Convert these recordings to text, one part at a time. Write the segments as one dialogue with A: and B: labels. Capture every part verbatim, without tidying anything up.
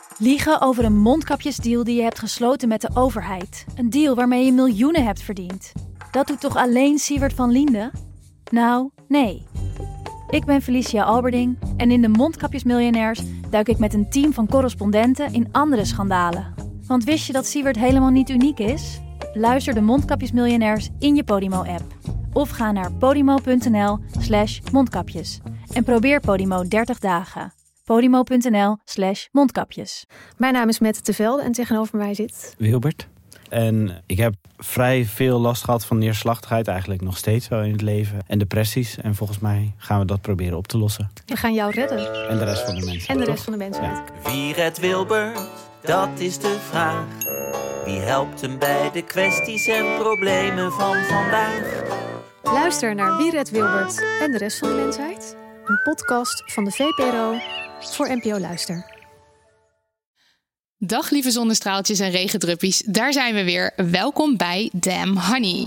A: Liegen over een mondkapjesdeal die je hebt gesloten met de overheid. Een deal waarmee je miljoenen hebt verdiend. Dat doet toch alleen Siewert van Liende? Nou, nee. Ik ben Felicia Alberding en in de Mondkapjesmiljonairs duik ik met een team van correspondenten in andere schandalen. Want wist je dat Siewert helemaal niet uniek is? Luister de Mondkapjesmiljonairs in je Podimo-app. Of ga naar podimo.nl slash mondkapjes. En probeer Podimo dertig dagen. Podimo.nl slash mondkapjes.
B: Mijn naam is Mette Tevelde en tegenover mij zit...
C: Wilbert. En ik heb vrij veel last gehad van neerslachtigheid, eigenlijk nog steeds wel in het leven. En depressies. En volgens mij gaan we dat proberen op te lossen.
B: We gaan jou redden.
C: En de rest van de mensen.
B: En de
C: toch?
B: rest van de mensen.
C: Ja.
D: Wie redt Wilbert? Dat is de vraag. Wie helpt hem bij de kwesties en problemen van vandaag?
B: Luister naar Wie redt Wilbert en de rest van de mensheid. Een podcast van de V P R O voor N P O Luister.
E: Dag lieve zonnestraaltjes en regendruppies, daar zijn we weer. Welkom bij Damn Honey.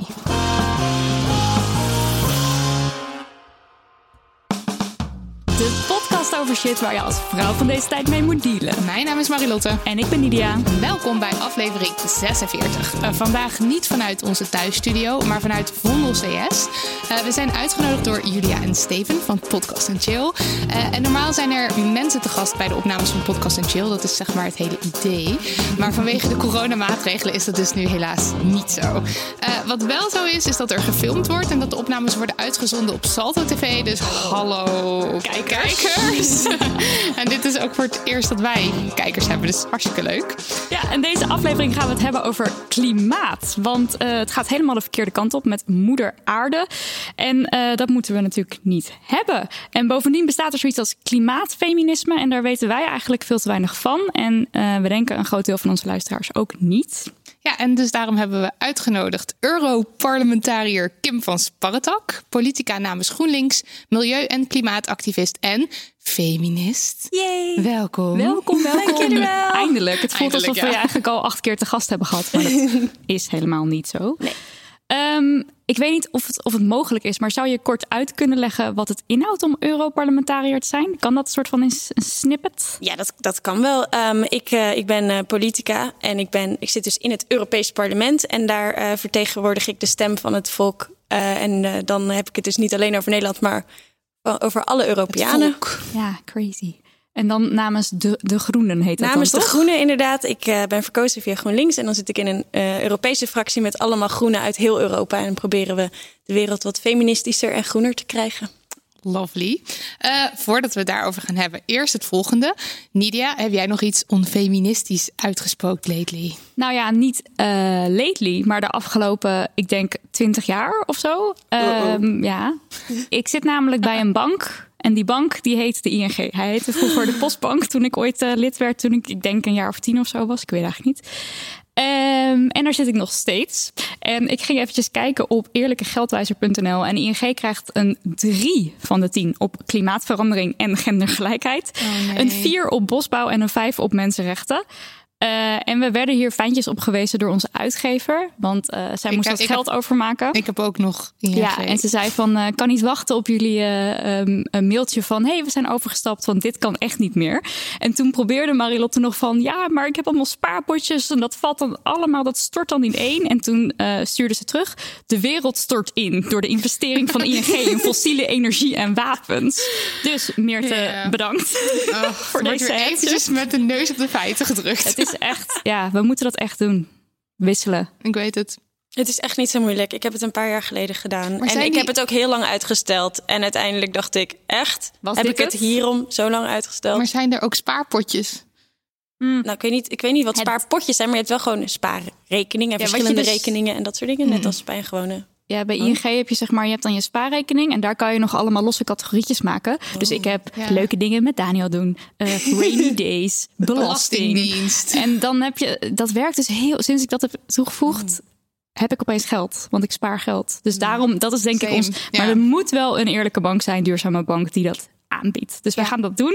F: De podcast over shit waar je als vrouw van deze tijd mee moet dealen.
E: Mijn naam is Marilotte.
F: En ik ben Nidia.
E: Welkom bij aflevering zesenveertig. Uh, vandaag niet vanuit onze thuisstudio, maar vanuit Vondel C S. Uh, we zijn uitgenodigd door Julia en Steven van Podcast and Chill. Uh, en normaal zijn er mensen te gast bij de opnames van Podcast and Chill. Dat is zeg maar het hele idee. Maar vanwege de coronamaatregelen is dat dus nu helaas niet zo. Uh, wat wel zo is, is dat er gefilmd wordt en dat de opnames worden uitgezonden op Salto T V. Dus hallo kijkers. Kijkers. En dit is ook voor het eerst dat wij kijkers hebben, dus hartstikke leuk.
F: Ja, en deze aflevering gaan we het hebben over klimaat. Want uh, het gaat helemaal de verkeerde kant op met moeder aarde. En uh, dat moeten we natuurlijk niet hebben. En bovendien bestaat er zoiets als klimaatfeminisme. En daar weten wij eigenlijk veel te weinig van. En uh, we denken een groot deel van onze luisteraars ook niet.
E: Ja, en dus daarom hebben we uitgenodigd Europarlementariër Kim van Sparretak, politica namens GroenLinks, milieu- en klimaatactivist en feminist.
F: Yay.
E: Welkom.
F: Welkom, welkom.
B: Dank jullie wel.
F: Eindelijk. Het voelt
E: Eindelijk,
F: alsof we
E: ja.
F: je eigenlijk al acht keer te gast hebben gehad. Maar dat is helemaal niet zo. Nee. Um, ik weet niet of het, of het mogelijk is, maar zou je kort uit kunnen leggen wat het inhoudt om Europarlementariër te zijn? Kan dat een soort van een, een snippet?
G: Ja, dat, dat kan wel. Um, ik, uh, ik ben uh, politica en ik, ben, ik zit dus in het Europees Parlement. En daar uh, vertegenwoordig ik de stem van het volk. Uh, en uh, dan heb ik het dus niet alleen over Nederland, maar over alle Europeanen.
F: Ja, crazy. En dan namens de, de Groenen heet dat
G: Namens
F: dan,
G: de
F: toch?
G: Groenen inderdaad. Ik uh, ben verkozen via GroenLinks. En dan zit ik in een uh, Europese fractie met allemaal groenen uit heel Europa. En dan proberen we de wereld wat feministischer en groener te krijgen.
E: Lovely. Uh, voordat we het daarover gaan hebben, eerst het volgende. Nidia, heb jij nog iets onfeministisch uitgespookt lately?
F: Nou ja, niet uh, lately, maar de afgelopen, ik denk, twintig jaar of zo. Um, ja. Ik zit namelijk bij een bank. En die bank, die heet de I N G. Hij heette vroeger de Postbank toen ik ooit uh, lid werd. Toen ik, ik denk, een jaar of tien of zo was. Ik weet eigenlijk niet. Um, en daar zit ik nog steeds. En ik ging eventjes kijken op eerlijkegeldwijzer punt n l. En I N G krijgt een drie van de tien op klimaatverandering en gendergelijkheid.
E: Oh nee.
F: Een vier op bosbouw en een vijf op mensenrechten. Uh, en we werden hier fijntjes op gewezen door onze uitgever. Want uh, zij
E: ik
F: moest
E: heb,
F: dat geld
E: heb,
F: overmaken.
E: Ik heb ook nog I N G.
F: Ja, en ze zei van, uh, kan niet wachten op jullie uh, um, een mailtje van... hey, we zijn overgestapt, want dit kan echt niet meer. En toen probeerde Marilotte nog van... ja, maar ik heb allemaal spaarpotjes en dat valt dan allemaal... dat stort dan in één. En toen uh, stuurde ze terug... de wereld stort in door de investering van I N G... in fossiele energie en wapens. Dus Meerte,
E: ja.
F: bedankt
E: oh,
F: voor
E: wordt
F: deze
E: weer eventjes met de neus op de feiten gedrukt.
F: Het is echt, ja, we moeten dat echt doen. Wisselen.
E: Ik weet het.
G: Het is echt niet zo moeilijk. Ik heb het een paar jaar geleden gedaan.
E: Maar
G: en ik
E: die...
G: heb het ook heel lang uitgesteld. En uiteindelijk dacht ik, echt?
F: Was
G: heb
F: dit
G: ik het
F: het?
G: hierom zo lang uitgesteld?
E: Maar zijn er ook spaarpotjes?
F: Mm.
G: Nou, ik weet niet, ik weet niet wat
F: Het...
G: spaarpotjes zijn, maar je hebt wel gewoon een spaarrekening en
F: Ja,
G: verschillende
F: dus...
G: rekeningen en dat soort dingen.
E: Mm.
G: Net als bij een gewone.
F: Ja, bij I N G heb je zeg maar, je hebt dan je spaarrekening en daar kan je nog allemaal losse categorietjes maken. Oh. Dus ik heb
E: ja.
F: leuke dingen met Daniel doen, uh, rainy days, belasting.
E: Belastingdienst.
F: En dan heb je, dat werkt dus heel, sinds ik dat heb toegevoegd, mm. heb ik opeens geld, want ik spaar geld. Dus daarom, dat is denk
E: Same.
F: ik ons.
E: Ja.
F: Maar er moet wel een eerlijke bank zijn, duurzame bank, die dat aanbiedt. Dus wij
E: ja.
F: gaan dat doen.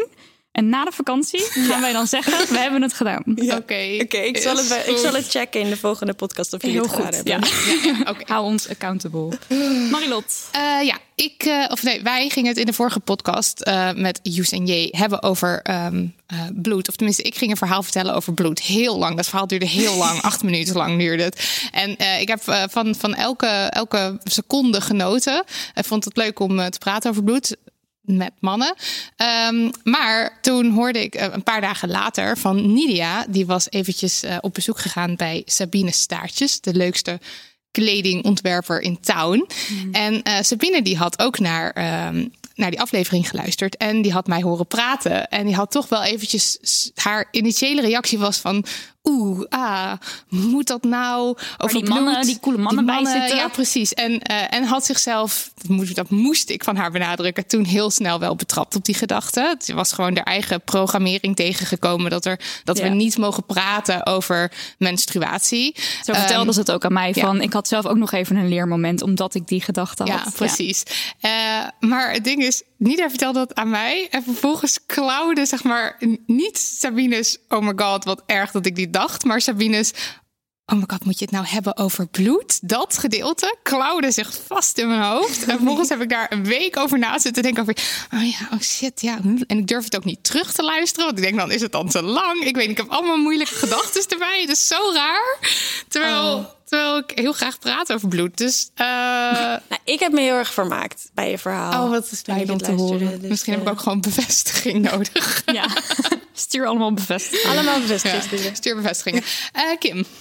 F: En na de vakantie gaan ja. wij dan zeggen, we hebben het gedaan.
G: Ja.
E: Oké,
G: okay. okay, ik, zal het, ik zal het checken in de volgende podcast of jullie
F: Heel
G: het gedaan
F: goed.
G: hebben.
F: Ja. Ja, ja. Okay. Hou ons accountable. Marilot.
E: Uh, ja, ik, uh, of nee, wij gingen het in de vorige podcast uh, met Joes en J hebben over um, uh, bloed. Of tenminste, ik ging een verhaal vertellen over bloed. Heel lang. Dat verhaal duurde heel lang. Acht minuten lang duurde het. En uh, ik heb uh, van, van elke, elke seconde genoten. Ik vond het leuk om uh, te praten over bloed. Met mannen. Um, maar toen hoorde ik uh, een paar dagen later van Nidia. Die was eventjes uh, op bezoek gegaan bij Sabine Staartjes. De leukste kledingontwerper in town. Mm. En uh, Sabine die had ook naar, um, naar die aflevering geluisterd. En die had mij horen praten. En die had toch wel eventjes... Haar initiële reactie was van... Oeh, ah, moet dat nou over
F: die mannen, bloed, die coole mannen, die mannen bij zitten?
E: Ja, precies. En, uh, en had zichzelf, dat moest, dat moest ik van haar benadrukken, toen heel snel wel betrapt op die gedachte. Het was gewoon haar eigen programmering tegengekomen dat, er, dat ja. we niet mogen praten over menstruatie.
F: Zo vertelde um, ze het ook aan mij. Van, ja. Ik had zelf ook nog even een leermoment, omdat ik die gedachte had.
E: Ja, precies. Ja. Uh, maar het ding is, Nidia vertelde dat aan mij. En vervolgens klauwde, zeg maar, niet Sabine's, oh my god, wat erg dat ik die dacht. Maar Sabine's, oh my god, moet je het nou hebben over bloed? Dat gedeelte klauwde zich vast in mijn hoofd. En vervolgens heb ik daar een week over na zitten denken over, oh ja, oh shit, ja. En ik durf het ook niet terug te luisteren. Want ik denk, dan is het dan te lang. Ik weet niet, ik heb allemaal moeilijke gedachten erbij. Het is zo raar. Terwijl... Oh. Terwijl ik heel graag praat over bloed. Dus, uh...
G: nou, ik heb me heel erg vermaakt bij je verhaal.
E: Oh, wat is fijn om te horen. Dus, Misschien uh... heb ik ook gewoon bevestiging nodig.
F: Ja, stuur allemaal bevestigingen.
G: Allemaal bevestigingen.
E: Ja, stuur bevestigingen. Uh, Kim?
G: Uh,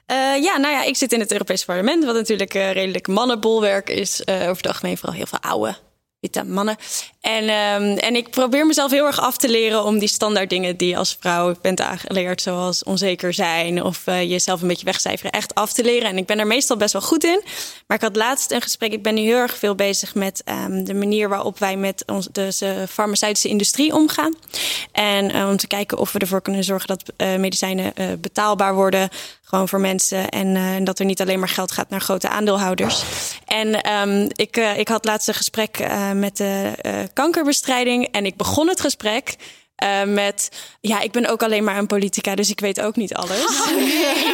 G: ja, nou ja, ik zit in het Europese parlement. Wat natuurlijk uh, redelijk mannenbolwerk is. Uh, over het algemeen vooral heel veel oude witte mannen. En, um, en ik probeer mezelf heel erg af te leren om die standaard dingen die je als vrouw bent aangeleerd, zoals onzeker zijn of uh, jezelf een beetje wegcijferen, echt af te leren. En ik ben er meestal best wel goed in. Maar ik had laatst een gesprek. Ik ben nu heel erg veel bezig met um, de manier waarop wij met onze dus, uh, farmaceutische industrie omgaan. En uh, om te kijken of we ervoor kunnen zorgen dat uh, medicijnen uh, betaalbaar worden. Gewoon voor mensen. En uh, dat er niet alleen maar geld gaat naar grote aandeelhouders. En um, ik, uh, ik had laatst een gesprek uh, met de uh, kankerbestrijding. En ik begon het gesprek uh, met... Ja, ik ben ook alleen maar een politica, dus ik weet ook niet alles. Oh, nee.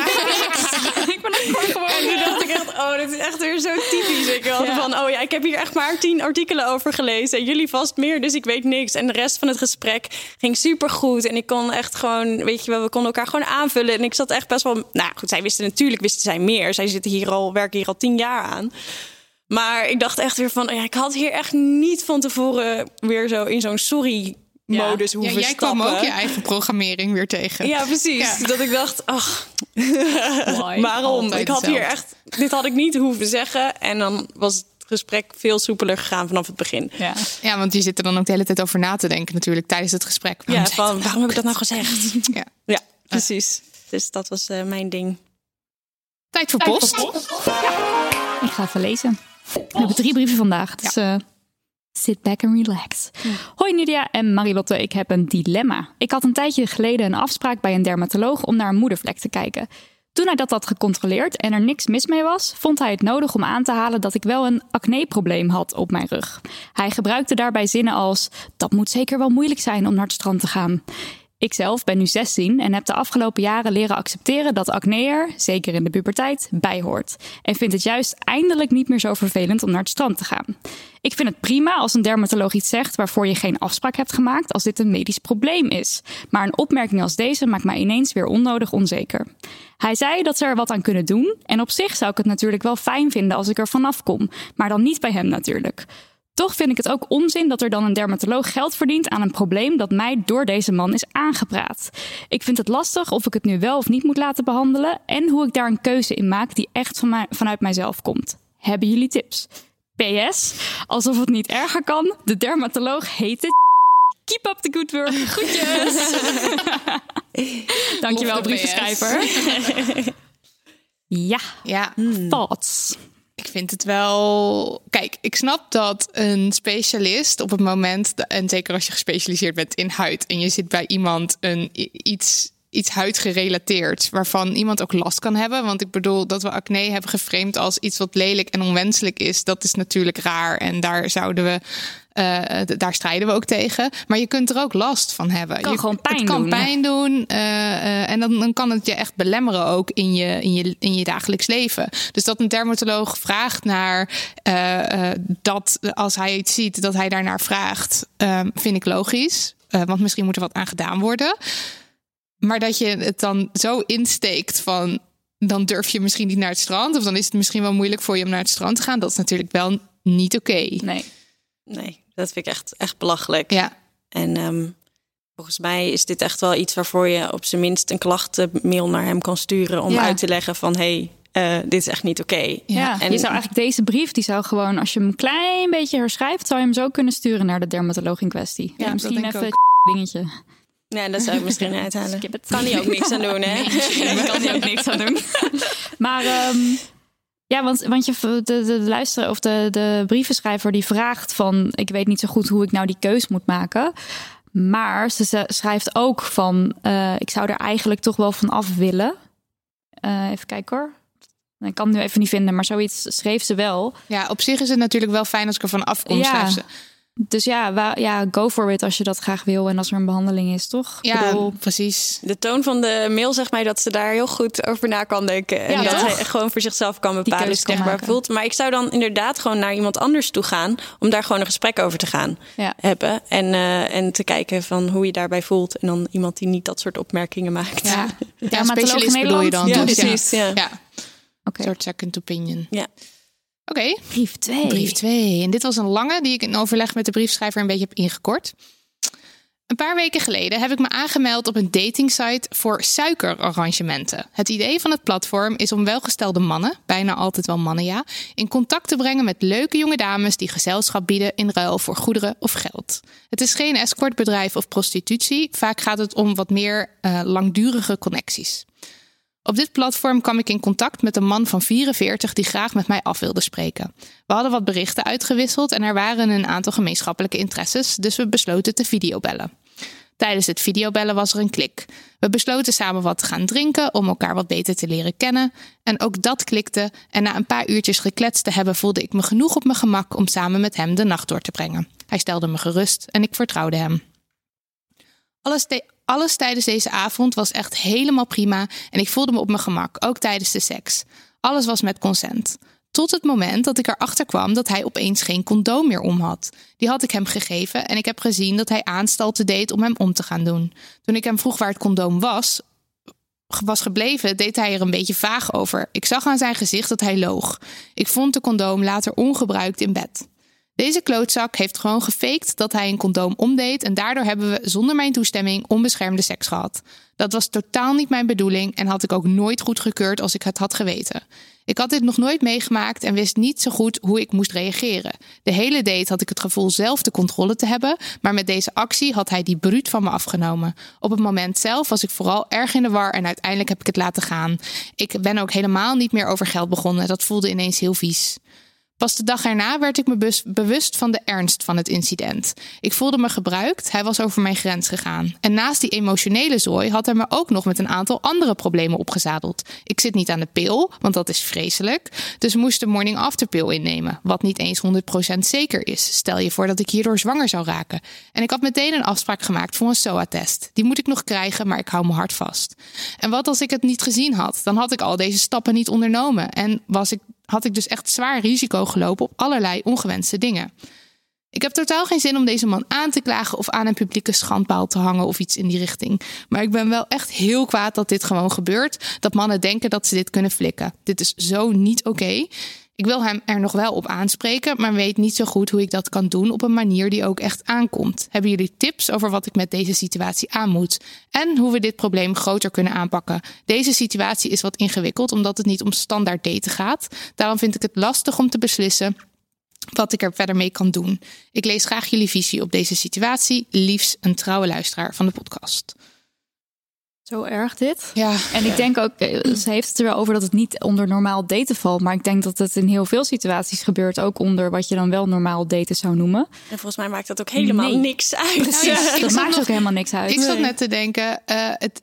F: Ik ben ook gewoon...
G: En toen dacht ik echt, oh, dit is echt weer zo typisch. Ik had ja. van, oh ja, ik heb hier echt maar tien artikelen over gelezen. En jullie vast meer, dus ik weet niks. En de rest van het gesprek ging supergoed. En ik kon echt gewoon, weet je wel, we konden elkaar gewoon aanvullen. En ik zat echt best wel... Nou goed, zij wisten natuurlijk, wisten zij meer. Zij zitten hier al, werken hier al tien jaar aan. Maar ik dacht echt weer van, ja, ik had hier echt niet van tevoren weer zo in zo'n sorry... modus ja. hoeven
E: ja, jij
G: stappen.
E: kwam ook je eigen programmering weer tegen.
G: Ja, precies. Ja. Dat ik dacht, ach, waarom? Ik had hier echt, dit had ik niet hoeven zeggen. En dan was het gesprek veel soepeler gegaan vanaf het begin.
E: Ja, ja, want je zit er dan ook de hele tijd over na te denken natuurlijk tijdens het gesprek.
G: Waarom, ja, van, waarom heb ik dat nou gezegd?
E: Ja,
G: ja precies. Dus dat was uh, mijn ding.
E: Tijd voor
F: Tijd
E: post.
F: Voor post. Ja. Ik ga even lezen. We hebben drie brieven vandaag. Dus, ja. uh, Sit back and relax. Ja. Hoi Nidia en Marilotte, ik heb een dilemma. Ik had een tijdje geleden een afspraak bij een dermatoloog om naar een moedervlek te kijken. Toen hij dat had gecontroleerd en er niks mis mee was, vond hij het nodig om aan te halen dat ik wel een acne-probleem had op mijn rug. Hij gebruikte daarbij zinnen als, dat moet zeker wel moeilijk zijn om naar het strand te gaan. Ikzelf ben nu zestien en heb de afgelopen jaren leren accepteren dat acne er, zeker in de puberteit, bij hoort. En vind het juist eindelijk niet meer zo vervelend om naar het strand te gaan. Ik vind het prima als een dermatoloog iets zegt waarvoor je geen afspraak hebt gemaakt als dit een medisch probleem is. Maar een opmerking als deze maakt mij ineens weer onnodig onzeker. Hij zei dat ze er wat aan kunnen doen en op zich zou ik het natuurlijk wel fijn vinden als ik er vanaf kom, maar dan niet bij hem natuurlijk. Toch vind ik het ook onzin dat er dan een dermatoloog geld verdient aan een probleem dat mij door deze man is aangepraat. Ik vind het lastig of ik het nu wel of niet moet laten behandelen en hoe ik daar een keuze in maak die echt van mij, vanuit mijzelf komt. Hebben jullie tips? P S, alsof het niet erger kan, de dermatoloog heet het. Keep up the good work. Groetjes. Dankjewel, brievenschrijver. ja,
E: ja.
F: Thoughts.
E: Ik vind het wel... Kijk, ik snap dat een specialist op het moment... en zeker als je gespecialiseerd bent in huid... en je zit bij iemand een iets iets huidgerelateerd waarvan iemand ook last kan hebben. Want ik bedoel, dat we acne hebben geframed als iets wat lelijk en onwenselijk is, dat is natuurlijk raar. En daar zouden we, uh, daar strijden we ook tegen. Maar je kunt er ook last van hebben.
F: Het kan
E: je,
F: gewoon pijn
E: het kan
F: doen.
E: pijn doen. Uh, uh, en dan, dan kan het je echt belemmeren ook in je, in je, in je dagelijks leven. Dus dat een dermatoloog vraagt naar uh, uh, dat als hij iets ziet, dat hij daarnaar vraagt, uh, vind ik logisch. Uh, want misschien moet er wat aan gedaan worden. Maar dat je het dan zo insteekt van, dan durf je misschien niet naar het strand. Of dan is het misschien wel moeilijk voor je om naar het strand te gaan. Dat is natuurlijk wel niet oké. Okay.
F: Nee.
G: Nee, dat vind ik echt, echt belachelijk.
E: Ja.
G: En um, volgens mij is dit echt wel iets waarvoor je op zijn minst een klachtenmail naar hem kan sturen. Om
F: ja.
G: uit te leggen van, hé, hey, uh, dit is echt niet oké. Okay.
F: Ja, en je zou eigenlijk deze brief, die zou gewoon, als je hem een klein beetje herschrijft, zou je hem zo kunnen sturen naar de dermatoloog in kwestie.
E: Ja,
F: ja, misschien even
E: een
F: dingetje.
G: Ja, dat zou ik misschien uithalen. Kan hij ook niks aan doen, hè?
F: Nee, daar kan hij ook niks aan doen. Maar um, ja, want, want je, de, de, de luisteraar of de, de brievenschrijver die vraagt van, ik weet niet zo goed hoe ik nou die keus moet maken. Maar ze schrijft ook van, uh, ik zou er eigenlijk toch wel van af willen. Uh, even kijken hoor. Ik kan het nu even niet vinden, maar zoiets schreef ze wel.
E: Ja, op zich is het natuurlijk wel fijn als ik er van afkom, ja. schrijf ze.
F: Dus ja, wa- ja, go for it als je dat graag wil en als er een behandeling is, toch?
E: Ja,
F: bedoel...
E: precies.
G: De toon van de mail zegt mij dat ze daar heel goed over na kan denken. En
F: ja,
G: dat
F: toch?
G: hij gewoon voor zichzelf kan bepalen hoe hij zich waar voelt. Maar ik zou dan inderdaad gewoon naar iemand anders toe gaan om daar gewoon een gesprek over te gaan
F: ja.
G: hebben. En, uh, en te kijken van hoe je daarbij voelt. En dan iemand die niet dat soort opmerkingen maakt.
E: Ja, ja,
F: ja
E: specialist bedoel je dan.
G: Ja,
E: dus,
G: precies. Ja.
E: Ja.
F: Okay.
E: Een soort second opinion.
G: Ja.
E: Oké. Okay.
F: Brief twee.
E: Brief twee. En dit was een lange die ik in overleg met de briefschrijver een beetje heb ingekort. Een paar weken geleden heb ik me aangemeld op een datingsite voor suikerarrangementen. Het idee van het platform is om welgestelde mannen, bijna altijd wel mannen ja, in contact te brengen met leuke jonge dames die gezelschap bieden in ruil voor goederen of geld. Het is geen escortbedrijf of prostitutie. Vaak gaat het om wat meer uh, langdurige connecties. Op dit platform kwam ik in contact met een man van vierenveertig die graag met mij af wilde spreken. We hadden wat berichten uitgewisseld en er waren een aantal gemeenschappelijke interesses, dus we besloten te videobellen. Tijdens het videobellen was er een klik. We besloten samen wat te gaan drinken om elkaar wat beter te leren kennen. En ook dat klikte en na een paar uurtjes gekletst te hebben voelde ik me genoeg op mijn gemak om samen met hem de nacht door te brengen. Hij stelde me gerust en ik vertrouwde hem. Alles, te- alles tijdens deze avond was echt helemaal prima en ik voelde me op mijn gemak, ook tijdens de seks. Alles was met consent. Tot het moment dat ik erachter kwam dat hij opeens geen condoom meer om had. Die had ik hem gegeven en ik heb gezien dat hij aanstalten deed om hem om te gaan doen. Toen ik hem vroeg waar het condoom was, was gebleven, deed hij er een beetje vaag over. Ik zag aan zijn gezicht dat hij loog. Ik vond de condoom later ongebruikt in bed. Deze klootzak heeft gewoon gefaked dat hij een condoom omdeed en daardoor hebben we zonder mijn toestemming onbeschermde seks gehad. Dat was totaal niet mijn bedoeling en had ik ook nooit goedgekeurd als ik het had geweten. Ik had dit nog nooit meegemaakt en wist niet zo goed hoe ik moest reageren. De hele date had ik het gevoel zelf de controle te hebben, maar met deze actie had hij die bruut van me afgenomen. Op het moment zelf was ik vooral erg in de war en uiteindelijk heb ik het laten gaan. Ik ben ook helemaal niet meer over geld begonnen, dat voelde ineens heel vies. Pas de dag erna werd ik me bewust van de ernst van het incident. Ik voelde me gebruikt, hij was over mijn grens gegaan. En naast die emotionele zooi had hij me ook nog met een aantal andere problemen opgezadeld. Ik zit niet aan de pil, want dat is vreselijk. Dus moest de morning after pil innemen, wat niet eens honderd procent zeker is. Stel je voor dat ik hierdoor zwanger zou raken. En ik had meteen een afspraak gemaakt voor een S O A-test. Die moet ik nog krijgen, maar ik hou me hard vast. En wat als ik het niet gezien had? Dan had ik al deze stappen niet ondernomen en was ik... had ik dus echt zwaar risico gelopen op allerlei ongewenste dingen. Ik heb totaal geen zin om deze man aan te klagen of aan een publieke schandpaal te hangen of iets in die richting. Maar ik ben wel echt heel kwaad dat dit gewoon gebeurt. Dat mannen denken dat ze dit kunnen flikken. Dit is zo niet oké. Okay. Ik wil hem er nog wel op aanspreken, maar weet niet zo goed hoe ik dat kan doen op een manier die ook echt aankomt. Hebben jullie tips over wat ik met deze situatie aan moet? En hoe we dit probleem groter kunnen aanpakken? Deze situatie is wat ingewikkeld, omdat het niet om standaard daten gaat. Daarom vind ik het lastig om te beslissen wat ik er verder mee kan doen. Ik lees graag jullie visie op deze situatie. Liefst een trouwe luisteraar van de podcast.
F: Zo erg dit.
E: Ja.
F: En ik denk ook, ze heeft het er wel over dat het niet onder normaal daten valt. Maar ik denk dat het in heel veel situaties gebeurt. Ook onder wat je dan wel normaal daten zou noemen.
G: En volgens mij maakt dat ook helemaal
F: nee.
G: niks uit.
F: Precies,
E: ja,
F: dat maakt
E: nog,
F: ook helemaal niks uit.
E: Ik zat
F: nee.
E: net te denken, uh, het,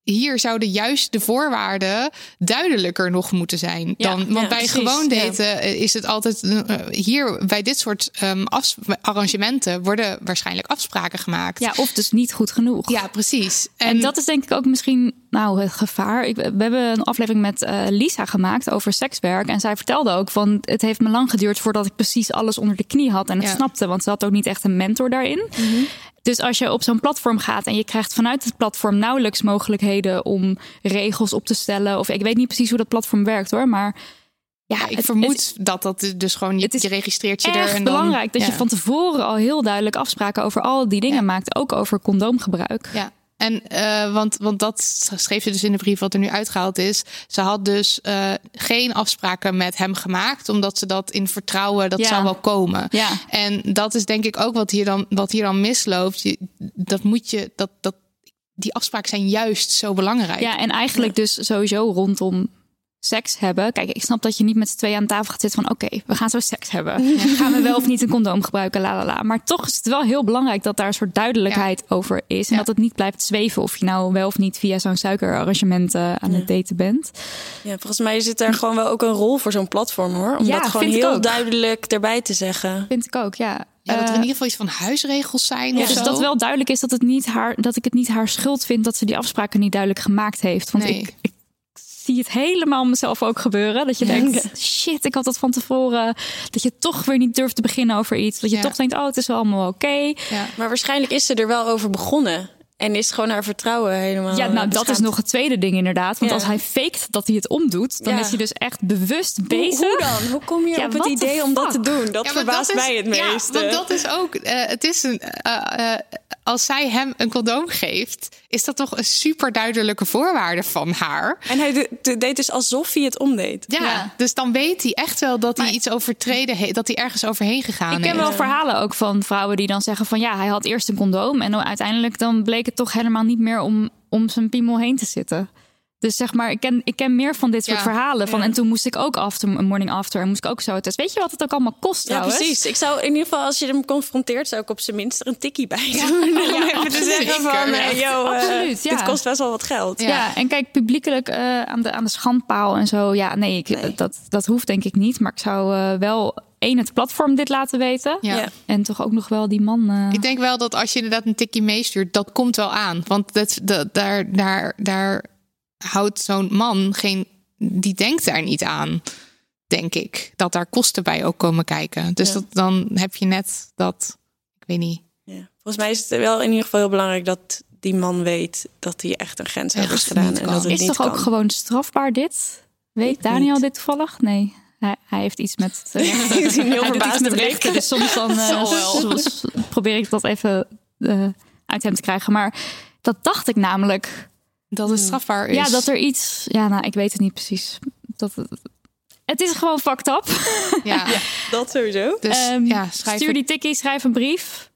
E: hier zouden juist de voorwaarden duidelijker nog moeten zijn. Dan, ja, want ja, bij precies, gewoon daten ja. is het altijd... Uh, hier, bij dit soort um, afs- arrangementen worden waarschijnlijk afspraken gemaakt.
F: Ja, of dus niet goed genoeg.
E: Ja, precies.
F: En, en dat is denk ik ook misschien nou het gevaar. Ik, we hebben een aflevering met uh, Lisa gemaakt over sekswerk. En zij vertelde ook van... het heeft me lang geduurd voordat ik precies alles onder de knie had. En het ja. snapte, want ze had ook niet echt een mentor daarin. Mm-hmm. Dus als je op zo'n platform gaat en je krijgt vanuit het platform nauwelijks mogelijkheden om regels op te stellen. Of ik weet niet precies hoe dat platform werkt hoor, maar
E: ja, ja ik het, vermoed het, dat dat dus gewoon je, het is je registreert je er.
F: Het is
E: echt
F: belangrijk dat
E: ja.
F: je van tevoren al heel duidelijk afspraken over al die dingen ja. maakt, ook over condoomgebruik.
E: Ja. En uh, want, want dat schreef ze dus in de brief wat er nu uitgehaald is. Ze had dus uh, geen afspraken met hem gemaakt, omdat ze dat in vertrouwen, dat ja. zou wel komen.
F: Ja.
E: En dat is denk ik ook wat hier dan, wat hier dan misloopt. Je, dat moet je, dat, dat, die afspraken zijn juist zo belangrijk.
F: Ja, en eigenlijk ja. dus sowieso rondom seks hebben. Kijk, ik snap dat je niet met z'n tweeën aan tafel gaat zitten van oké, okay, we gaan zo seks hebben. Ja. Gaan we wel of niet een condoom gebruiken, la la la. Maar toch is het wel heel belangrijk dat daar een soort duidelijkheid ja. over is. En ja. dat het niet blijft zweven of je nou wel of niet via zo'n suikerarrangement uh, aan ja. het daten bent.
G: Ja, volgens mij zit er gewoon wel ook een rol voor zo'n platform hoor. Om ja, dat gewoon heel duidelijk erbij te zeggen.
F: Vind ik ook, ja.
E: Ja, dat er in ieder geval iets van huisregels zijn.
F: Ja,
E: of
F: dus
E: zo.
F: dat wel duidelijk is dat het niet haar, dat ik het niet haar schuld vind dat ze die afspraken niet duidelijk gemaakt heeft. Want
E: nee.
F: ik, ik zie het helemaal mezelf ook gebeuren. Dat je ja. denkt, shit, ik had dat van tevoren. Dat je toch weer niet durft te beginnen over iets. Dat je ja. toch denkt, oh, het is wel allemaal oké. Okay.
G: Ja. Maar waarschijnlijk is ze er wel over begonnen. En is gewoon haar vertrouwen helemaal...
F: Ja, nou, dat is nog het tweede ding inderdaad. Want
G: ja.
F: als hij faked dat hij het omdoet, dan ja. is hij dus echt bewust bezig.
G: Hoe, hoe dan? Hoe kom je ja, op het idee om dat te doen? Dat ja, verbaast
E: dat is,
G: mij het meest.
E: Ja, want dat is ook... Uh, het is een... Uh, uh, als zij hem een condoom geeft, is dat toch een super duidelijke voorwaarde van haar.
G: En hij de, de, deed dus alsof hij het omdeed.
E: Ja, ja, dus dan weet hij echt wel dat maar, hij iets overtreden heeft, dat hij ergens overheen gegaan is.
F: Ik ken wel verhalen ook van vrouwen die dan zeggen van ja, hij had eerst een condoom en dan uiteindelijk dan bleek het toch helemaal niet meer om, om zijn piemel heen te zitten. Dus zeg maar, ik ken, ik ken meer van dit soort ja, verhalen. Van, ja. En toen moest ik ook after, morning after en moest ik ook zo test. Weet je wat het ook allemaal kost trouwens?
G: Ja, precies. Ik zou in ieder geval, als je hem confronteert, zou ik op zijn minst er een tikkie bij doen. Ja, ja, even te zeggen van, hey, yo, uh, absoluut, ja. dit kost best wel wat geld.
F: Ja, ja en kijk, publiekelijk uh, aan, de, aan de schandpaal en zo. Ja, nee, ik, nee. Dat, dat hoeft denk ik niet. Maar ik zou uh, wel... één, het platform dit laten weten. Ja. En toch ook nog wel die man... Uh...
E: Ik denk wel dat als je inderdaad een tikkie meestuurt, dat komt wel aan. Want dat, dat, daar, daar, daar houdt zo'n man geen... Die denkt daar niet aan, denk ik. Dat daar kosten bij ook komen kijken. Dus ja. dat, dan heb je net dat... Ik weet niet.
G: Ja. Volgens mij is het wel in ieder geval heel belangrijk dat die man weet dat hij echt een grens heeft ja, gedaan. En dat het
F: is
G: niet
F: toch
G: kan.
F: ook gewoon strafbaar dit? Weet ik Daniel niet. Dit toevallig? Nee. Hij, hij heeft iets met... Uh,
G: hij is een heel verbaasde blik.
F: Dus soms dan uh, soms probeer ik dat even uh, uit hem te krijgen. Maar dat dacht ik namelijk...
E: Dat het strafbaar is.
F: Ja, dat er iets... Ja, nou, ik weet het niet precies. Dat het, het is gewoon fucked up.
E: Ja,
G: ja dat sowieso.
E: Dus,
F: um,
E: ja, schrijf
F: stuur die tikkie, schrijf een brief.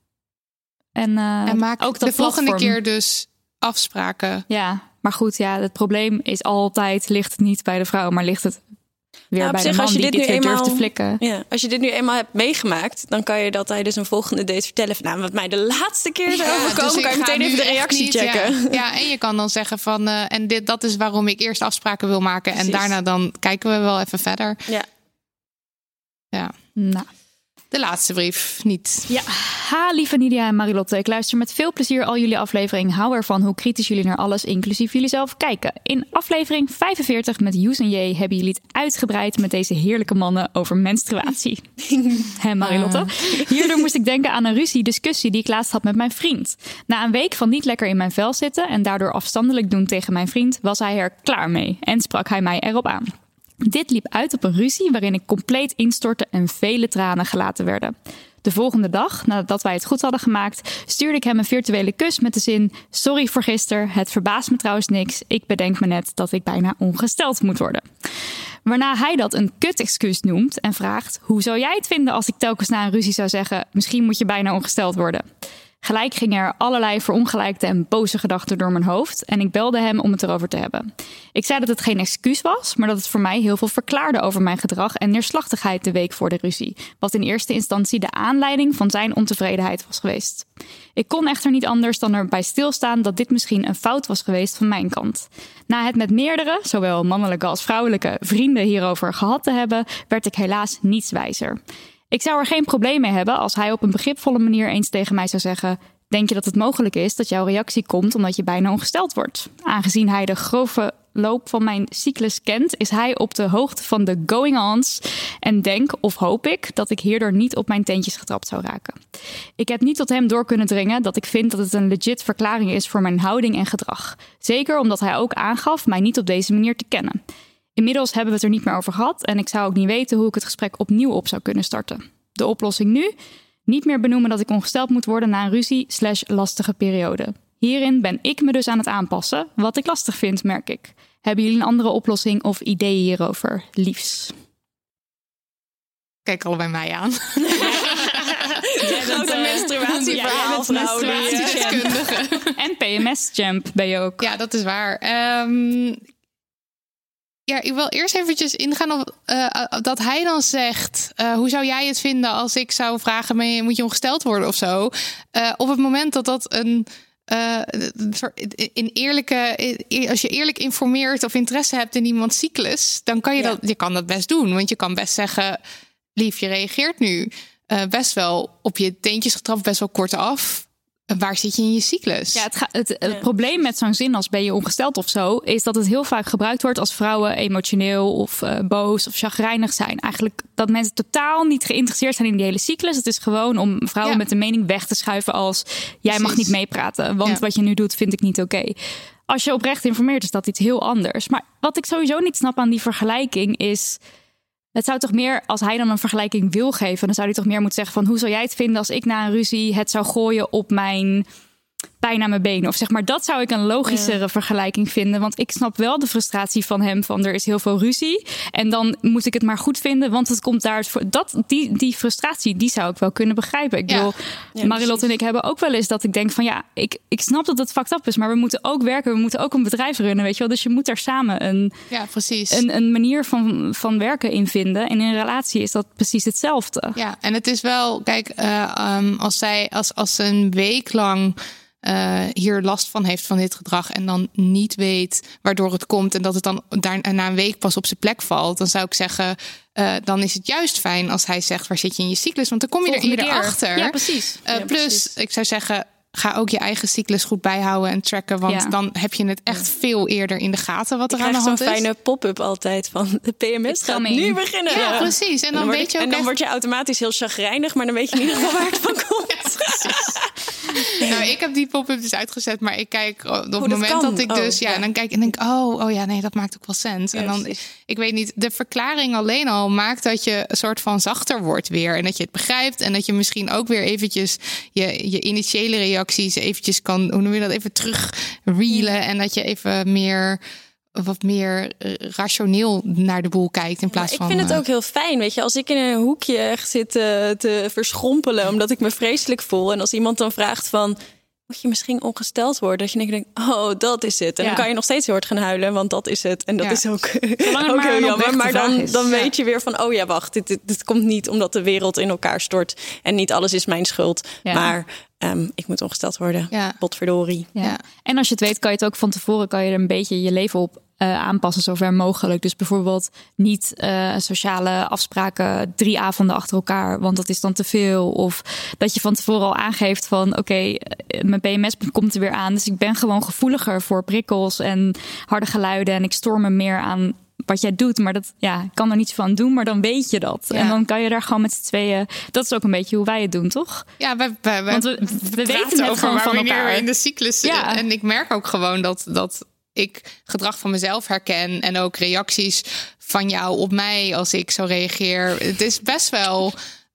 F: En, uh,
E: en maak
F: ook dat
E: de volgende
F: platform.
E: keer dus afspraken.
F: Ja, maar goed, ja, het probleem is altijd... ligt het niet bij de vrouw, maar ligt het... Weer nou, bij zich, de man als je dit die dit nu eenmaal, durft te flikken.
G: Ja, als je dit nu eenmaal hebt meegemaakt, dan kan je dat hij dus een volgende date vertellen. Van, nou, wat mij de laatste keer zou overkomen, ja, dus kan je meteen even de reactie niet, checken.
E: Ja. ja, en je kan dan zeggen van, uh, en dit, dat is waarom ik eerst afspraken wil maken. Precies. En daarna dan kijken we wel even verder.
G: Ja.
E: Ja.
F: Nou.
E: De laatste brief, niet.
F: Ja, ha, lieve Nidia en Marilotte. Ik luister met veel plezier al jullie aflevering. Hou ervan hoe kritisch jullie naar alles, inclusief jullie zelf, kijken. In aflevering vijfenveertig met Joes en J hebben jullie het uitgebreid met deze heerlijke mannen over menstruatie. Hè, Marilotte? Uh. Hierdoor moest ik denken aan een ruzie-discussie die ik laatst had met mijn vriend. Na een week van niet lekker in mijn vel zitten en daardoor afstandelijk doen tegen mijn vriend, was hij er klaar mee en sprak hij mij erop aan. Dit liep uit op een ruzie waarin ik compleet instortte en vele tranen gelaten werden. De volgende dag, nadat wij het goed hadden gemaakt, stuurde ik hem een virtuele kus met de zin: sorry voor gisteren, het verbaast me trouwens niks. Ik bedenk me net dat ik bijna ongesteld moet worden. Waarna hij dat een kut-excuus noemt en vraagt: hoe zou jij het vinden als ik telkens na een ruzie zou zeggen: misschien moet je bijna ongesteld worden? Gelijk gingen er allerlei verongelijkte en boze gedachten door mijn hoofd en ik belde hem om het erover te hebben. Ik zei dat het geen excuus was, maar dat het voor mij heel veel verklaarde over mijn gedrag en neerslachtigheid de week voor de ruzie, wat in eerste instantie de aanleiding van zijn ontevredenheid was geweest. Ik kon echter niet anders dan erbij stilstaan dat dit misschien een fout was geweest van mijn kant. Na het met meerdere, zowel mannelijke als vrouwelijke, vrienden hierover gehad te hebben, werd ik helaas niets wijzer. Ik zou er geen probleem mee hebben als hij op een begripvolle manier eens tegen mij zou zeggen: denk je dat het mogelijk is dat jouw reactie komt omdat je bijna ongesteld wordt? Aangezien hij de grove loop van mijn cyclus kent, is hij op de hoogte van de going-ons en denk of hoop ik dat ik hierdoor niet op mijn teentjes getrapt zou raken. Ik heb niet tot hem door kunnen dringen dat ik vind dat het een legit verklaring is voor mijn houding en gedrag. Zeker omdat hij ook aangaf mij niet op deze manier te kennen. Inmiddels hebben we het er niet meer over gehad en ik zou ook niet weten hoe ik het gesprek opnieuw op zou kunnen starten. De oplossing nu? Niet meer benoemen dat ik ongesteld moet worden na een ruzie slash lastige periode. Hierin ben ik me dus aan het aanpassen, wat ik lastig vind, merk ik. Hebben jullie een andere oplossing of ideeën hierover? Liefs.
E: Kijk allebei mij aan.
G: Jij bent een menstruatieverhaal, vrouw.
F: En P M S-champ ben je ook.
E: Ja, dat is waar. Um, ja, ik wil eerst eventjes ingaan op uh, dat hij dan zegt: Uh, hoe zou jij het vinden als ik zou vragen: moet je ongesteld worden of zo? Uh, op het moment dat dat een Uh, in eerlijke, als je eerlijk informeert of interesse hebt in iemands cyclus, dan kan je ja. dat, je kan dat best doen. Want je kan best zeggen: lief, je reageert nu uh, best wel op je teentjes getrapt, best wel kort af. Waar zit je in je cyclus?
F: Ja, het, ga, het, het ja. probleem met zo'n zin als ben je ongesteld of zo, is dat het heel vaak gebruikt wordt als vrouwen emotioneel of uh, boos of chagrijnig zijn. Eigenlijk dat mensen totaal niet geïnteresseerd zijn in die hele cyclus. Het is gewoon om vrouwen ja. met een mening weg te schuiven als jij Precies. mag niet meepraten, want ja. wat je nu doet vind ik niet oké. Okay. Als je oprecht informeert is dat iets heel anders. Maar wat ik sowieso niet snap aan die vergelijking is, het zou toch meer, als hij dan een vergelijking wil geven, dan zou hij toch meer moeten zeggen van: hoe zou jij het vinden als ik na een ruzie het zou gooien op mijn pijn aan mijn benen? Of zeg maar, dat zou ik een logischere ja. vergelijking vinden. Want ik snap wel de frustratie van hem van er is heel veel ruzie en dan moet ik het maar goed vinden, want het komt daar voor. Dat, die, die frustratie, die zou ik wel kunnen begrijpen. Ik bedoel, ja. ja, Marilot en ik hebben ook wel eens dat ik denk van ja, ik, ik snap dat het fucked up is, maar we moeten ook werken, we moeten ook een bedrijf runnen, weet je wel. Dus je moet daar samen een,
E: ja, precies.
F: een, een manier van, van werken in vinden. En in een relatie is dat precies hetzelfde.
E: Ja, en het is wel, kijk, uh, um, als zij als, als een week lang Uh, hier last van heeft van dit gedrag en dan niet weet waardoor het komt en dat het dan daar, na een week pas op zijn plek valt, dan zou ik zeggen, uh, dan is het juist fijn als hij zegt: waar zit je in je cyclus? Want dan kom je Volgende er eerder achter.
F: Ja, precies.
E: Uh,
F: ja,
E: plus,
F: precies.
E: ik zou zeggen, ga ook je eigen cyclus goed bijhouden en tracken, want ja. dan heb je het echt veel eerder in de gaten wat er
G: ik
E: aan de hand is.
G: Ik krijg zo'n fijne pop-up altijd van de P M S gaat nu beginnen.
E: Ja, ja, precies. En dan, en dan weet je ook
G: En dan
E: echt...
G: word je automatisch heel chagrijnig, maar dan weet je in ieder geval waar het van komt.
E: Ja, precies. Nou, ik heb die pop-up dus uitgezet, maar ik kijk op het moment
G: kan.
E: dat ik dus,
G: oh,
E: ja,
G: ja,
E: dan kijk en denk, oh, oh ja, nee, dat maakt ook wel sens.
G: Ja,
E: en dan,
G: precies.
E: ik weet niet, de verklaring alleen al maakt dat je een soort van zachter wordt weer en dat je het begrijpt en dat je misschien ook weer eventjes je, je initiële reacties eventjes kan, hoe noem je dat, even terug reelen en dat je even meer wat meer uh, rationeel naar de boel kijkt in plaats
G: ik
E: van...
G: Ik vind het
E: uh,
G: ook heel fijn, weet je. Als ik in een hoekje echt zit uh, te verschrompelen omdat ik me vreselijk voel en als iemand dan vraagt van, moet je misschien ongesteld worden? Dat je denkt, oh, dat is het. En ja. dan kan je nog steeds heel hard gaan huilen, want dat is het. En dat ja. is ook, ook heel jammer. Maar dan, dan ja. weet je weer van, oh ja, wacht. Dit, dit, dit komt niet omdat de wereld in elkaar stort. En niet alles is mijn schuld. Ja. Maar um, ik moet ongesteld worden. Ja. Potverdorie.
F: Ja. Ja. En als je het weet, kan je het ook van tevoren, kan je er een beetje je leven op Uh, aanpassen zover mogelijk. Dus bijvoorbeeld niet uh, sociale afspraken drie avonden achter elkaar, want dat is dan te veel. Of dat je van tevoren al aangeeft van oké, okay, mijn P M S komt er weer aan, dus ik ben gewoon gevoeliger voor prikkels en harde geluiden en ik stoor me meer aan wat jij doet, maar dat ja, ik kan er niets van doen, maar dan weet je dat. Ja. En dan kan je daar gewoon met z'n tweeën. Dat is ook een beetje hoe wij het doen, toch?
E: Ja, wij, wij, wij
F: Want we, we, we weten het
E: over
F: gewoon van
E: wanneer
F: elkaar
E: we in de cyclus. Ja. En ik merk ook gewoon dat dat ik gedrag van mezelf herken en ook reacties van jou op mij als ik zo reageer. Het is best wel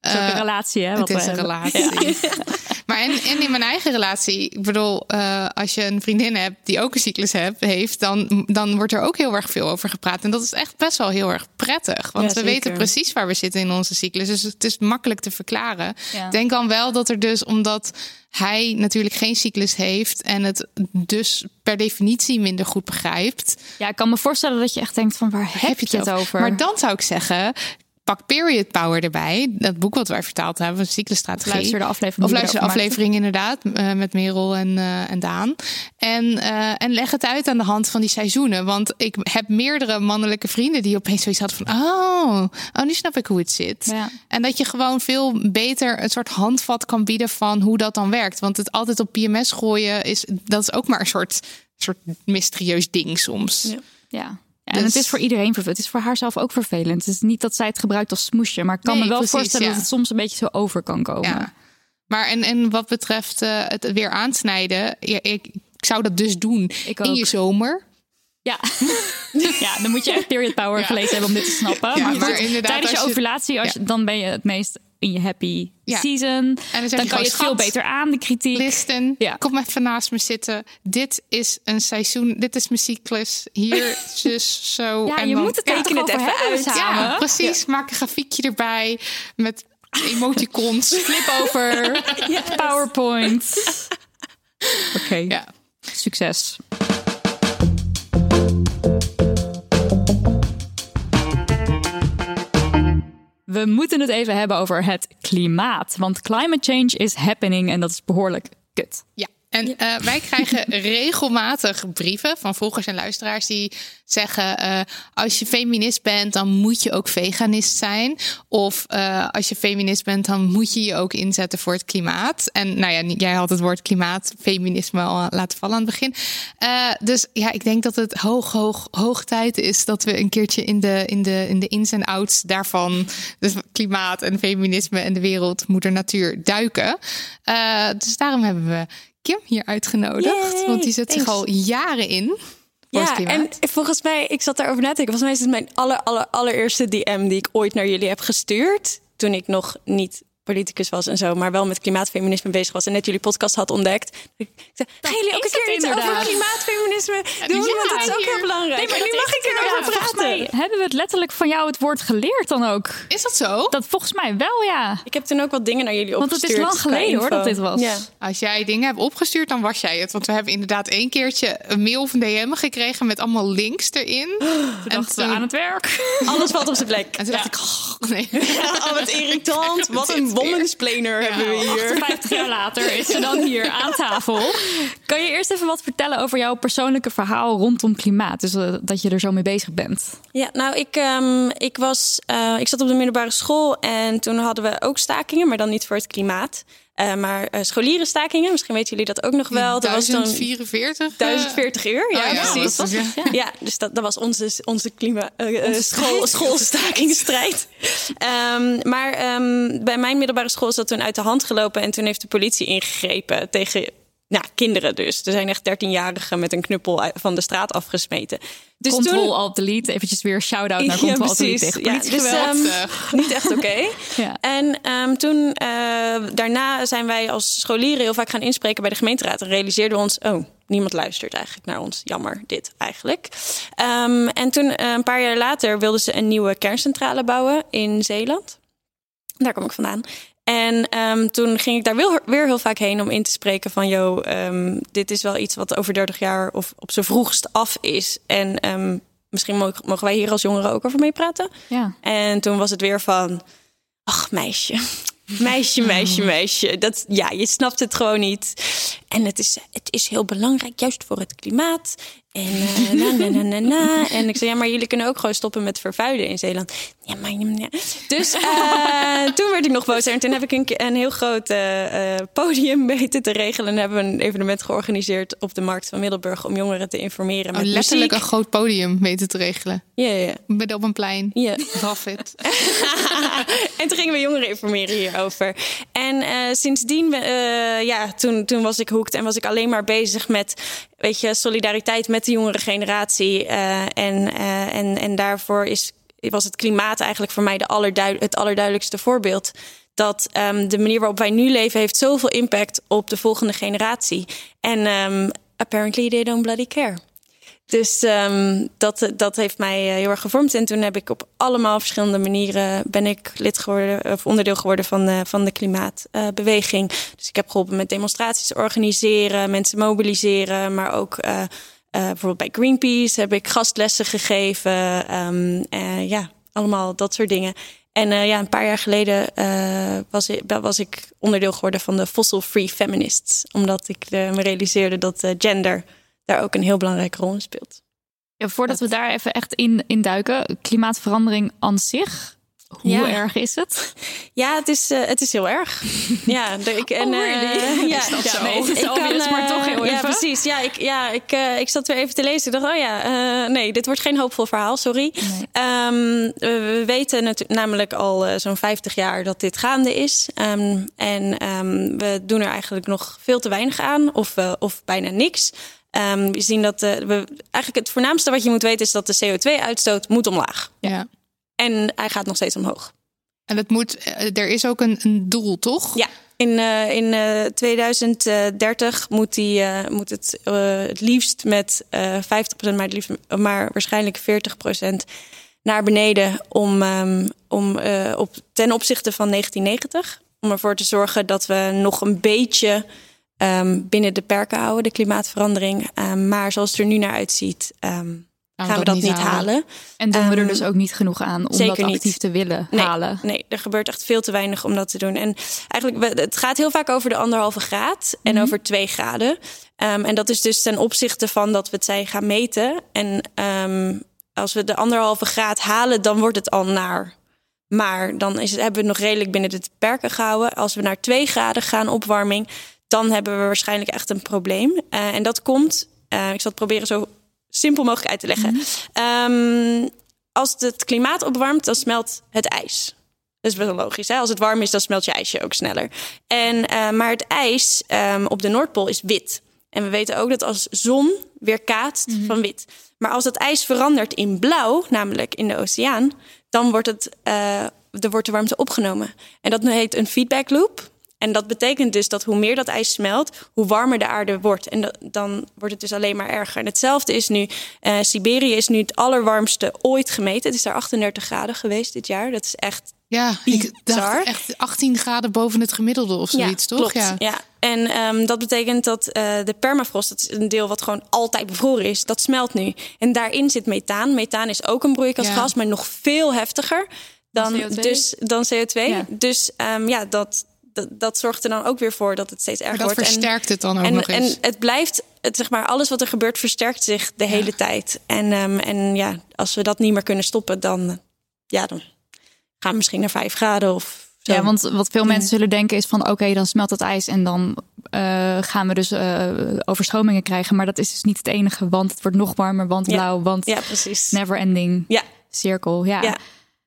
F: Het is ook een relatie, hè? Wat
E: het is
F: we
E: een
F: hebben.
E: relatie.
F: Ja.
E: Maar en, en in mijn eigen relatie, ik bedoel, uh, als je een vriendin hebt die ook een cyclus heb, heeft, dan, dan wordt er ook heel erg veel over gepraat. En dat is echt best wel heel erg prettig. Want
G: Ja,
E: we weten precies waar we zitten in onze cyclus. Dus het is makkelijk te verklaren.
F: Ja.
E: Ik denk dan wel dat er dus, omdat hij natuurlijk geen cyclus heeft en het dus per definitie minder goed begrijpt.
F: Ja, ik kan me voorstellen dat je echt denkt van waar heb, je het over?
E: Maar dan zou ik zeggen, pak Period Power erbij. Dat boek wat wij vertaald hebben, een cyclusstrategie.
F: Luister de aflevering.
E: Of luister de aflevering inderdaad, uh, met Merel en, uh, en Daan. En, uh, en leg het uit aan de hand van die seizoenen. Want ik heb meerdere mannelijke vrienden die opeens zoiets hadden van, oh, oh nu snap ik hoe het zit.
F: Ja.
E: En dat je gewoon veel beter een soort handvat kan bieden van hoe dat dan werkt. Want het altijd op P M S gooien, is, dat is ook maar een soort, soort mysterieus ding soms.
G: Ja.
F: Ja. Ja,
E: Dus-
F: en het is voor iedereen vervelend. Het is voor haar zelf ook vervelend. Het is niet dat zij het gebruikt als smoesje. Maar ik kan
E: Nee,
F: me wel
E: precies,
F: voorstellen
E: ja.
F: dat het soms een beetje zo over kan komen.
E: Ja. Maar en, en wat betreft uh, het weer aansnijden, ja, ik, ik zou dat dus doen
F: Ik
E: in
F: ook.
E: je zomer.
F: Ja. Ja, dan moet je echt Period Power
E: Ja.
F: gelezen hebben om dit te snappen.
E: Ja,
F: maar
E: maar
F: goed,
E: inderdaad,
F: tijdens je
E: als je-
F: ovulatie, als
E: Ja.
F: je, dan ben je het meest in je happy
E: Ja.
F: season.
E: En dan, zeg
F: Dan
E: je
F: kan
E: gewoon,
F: je het veel
E: schat,
F: beter aan, de kritiek.
E: Listen,
F: Ja.
E: kom even naast me zitten. Dit is een seizoen, dit is mijn cyclus. Hier, zus, zo.
F: Ja,
E: en
F: je
E: dan,
F: moet het
E: ja,
F: er toch
G: het
F: over
G: even
F: hebben
G: uit.
F: samen.
E: ja, precies. Maak een grafiekje erbij met emoticons.
F: Flip over, PowerPoint. Oké,
E: Ja.
F: succes. We moeten het even hebben over het klimaat. Want climate change is happening en dat is behoorlijk kut.
E: Ja, en uh, wij krijgen regelmatig brieven van volgers en luisteraars die zeggen, uh, als je feminist bent, dan moet je ook veganist zijn. Of uh, als je feminist bent, dan moet je je ook inzetten voor het klimaat. En nou ja, jij had het woord klimaat, feminisme al laten vallen aan het begin. Uh, dus ja, ik denk dat het hoog, hoog, hoog tijd is dat we een keertje in de, in de, in de ins en outs daarvan, dus klimaat en feminisme en de wereld, moeder natuur, duiken. Uh, dus daarom hebben we Kim hier uitgenodigd,
G: Yay,
E: want die zet zich
G: thanks.
E: al jaren in voor het
G: Ja,
E: klimaat.
G: en volgens mij, ik zat daarover na te denken. Volgens mij is het mijn aller, aller, allereerste D M die ik ooit naar jullie heb gestuurd. Toen ik nog niet politicus was en zo, maar wel met klimaatfeminisme bezig was en net jullie podcast had ontdekt. Ik zei, gaan jullie ook
F: is
G: een keer
F: het
G: iets over
F: inderdaad.
G: klimaatfeminisme doen?
E: ja,
G: Want dat is ook
E: hier.
G: heel belangrijk.
F: Nee, maar
G: en nu
F: dat
G: mag
F: is
G: ik
F: het
G: erover
F: inderdaad. Volgens
G: praten.
F: mij hebben we het letterlijk van jou het woord geleerd dan ook.
E: Is dat zo?
F: Dat volgens mij wel, ja.
G: Ik heb toen ook wat dingen naar jullie
F: Want het
G: opgestuurd.
F: is lang
G: qua
F: geleden hoor
G: info.
F: dat dit was.
G: Ja.
E: Als jij dingen hebt opgestuurd, dan was jij het. Want we hebben inderdaad één keertje een mail of een D M gekregen met allemaal links erin.
F: Toen
E: en
F: dachten we aan het werk.
G: Alles valt op zijn plek.
E: En toen dacht ik, oh, nee.
G: Oh, wat irritant. Wat een womansplainer hebben we hier.
F: achtenvijftig jaar later is ze dan hier aan tafel. Kan je eerst even wat vertellen over jouw persoonlijke verhaal rondom klimaat? Dus uh, dat je er zo mee bezig bent.
G: Ja, nou, ik, um, ik, was, uh, ik zat op de middelbare school en toen hadden we ook stakingen, maar dan niet voor het klimaat. Uh, maar uh, scholierenstakingen, misschien weten jullie dat ook nog wel. Dat was
E: duizend
G: dan
E: vierenveertig
G: duizend veertig uur, ja,
E: Oh, ja,
G: precies.
E: dat was het,
G: ja. Ja, dus dat, dat was onze, onze klima, uh, onze school, schoolstakingsstrijd. um, maar um, bij mijn middelbare school is dat toen uit de hand gelopen en toen heeft de politie ingegrepen tegen nou, kinderen dus. Er zijn echt dertienjarigen met een knuppel van de straat afgesmeten. Dus
F: Control
G: toen...
F: Alt Delete. Eventjes weer shout-out naar Control Alt Delete tegen
G: Ja,
F: politiegeweld.
G: dus, um, niet echt oké. Okay.
F: Ja.
G: En um, toen, uh, daarna zijn wij als scholieren heel vaak gaan inspreken bij de gemeenteraad. En realiseerden we ons, oh, niemand luistert eigenlijk naar ons. Jammer, dit eigenlijk. Um, en toen, uh, een paar jaar later, wilden ze een nieuwe kerncentrale bouwen in Zeeland. Daar kom ik vandaan. En um, toen ging ik daar weer, weer heel vaak heen om in te spreken van... joh, um, dit is wel iets wat over dertig jaar of op z'n vroegst af is. En um, misschien mogen, mogen wij hier als jongeren ook over meepraten.
F: Ja.
G: En toen was het weer van... ach, meisje, meisje, meisje, meisje. Dat, ja, je snapt het gewoon niet. En het is, het is heel belangrijk, juist voor het klimaat... En uh, na, na, na, na, na. En ik zei, ja, maar jullie kunnen ook gewoon stoppen met vervuilen in Zeeland. Ja, maar... Ja. Dus uh, toen werd ik nog bozer. En toen heb ik een, een heel groot uh, uh, podium weten te regelen. En hebben we een evenement georganiseerd op de Markt van Middelburg... om jongeren te informeren met
E: oh, letterlijk
G: muziek.
E: een groot podium weten te regelen.
G: Ja, ja, ja.
E: Met op een plein.
G: Ja.
E: Love it.
G: En toen gingen we jongeren informeren hierover. En uh, sindsdien, uh, ja, toen, toen was ik hooked en was ik alleen maar bezig met... weet je, solidariteit met de jongere generatie. Uh, en, uh, en, en daarvoor is, was het klimaat eigenlijk voor mij de allerduid, het allerduidelijkste voorbeeld. dat um, de manier waarop wij nu leven heeft zoveel impact op de volgende generatie. En um, apparently they don't bloody care. Dus um, dat, dat heeft mij heel erg gevormd. En toen heb ik op allemaal verschillende manieren ben ik lid geworden of onderdeel geworden van de, van de klimaatbeweging. Uh, dus ik heb geholpen met demonstraties organiseren, mensen mobiliseren, maar ook uh, uh, bijvoorbeeld bij Greenpeace heb ik gastlessen gegeven. Um, uh, ja, allemaal dat soort dingen. En uh, ja, een paar jaar geleden uh, was, ik, was ik onderdeel geworden van de Fossil Free Feminists. Omdat ik uh, me realiseerde dat uh, gender daar ook een heel belangrijke rol in speelt.
F: Ja, voordat we daar even echt in, in duiken, klimaatverandering aan zich, hoe
G: ja.
F: erg is het?
G: Ja, het is, uh, het is heel erg. Ja, de, ik, en,
F: oh, really?
G: uh, ja,
F: is dat
G: ja,
F: zo?
G: Nee,
F: het is
G: ik
F: obvious,
G: kan,
F: maar toch heel
G: ja,
F: even.
G: precies. Ja, ik, ja ik, uh, ik zat weer even te lezen. Ik dacht, oh ja, uh, nee, dit wordt geen hoopvol verhaal, sorry. Nee. Um, we weten natu- namelijk al uh, zo'n vijftig jaar dat dit gaande is. Um, en um, we doen er eigenlijk nog veel te weinig aan, of, uh, of bijna niks. Um, we zien dat de, we, eigenlijk het voornaamste wat je moet weten is dat de C O twee uitstoot moet omlaag.
E: Ja.
G: En hij gaat nog steeds omhoog.
E: En het moet, er is ook een, een doel, toch?
G: Ja, in, uh, in uh, twintig dertig moet, die, uh, moet het uh, het liefst met uh, vijftig procent, maar, het liefst, maar waarschijnlijk veertig procent naar beneden om, um, om, uh, op, ten opzichte van negentien negentig. Om ervoor te zorgen dat we nog een beetje um, binnen de perken houden, de klimaatverandering. Um, maar zoals het er nu naar uitziet, Um, gaan we dat, dat niet halen. halen.
F: En doen we er
G: um,
F: dus ook niet genoeg aan om
G: zeker
F: dat actief
G: niet.
F: te willen
G: nee,
F: halen?
G: Nee, er gebeurt echt veel te weinig om dat te doen. En eigenlijk, het gaat heel vaak over de anderhalve graad en mm-hmm. over twee graden. Um, en dat is dus ten opzichte van dat we het zijn gaan meten. En um, als we de anderhalve graad halen, dan wordt het al naar. Maar dan is het, hebben we het nog redelijk binnen de perken gehouden. Als we naar twee graden gaan opwarming, dan hebben we waarschijnlijk echt een probleem. Uh, en dat komt, uh, ik zal het proberen zo simpel mogelijk uit te leggen. Mm-hmm. Um, als het klimaat opwarmt, dan smelt het ijs. Dat is best wel logisch. Hè? Als het warm is, dan smelt je ijsje ook sneller. En, uh, maar het ijs um, op de Noordpool is wit. En we weten ook dat als zon weerkaatst mm-hmm. van wit. Maar als dat ijs verandert in blauw, namelijk in de oceaan, dan wordt, het, uh, er wordt de warmte opgenomen. En dat heet een feedback loop. En dat betekent dus dat hoe meer dat ijs smelt, hoe warmer de aarde wordt. En dat, dan wordt het dus alleen maar erger. En hetzelfde is nu, uh, Siberië is nu het allerwarmste ooit gemeten. Het is daar achtendertig graden geweest dit jaar. Dat is echt
E: Ja, ik dacht echt achttien graden boven het gemiddelde of zoiets,
G: ja,
E: toch?
G: Klopt.
E: Ja,
G: ja. En um, dat betekent dat uh, de permafrost, dat is een deel wat gewoon altijd bevroren is, dat smelt nu. En daarin zit methaan. Methaan is ook een broeikasgas, ja. maar nog veel heftiger dan,
F: dan C O twee.
G: Dus, dan C O twee.
F: Ja.
G: Dus um, ja, dat... Dat, dat zorgt er dan ook weer voor dat het steeds erger
E: wordt.
G: wordt.
E: Dat versterkt het dan ook
G: en,
E: nog eens.
G: En het blijft, het, zeg maar, alles wat er gebeurt versterkt zich de ja. hele tijd. En, um, en ja, als we dat niet meer kunnen stoppen, dan, ja, dan gaan we misschien naar vijf graden of zo.
F: Ja, want wat veel mensen zullen denken is van oké, okay, dan smelt het ijs en dan uh, gaan we dus uh, overstromingen krijgen. Maar dat is dus niet het enige, want het wordt nog warmer, want blauw,
G: ja.
F: want
G: ja, precies.
F: never ending
G: ja.
F: cirkel. Ja.
G: ja.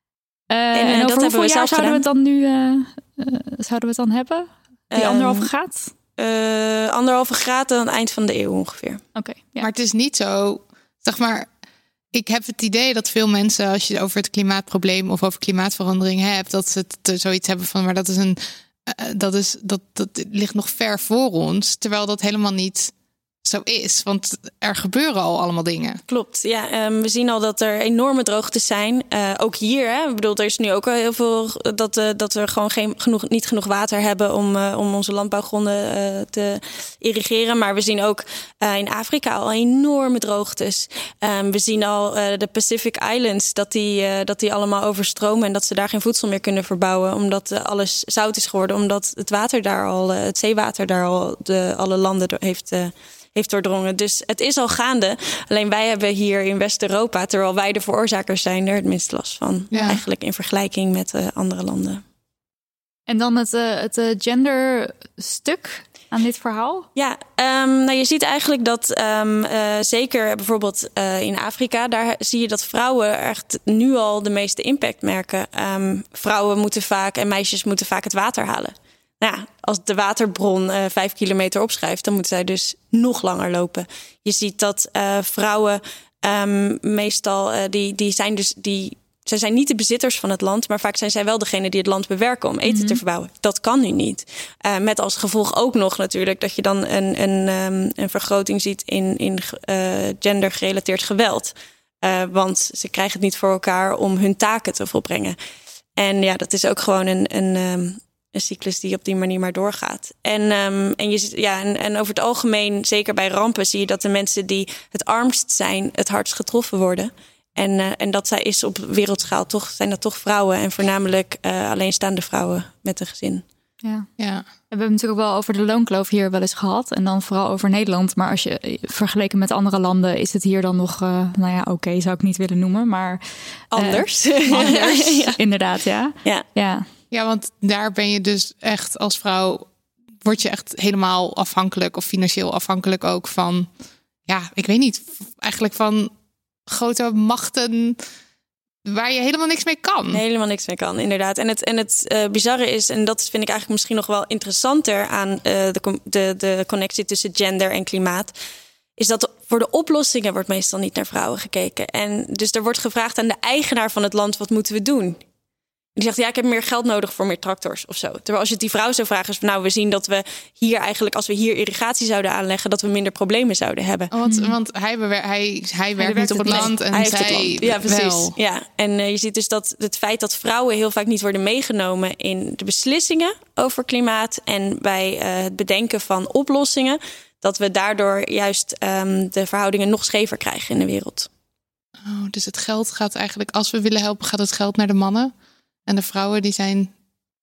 F: Uh, en, en over dat hoeveel jaar zouden we het dan nu uh, uh, zouden we het dan hebben? Die um, anderhalve graad?
G: Uh, anderhalve graad aan het eind van de eeuw ongeveer.
F: Oké. Okay, ja.
E: Maar het is niet zo, zeg maar, ik heb het idee dat veel mensen, als je over het klimaatprobleem of over klimaatverandering hebt, dat ze het zoiets hebben van, maar dat is een, uh, dat is dat dat ligt nog ver voor ons, terwijl dat helemaal niet zo is, want er gebeuren al allemaal dingen.
G: Klopt, ja. Um, we zien al dat er enorme droogtes zijn. Uh, ook hier, hè. Ik bedoel, er is nu ook al heel veel dat, uh, dat we gewoon geen, genoeg, niet genoeg water hebben om, uh, om onze landbouwgronden uh, te irrigeren. Maar we zien ook uh, in Afrika al enorme droogtes. Um, we zien al uh, de Pacific Islands, dat die, uh, dat die allemaal overstromen en dat ze daar geen voedsel meer kunnen verbouwen, omdat uh, alles zout is geworden, omdat het water daar al, uh, het zeewater daar al de, alle landen heeft uh, heeft doordrongen. Dus het is al gaande. Alleen wij hebben hier in West-Europa, terwijl wij de veroorzakers zijn, er het minst last van. Ja. Eigenlijk in vergelijking met uh, andere landen.
F: En dan het, uh, het uh, genderstuk aan dit verhaal?
G: Ja, um, nou je ziet eigenlijk dat um, uh, zeker bijvoorbeeld uh, in Afrika, daar zie je dat vrouwen echt nu al de meeste impact merken. Um, vrouwen moeten vaak en meisjes moeten vaak het water halen. Nou ja, als de waterbron uh, vijf kilometer opschrijft, dan moeten zij dus nog langer lopen. Je ziet dat uh, vrouwen um, meestal, uh, die, die zijn dus, die zij zijn niet de bezitters van het land, maar vaak zijn zij wel degene die het land bewerken om eten mm-hmm. te verbouwen. Dat kan nu niet. Uh, met als gevolg ook nog natuurlijk dat je dan een, een, um, een vergroting ziet in, in uh, gendergerelateerd geweld. Uh, want ze krijgen het niet voor elkaar om hun taken te volbrengen. En ja, dat is ook gewoon een, een, um, een cyclus die op die manier maar doorgaat. En, um, en, je, ja, en, en over het algemeen, zeker bij rampen, zie je dat de mensen die het armst zijn, het hardst getroffen worden. En, uh, en dat zij is op wereldschaal toch, zijn dat toch vrouwen en voornamelijk uh, alleenstaande vrouwen met een gezin.
F: Ja. ja, we hebben het natuurlijk wel over de loonkloof hier wel eens gehad. En dan vooral over Nederland. Maar als je vergeleken met andere landen is het hier dan nog, uh, nou ja, oké, okay, zou ik niet willen noemen. Maar
G: anders.
F: Uh, anders, ja. Inderdaad, ja.
G: ja.
E: Ja. Ja, want daar ben je dus echt als vrouw, word je echt helemaal afhankelijk of financieel afhankelijk ook van, ja, ik weet niet, eigenlijk van grote machten waar je helemaal niks mee kan.
G: Nee, helemaal niks mee kan, inderdaad. En het, en het uh, bizarre is, en dat vind ik eigenlijk misschien nog wel interessanter aan uh, de, de, de connectie tussen gender en klimaat, is dat voor de oplossingen wordt meestal niet naar vrouwen gekeken. En dus er wordt gevraagd aan de eigenaar van het land, wat moeten we doen? Die zegt, ja, ik heb meer geld nodig voor meer tractors of zo. Terwijl als je het die vrouw zou vragen, is van, nou, we zien dat we hier eigenlijk, als we hier irrigatie zouden aanleggen, dat we minder problemen zouden hebben.
E: Oh, want, want hij, bewer- hij, hij werkt niet op het land en zij het land.
G: Ja, precies.
E: Wel.
G: Ja, en uh, je ziet dus dat het feit dat vrouwen heel vaak niet worden meegenomen in de beslissingen over klimaat en bij uh, het bedenken van oplossingen, dat we daardoor juist um, de verhoudingen nog schever krijgen in de wereld.
E: Oh, dus het geld gaat eigenlijk, als we willen helpen, gaat het geld naar de mannen. En de vrouwen, die zijn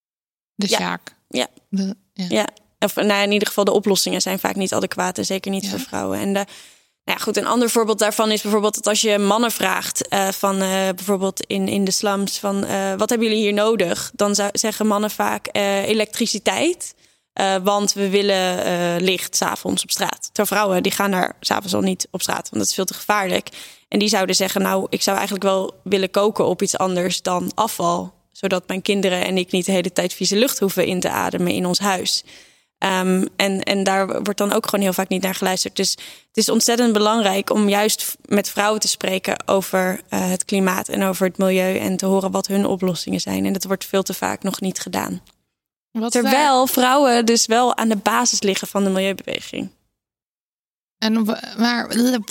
E: de
G: ja.
E: sjaak.
G: Ja.
E: De, ja.
G: ja. Of nou, in ieder geval de oplossingen zijn vaak niet adequaat. En zeker niet ja. voor vrouwen. En de, nou ja, goed, een ander voorbeeld daarvan is bijvoorbeeld dat als je mannen vraagt, uh, van uh, bijvoorbeeld in, in de slums, van uh, wat hebben jullie hier nodig? Dan zou, zeggen mannen vaak uh, elektriciteit. Uh, want we willen uh, licht 's avonds op straat. Terwijl vrouwen, die gaan daar 's avonds al niet op straat, want dat is veel te gevaarlijk. En die zouden zeggen, nou, ik zou eigenlijk wel willen koken op iets anders dan afval, zodat mijn kinderen en ik niet de hele tijd vieze lucht hoeven in te ademen in ons huis. Um, en, en daar wordt dan ook gewoon heel vaak niet naar geluisterd. Dus het is ontzettend belangrijk om juist met vrouwen te spreken over uh, het klimaat en over het milieu en te horen wat hun oplossingen zijn. En dat wordt veel te vaak nog niet gedaan. Wat Terwijl daar... vrouwen dus wel aan de basis liggen van de milieubeweging.
E: En maar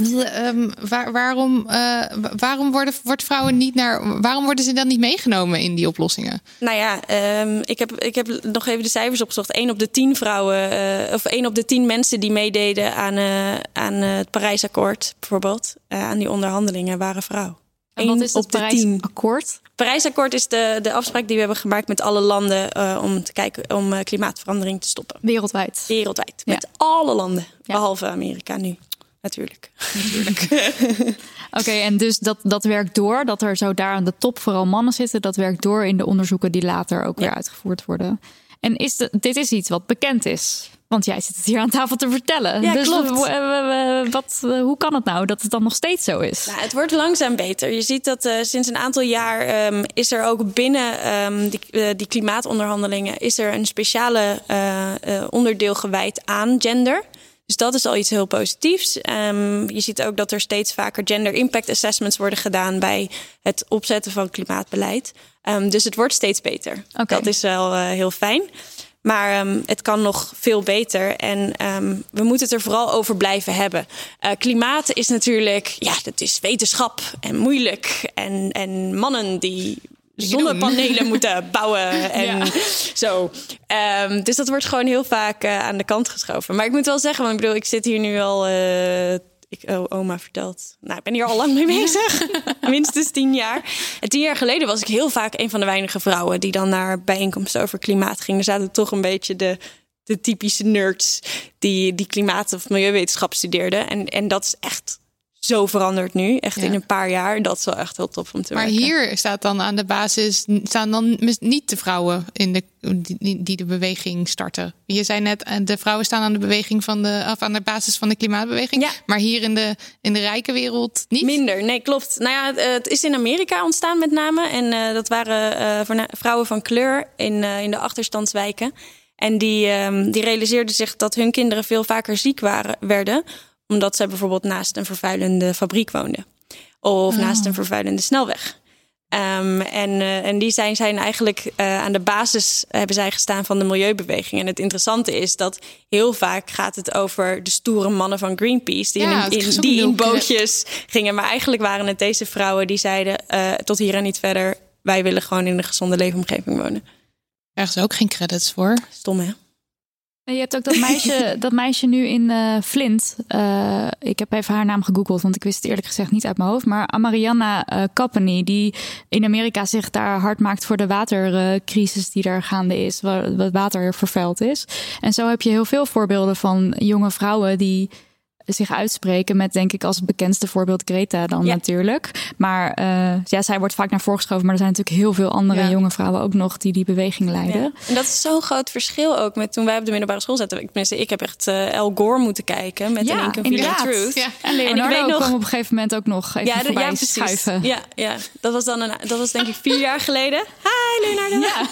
E: um, waar, waarom, uh, waarom worden wordt vrouwen niet naar? Waarom worden ze dan niet meegenomen in die oplossingen?
G: Nou ja, um, ik heb ik heb nog even de cijfers opgezocht. Eén op de tien vrouwen, uh, of één op de tien mensen die meededen aan, uh, aan uh, het Parijsakkoord, bijvoorbeeld, uh, aan die onderhandelingen, waren vrouw.
F: En wat is het Parijsakkoord?
G: Parijsakkoord is de, de afspraak die we hebben gemaakt met alle landen uh, om te kijken om uh, klimaatverandering te stoppen.
F: Wereldwijd.
G: Wereldwijd. Ja. Met alle landen. Ja. Behalve Amerika nu. Natuurlijk. Natuurlijk.
F: Oké, okay, en dus dat, dat werkt door. Dat er zo daar aan de top vooral mannen zitten. Dat werkt door in de onderzoeken die later ook ja. weer uitgevoerd worden. En is de, dit is iets wat bekend is. Want jij zit het hier aan tafel te vertellen.
G: Ja,
F: dus
G: klopt.
F: W- w- wat, hoe kan het nou dat het dan nog steeds zo is?
G: Nou, het wordt langzaam beter. Je ziet dat uh, sinds een aantal jaar um, is er ook binnen um, die, uh, die klimaatonderhandelingen is er een speciale uh, uh, onderdeel gewijd aan gender. Dus dat is al iets heel positiefs. Um, je ziet ook dat er steeds vaker gender impact assessments worden gedaan bij het opzetten van klimaatbeleid. Um, dus het wordt steeds beter. Okay. Dat is wel uh, heel fijn. Maar um, het kan nog veel beter. En um, we moeten het er vooral over blijven hebben. Uh, klimaat is natuurlijk, ja, dat is wetenschap en moeilijk. En, en mannen die zonnepanelen moeten bouwen en ja. zo. Um, dus dat wordt gewoon heel vaak uh, aan de kant geschoven. Maar ik moet wel zeggen, want ik bedoel, ik zit hier nu al. Uh, Ik, oh, oma vertelt. Nou, ik ben hier al lang mee bezig. Minstens tien jaar. En tien jaar geleden was ik heel vaak een van de weinige vrouwen die dan naar bijeenkomsten over klimaat gingen. Er zaten toch een beetje de, de typische nerds die, die klimaat- of milieuwetenschap studeerden. En, en dat is echt zo veranderd nu. Echt ja. in een paar jaar. Dat is wel echt heel tof om te
E: maar
G: werken.
E: Maar hier staat dan aan de basis, staan dan niet de vrouwen in de, die, die de beweging starten. Je zei net, de vrouwen staan aan de beweging van de, of aan de basis van de klimaatbeweging. Ja. Maar hier in de, in de rijke wereld niet?
G: Minder, nee, klopt. Nou ja, het is in Amerika ontstaan met name. En uh, dat waren uh, vrouwen van kleur in, uh, in de achterstandswijken. En die, um, die realiseerden zich dat hun kinderen veel vaker ziek waren, werden, omdat zij bijvoorbeeld naast een vervuilende fabriek woonden. Of oh. naast een vervuilende snelweg. Um, en, uh, en die zijn, zijn eigenlijk uh, aan de basis hebben zij gestaan van de milieubeweging. En het interessante is dat heel vaak gaat het over de stoere mannen van Greenpeace. Die,
E: ja,
G: in, in, die in bootjes gingen. Maar eigenlijk waren het deze vrouwen die zeiden uh, tot hier en niet verder. Wij willen gewoon in een gezonde leefomgeving wonen.
E: Ergens ook geen credits voor.
G: Stom, hè?
F: Je hebt ook dat meisje, dat meisje nu in uh, Flint. Uh, ik heb even haar naam gegoogeld, want ik wist het eerlijk gezegd niet uit mijn hoofd. Maar Mariana uh, Kappeny, die in Amerika zich daar hard maakt voor de watercrisis die daar gaande is. Waar het water vervuild is. En zo heb je heel veel voorbeelden van jonge vrouwen die zich uitspreken met, denk ik, als bekendste voorbeeld Greta dan ja. natuurlijk. Maar uh, ja, zij wordt vaak naar voren geschoven. Maar er zijn natuurlijk heel veel andere ja. jonge vrouwen ook nog die die beweging leiden. Ja.
G: En dat is zo'n groot verschil ook met toen wij op de middelbare school zaten. Ik, tenminste, ik heb echt uh, Al Gore moeten kijken met
F: ja,
G: een Inconvenient Truth.
F: Ja. En Leonardo en ik weet nog, kwam op een gegeven moment ook nog even ja, voorbij ja, schuiven.
G: Ja, ja, dat was dan een, dat was denk ik vier jaar geleden. Hi Leonardo. Ja,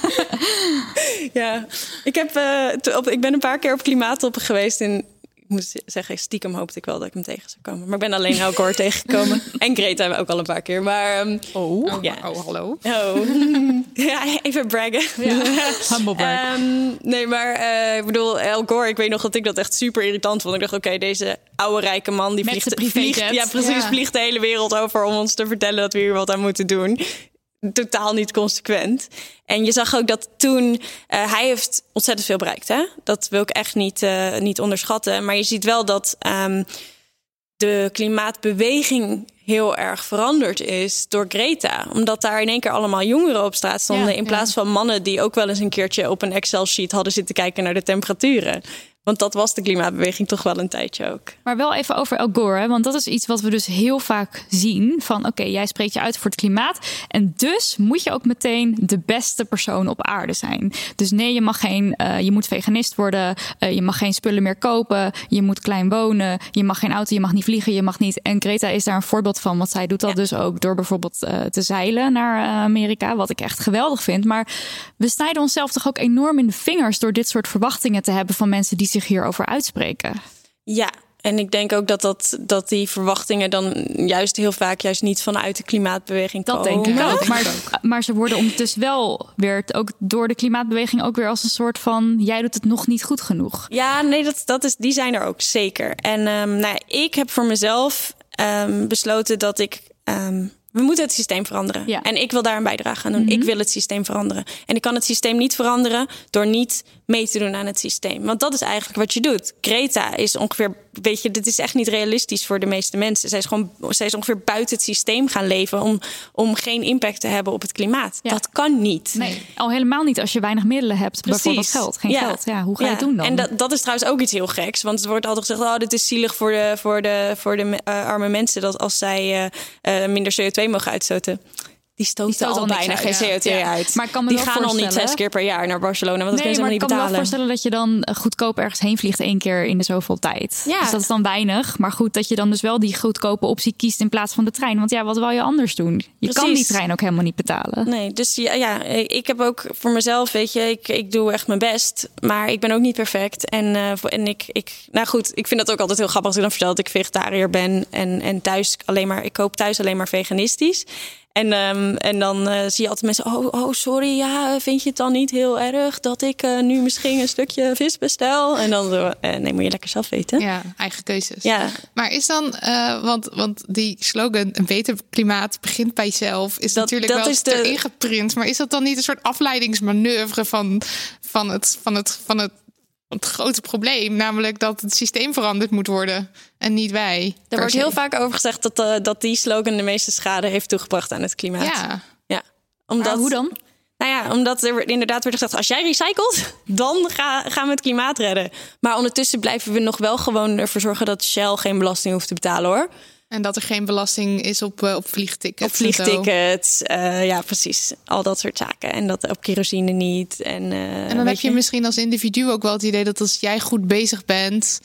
G: ja. Ik, heb, uh, op, ik ben een paar keer op klimaattoppen geweest in. Ik moet zeggen, stiekem hoopte ik wel dat ik hem tegen zou komen. Maar ik ben alleen Al Gore tegengekomen. En Greta hebben we ook al een paar keer. Maar, um,
F: oh,
G: ja.
F: oh, hallo.
G: Oh. Ja, even braggen. Ja.
F: Humble brag.
G: Um, nee, maar uh, ik bedoel, Al Gore, ik weet nog dat ik dat echt super irritant vond. Ik dacht, oké, okay, deze oude rijke man die
F: Met
G: vliegt, vliegt, ja, precies, ja. vliegt de hele wereld over om ons te vertellen dat we hier wat aan moeten doen. Totaal niet consequent. En je zag ook dat toen... Uh, hij heeft ontzettend veel bereikt. Hè? Dat wil ik echt niet, uh, niet onderschatten. Maar je ziet wel dat um, de klimaatbeweging heel erg veranderd is door Greta. Omdat daar in één keer allemaal jongeren op straat stonden. Ja, in plaats ja. van mannen die ook wel eens een keertje op een Excel-sheet hadden zitten kijken naar de temperaturen. Want dat was de klimaatbeweging toch wel een tijdje ook.
F: Maar wel even over Al Gore, hè? Want dat is iets wat we dus heel vaak zien. Van oké, okay, jij spreekt je uit voor het klimaat. En dus moet je ook meteen de beste persoon op aarde zijn. Dus nee, je mag geen, uh, je moet veganist worden. Uh, je mag geen spullen meer kopen. Je moet klein wonen. Je mag geen auto, je mag niet vliegen, je mag niet. En Greta is daar een voorbeeld van. Want zij doet dat ja. dus ook door bijvoorbeeld uh, te zeilen naar uh, Amerika. Wat ik echt geweldig vind. Maar we snijden onszelf toch ook enorm in de vingers door dit soort verwachtingen te hebben van mensen die zich hierover uitspreken.
G: Ja, en ik denk ook dat, dat, dat die verwachtingen dan juist heel vaak juist niet vanuit de klimaatbeweging
F: dat
G: komen.
F: Dat denk ik ook. Maar, maar ze worden ondertussen wel weer ook door de klimaatbeweging ook weer als een soort van jij doet het nog niet goed genoeg.
G: Ja, nee, dat, dat is, die zijn er ook zeker. En um, nou ja, ik heb voor mezelf um, besloten dat ik um, we moeten het systeem veranderen. Ja. En ik wil daar een bijdrage aan doen. Mm-hmm. Ik wil het systeem veranderen. En ik kan het systeem niet veranderen door niet mee te doen aan het systeem. Want dat is eigenlijk wat je doet. Greta is ongeveer, weet je, dit is echt niet realistisch voor de meeste mensen. Zij is gewoon, zij is ongeveer buiten het systeem gaan leven om, om geen impact te hebben op het klimaat. Ja. Dat kan niet.
F: Nee, al helemaal niet als je weinig middelen hebt. Precies. Bijvoorbeeld geld, geen ja. geld. Ja, hoe ga je
G: ja.
F: het doen dan?
G: En dat, dat is trouwens ook iets heel geks. Want het wordt altijd gezegd, oh, dit is zielig voor de, voor de, voor de uh, arme mensen. Dat als zij uh, uh, minder C O twee mogen uitstoten. Die stoten al bijna geen C O twee ja. uit.
F: Maar kan me
G: die
F: wel
G: gaan al niet zes keer per jaar naar Barcelona. Want dat
F: nee,
G: kunnen ze
F: maar
G: niet betalen.
F: Ik kan me wel voorstellen dat je dan goedkoop ergens heen vliegt één keer in de zoveel tijd. Ja. Dus dat is dan weinig. Maar goed, dat je dan dus wel die goedkope optie kiest in plaats van de trein. Want ja, wat wil je anders doen? Je Precies. kan die trein ook helemaal niet betalen.
G: Nee, dus ja, ja, ik heb ook voor mezelf, weet je, ik, ik doe echt mijn best. Maar ik ben ook niet perfect. En, uh, en ik, ik, nou goed, ik vind dat ook altijd heel grappig als ik dan vertel dat ik vegetariër ben. En, en thuis alleen maar, ik koop thuis alleen maar veganistisch. En, um, en dan uh, zie je altijd mensen, oh, oh, sorry, ja, vind je het dan niet heel erg dat ik uh, nu misschien een stukje vis bestel? En dan zo, uh, nee, moet je lekker zelf weten.
E: Ja, eigen keuzes.
G: Ja.
E: Maar is dan, uh, want, want die slogan, een beter klimaat begint bij jezelf, is dat, natuurlijk dat wel is de... erin geprint. Maar is dat dan niet een soort afleidingsmanoeuvre van, van het, van het, van het het grote probleem, namelijk dat het systeem veranderd moet worden en niet wij.
G: Er wordt heel vaak over gezegd dat, uh, dat die slogan de meeste schade heeft toegebracht aan het klimaat.
E: Ja.
G: Ja. Omdat,
F: maar hoe dan?
G: Nou ja, omdat er inderdaad wordt gezegd, als jij recycelt, dan ga, gaan we het klimaat redden. Maar ondertussen blijven we nog wel gewoon ervoor zorgen dat Shell geen belasting hoeft te betalen, hoor.
E: En dat er geen belasting is op, uh, op vliegtickets.
G: Op vliegtickets, uh, ja, precies. Al dat soort zaken. En dat op kerosine niet. En, uh,
E: en dan heb je,
G: je
E: misschien als individu ook wel het idee dat als jij goed bezig bent,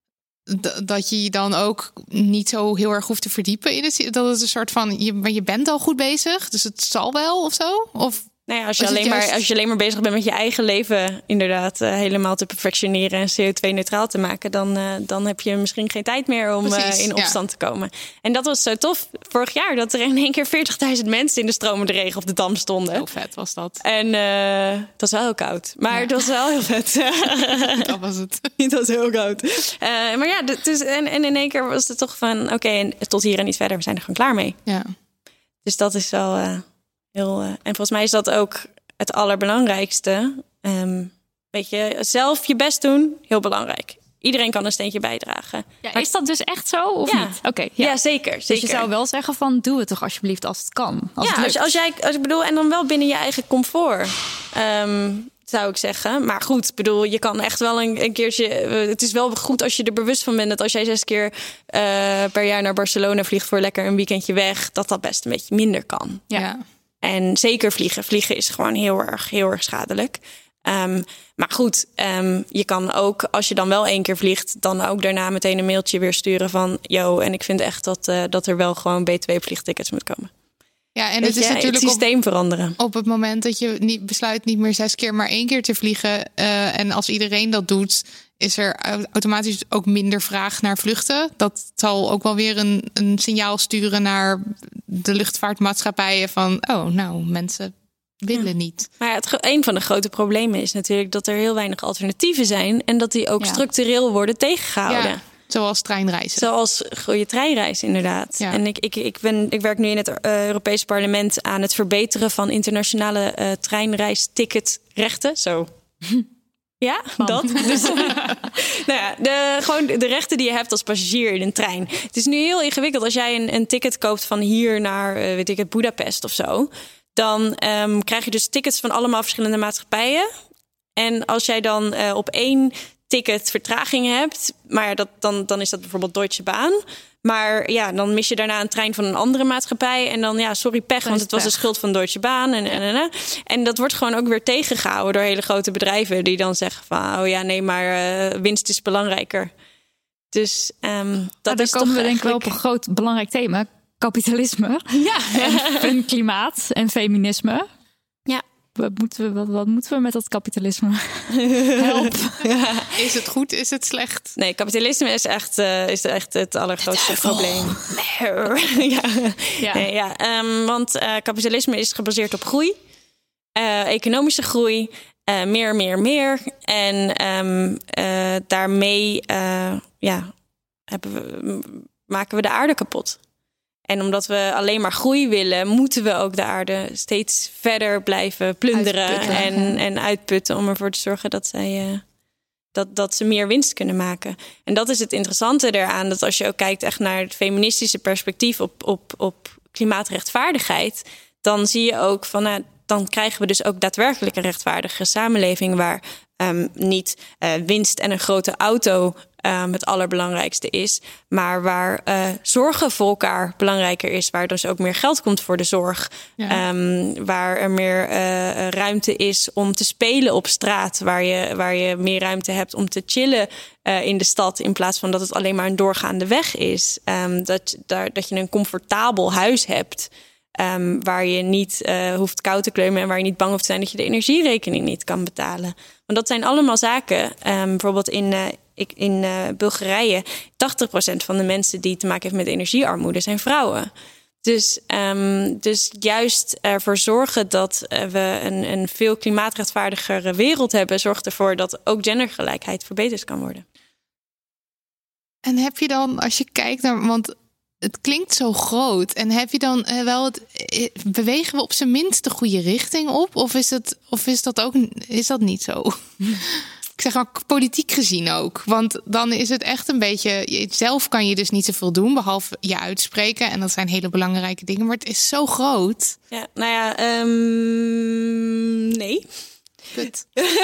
E: d- dat je je dan ook niet zo heel erg hoeft te verdiepen in het. Dat het een soort van, je, maar je bent al goed bezig, dus het zal wel of zo? Of
G: Nou ja, als je,
H: Was het
G: alleen
H: juist-
G: maar, als je alleen maar bezig bent met je eigen leven, inderdaad, uh, helemaal te perfectioneren en C O twee neutraal te maken, dan, uh, dan heb je misschien geen tijd meer om uh, in opstand ja. te komen. En dat was zo tof vorig jaar, dat er in één keer veertigduizend mensen in de stromende regen op de Dam stonden.
H: Heel vet was dat.
G: En uh, het was wel heel koud, maar ja. het was wel heel vet.
H: Dat was het.
G: Het was heel koud. Uh, maar ja, dus, en, en in één keer was het toch van, oké, okay, tot hier en niet verder, we zijn er gewoon klaar mee.
H: Ja.
G: Dus dat is wel uh, heel... Uh, en volgens mij is dat ook het allerbelangrijkste. Um, weet je, zelf je best doen, heel belangrijk. Iedereen kan een steentje bijdragen.
F: Ja, is dat dus echt zo of
G: ja.
F: niet? Oké, okay, ja.
G: ja, zeker, zeker.
F: Dus je zou wel zeggen van, doe het toch alsjeblieft als het kan. Als
G: ja,
F: het
G: als, als jij, als ik bedoel, en dan wel binnen je eigen comfort. Um, zou ik zeggen. Maar goed, bedoel, je kan echt wel een, een keertje... Uh, het is wel goed als je er bewust van bent dat als jij zes keer uh, per jaar naar Barcelona vliegt voor lekker een weekendje weg, dat dat best een beetje minder kan.
H: Ja. ja.
G: En zeker vliegen. Vliegen is gewoon heel erg, heel erg schadelijk. Um, maar goed, um, je kan ook, als je dan wel één keer vliegt, dan ook daarna meteen een mailtje weer sturen van, yo, en ik vind echt dat, uh, dat er wel gewoon B twee vliegtickets moet komen.
H: Ja, en
G: Weet
H: het is
G: je,
H: natuurlijk
G: het systeem
H: op,
G: veranderen.
H: Op het moment dat je niet besluit niet meer zes keer, maar één keer te vliegen. Uh, en als iedereen dat doet, is er automatisch ook minder vraag naar vluchten. Dat zal ook wel weer een, een signaal sturen naar de luchtvaartmaatschappijen van, oh, nou, mensen willen ja. niet.
G: Maar het, een van de grote problemen is natuurlijk dat er heel weinig alternatieven zijn en dat die ook ja. structureel worden tegengehouden.
H: Ja. Zoals treinreizen.
G: Zoals goede treinreizen, inderdaad. Ja. En ik, ik, ik, ben, ik werk nu in het uh, Europese parlement aan het verbeteren van internationale uh, treinreisticketrechten. Zo. Ja, Man. dat. Dus, nou ja, de, gewoon de rechten die je hebt als passagier in een trein. Het is nu heel ingewikkeld als jij een, een ticket koopt van hier naar, uh, weet ik het, Budapest of zo. Dan um, krijg je dus tickets van allemaal verschillende maatschappijen. En als jij dan uh, op één ticket vertraging hebt, maar dat, dan, dan is dat bijvoorbeeld Deutsche Bahn. Maar ja, dan mis je daarna een trein van een andere maatschappij. En dan, ja, sorry, pech, want het was de schuld van Deutsche Bahn. En, en, en, en. en dat wordt gewoon ook weer tegengehouden door hele grote bedrijven die dan zeggen van, oh ja, nee, maar uh, winst is belangrijker. Dus um, dat
F: nou,
G: is
F: dan komen
G: toch
F: we denk ik wel op
G: eigenlijk
F: een groot belangrijk thema. Kapitalisme.
G: Ja.
F: En, en klimaat en feminisme.
G: Ja.
F: Wat moeten we, wat, wat moeten we met dat kapitalisme? Help.
H: Ja. Is het goed? Is het slecht?
G: Nee, kapitalisme is echt, uh, is echt het allergrootste
H: het
G: probleem. Nee. ja. Ja. Nee, ja. Um, want uh, kapitalisme is gebaseerd op groei. Uh, economische groei. Uh, meer, meer, meer. En um, uh, daarmee uh, ja, hebben we, maken we de aarde kapot. En omdat we alleen maar groei willen, moeten we ook de aarde steeds verder blijven plunderen uitputten, en, ja. en uitputten om ervoor te zorgen dat, zij, uh, dat, dat ze meer winst kunnen maken. En dat is het interessante eraan, dat als je ook kijkt echt naar het feministische perspectief op, op, op klimaatrechtvaardigheid, dan zie je ook van, nou, dan krijgen we dus ook daadwerkelijk een rechtvaardige samenleving waar um, niet uh, winst en een grote auto Um, het allerbelangrijkste is, maar waar uh, zorgen voor elkaar belangrijker is, waar dus ook meer geld komt voor de zorg, ja. um, waar er meer uh, ruimte is om te spelen op straat, waar je, waar je meer ruimte hebt om te chillen uh, in de stad, in plaats van dat het alleen maar een doorgaande weg is. Um, dat, daar, dat je een comfortabel huis hebt, um, waar je niet uh, hoeft koud te kleumen en waar je niet bang hoeft te zijn dat je de energierekening niet kan betalen. Want dat zijn allemaal zaken, um, bijvoorbeeld in uh, Ik, in uh, Bulgarije, tachtig procent van de mensen die te maken heeft met energiearmoede zijn vrouwen. Dus, um, dus juist ervoor zorgen dat uh, we een, een veel klimaatrechtvaardigere wereld hebben, zorgt ervoor dat ook gendergelijkheid verbeterd kan worden.
H: En heb je dan, als je kijkt naar, want het klinkt zo groot, en heb je dan uh, wel het, bewegen we op zijn minst de goede richting op? Of is het, of is dat ook, is dat niet zo? Ik zeg maar politiek gezien ook. Want dan is het echt een beetje, zelf kan je dus niet zoveel doen, behalve je uitspreken. En dat zijn hele belangrijke dingen. Maar het is zo groot.
G: Ja, nou ja, um, nee.
H: Kut.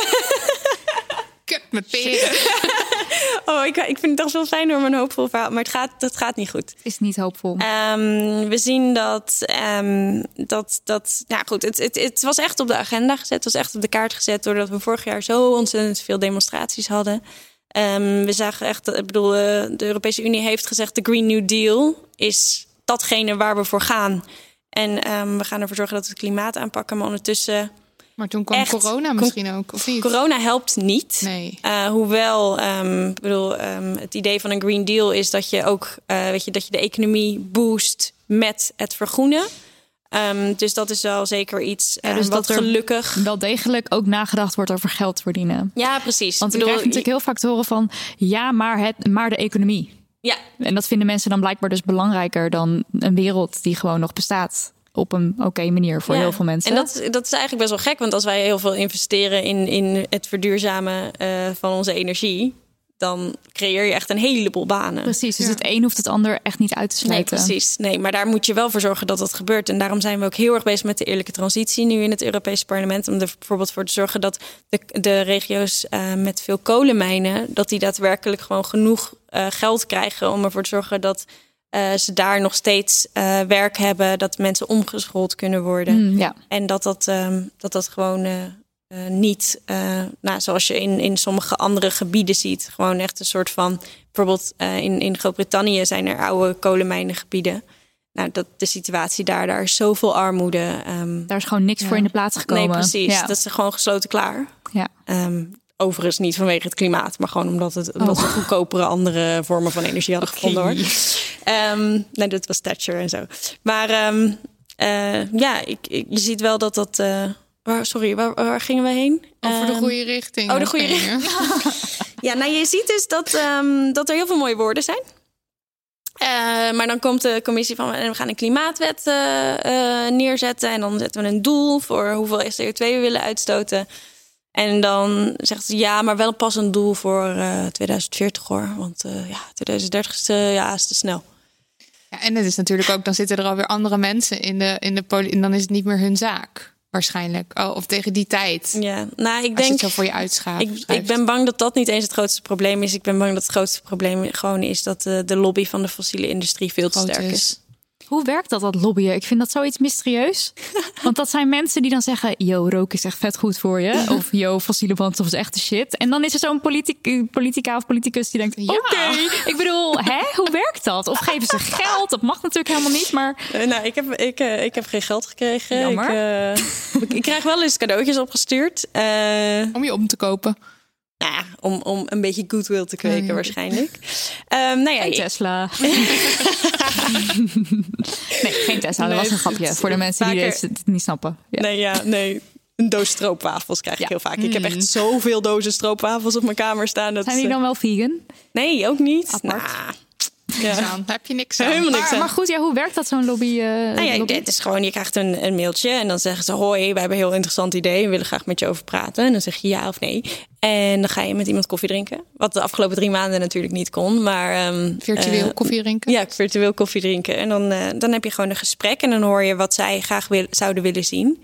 H: Kut met peren.
G: Oh, ik, ik vind het toch wel fijn door mijn hoopvol verhaal. Maar het gaat, het gaat niet goed.
F: Het is niet hoopvol.
G: Um, we zien dat, um, dat, dat nou goed, het, het, het was echt op de agenda gezet. Het was echt op de kaart gezet doordat we vorig jaar zo ontzettend veel demonstraties hadden. Um, we zagen echt, ik bedoel, de Europese Unie heeft gezegd, de Green New Deal is datgene waar we voor gaan. En um, we gaan ervoor zorgen dat we het klimaat aanpakken. Maar ondertussen...
H: Maar toen kwam
G: echt,
H: corona misschien ook, of niet?
G: Corona helpt niet.
H: Nee.
G: Uh, hoewel, um, ik bedoel, um, het idee van een Green Deal is dat je ook, uh, weet je, dat je de economie boost met het vergroenen. Um, dus dat is wel zeker iets uh, ja, dus wat dat gelukkig...
F: wel degelijk ook nagedacht wordt over geld verdienen.
G: Ja, precies.
F: Want we krijgen natuurlijk heel vaak te horen van... ja, maar, het, maar de economie.
G: Ja.
F: En dat vinden mensen dan blijkbaar dus belangrijker... dan een wereld die gewoon nog bestaat... op een oké okay manier voor ja. heel veel mensen.
G: En dat, dat is eigenlijk best wel gek. Want als wij heel veel investeren in, in het verduurzamen uh, van onze energie... dan creëer je echt een heleboel banen.
F: Precies, dus
G: ja.
F: het een hoeft het ander echt niet uit te sluiten.
G: Nee, precies. Nee, maar daar moet je wel voor zorgen dat dat gebeurt. En daarom zijn we ook heel erg bezig met de eerlijke transitie... nu in het Europese parlement. Om er bijvoorbeeld voor te zorgen dat de, de regio's uh, met veel kolenmijnen... dat die daadwerkelijk gewoon genoeg uh, geld krijgen... om ervoor te zorgen dat... Uh, ze daar nog steeds uh, werk hebben, dat mensen omgeschoold kunnen worden.
F: Mm, ja.
G: En dat dat, um, dat, dat gewoon uh, uh, niet, uh, nou, zoals je in, in sommige andere gebieden ziet, gewoon echt een soort van, bijvoorbeeld uh, in, in Groot-Brittannië zijn er oude kolenmijnengebieden. Nou, dat de situatie daar, daar is zoveel armoede. Um,
F: daar is gewoon niks ja. voor in de plaats gekomen.
G: Nee, precies.
F: Ja.
G: Dat is gewoon gesloten klaar.
F: Ja.
G: Um, Overigens niet vanwege het klimaat, maar gewoon omdat, het, omdat oh. ze goedkopere andere vormen van energie hadden okay. gevonden. Hoor. Um, nee, dat was Thatcher en zo. Maar um, uh, ja, ik, ik, je ziet wel dat dat... Uh, waar, sorry, waar, waar gingen we heen?
H: Over um, de goede richting.
G: Oh, de goede richting. Ja, nou je ziet dus dat, um, dat er heel veel mooie woorden zijn. Uh, maar dan komt de commissie van... we gaan een klimaatwet uh, uh, neerzetten... en dan zetten we een doel voor hoeveel C O twee we willen uitstoten... En dan zegt ze ja, maar wel pas een doel voor uh, tweeduizend veertig hoor. Want uh, ja, tweeduizend dertig is, uh, ja, is te snel.
H: Ja, en het is natuurlijk ook, dan zitten er alweer andere mensen in de, in de poli- en dan is het niet meer hun zaak. Waarschijnlijk. Oh, of tegen die tijd.
G: Ja, nou, ik
H: Als
G: denk.
H: je het zo voor je uitschaaft.
G: Ik, ik ben bang dat dat niet eens het grootste probleem is. Ik ben bang dat het grootste probleem gewoon is dat de, de lobby van de fossiele industrie veel te sterk is. is.
F: Hoe werkt dat, dat lobbyen? Ik vind dat zoiets mysterieus. Want dat zijn mensen die dan zeggen... yo, rook is echt vet goed voor je. Of yo, fossiele brandstof is echt de shit. En dan is er zo'n politic, politica of politicus die denkt...
H: Ja.
F: oké, okay. Ik bedoel, hè? Hoe werkt dat? Of geven ze geld? Dat mag natuurlijk helemaal niet, maar...
G: Uh, nou, ik heb, ik, uh, ik heb geen geld gekregen.
F: Jammer.
G: Ik, uh, ik krijg wel eens cadeautjes opgestuurd. Uh,
H: om je om te kopen.
G: Nou ja, om, om een beetje goodwill te kweken, oh, ja. waarschijnlijk. Um, nou ja,
F: geen
G: ik...
F: Tesla. Nee, geen Tesla. Dat nee, was een grapje voor de mensen vaker... die het niet snappen. Ja.
G: Nee, ja, nee. Een doos stroopwafels krijg ik ja. heel vaak. Ik heb echt zoveel dozen stroopwafels op mijn kamer staan. Dat
F: zijn die dan wel vegan?
G: Nee, ook niet.
F: Apart.
G: Nah.
H: Ja. Daar heb je niks aan.
G: Helemaal niks
F: maar,
G: aan.
F: maar goed, ja, hoe werkt dat zo'n lobby? Uh,
G: nou ja,
F: lobby?
G: Het is gewoon, je krijgt een, een mailtje en dan zeggen ze... hoi, we hebben een heel interessant idee, we willen graag met je over praten. En dan zeg je ja of nee. En dan ga je met iemand koffie drinken. Wat de afgelopen drie maanden natuurlijk niet kon. Maar, um,
H: virtueel uh, koffie drinken?
G: Ja, virtueel koffie drinken. En dan, uh, dan heb je gewoon een gesprek en dan hoor je wat zij graag wil, zouden willen zien.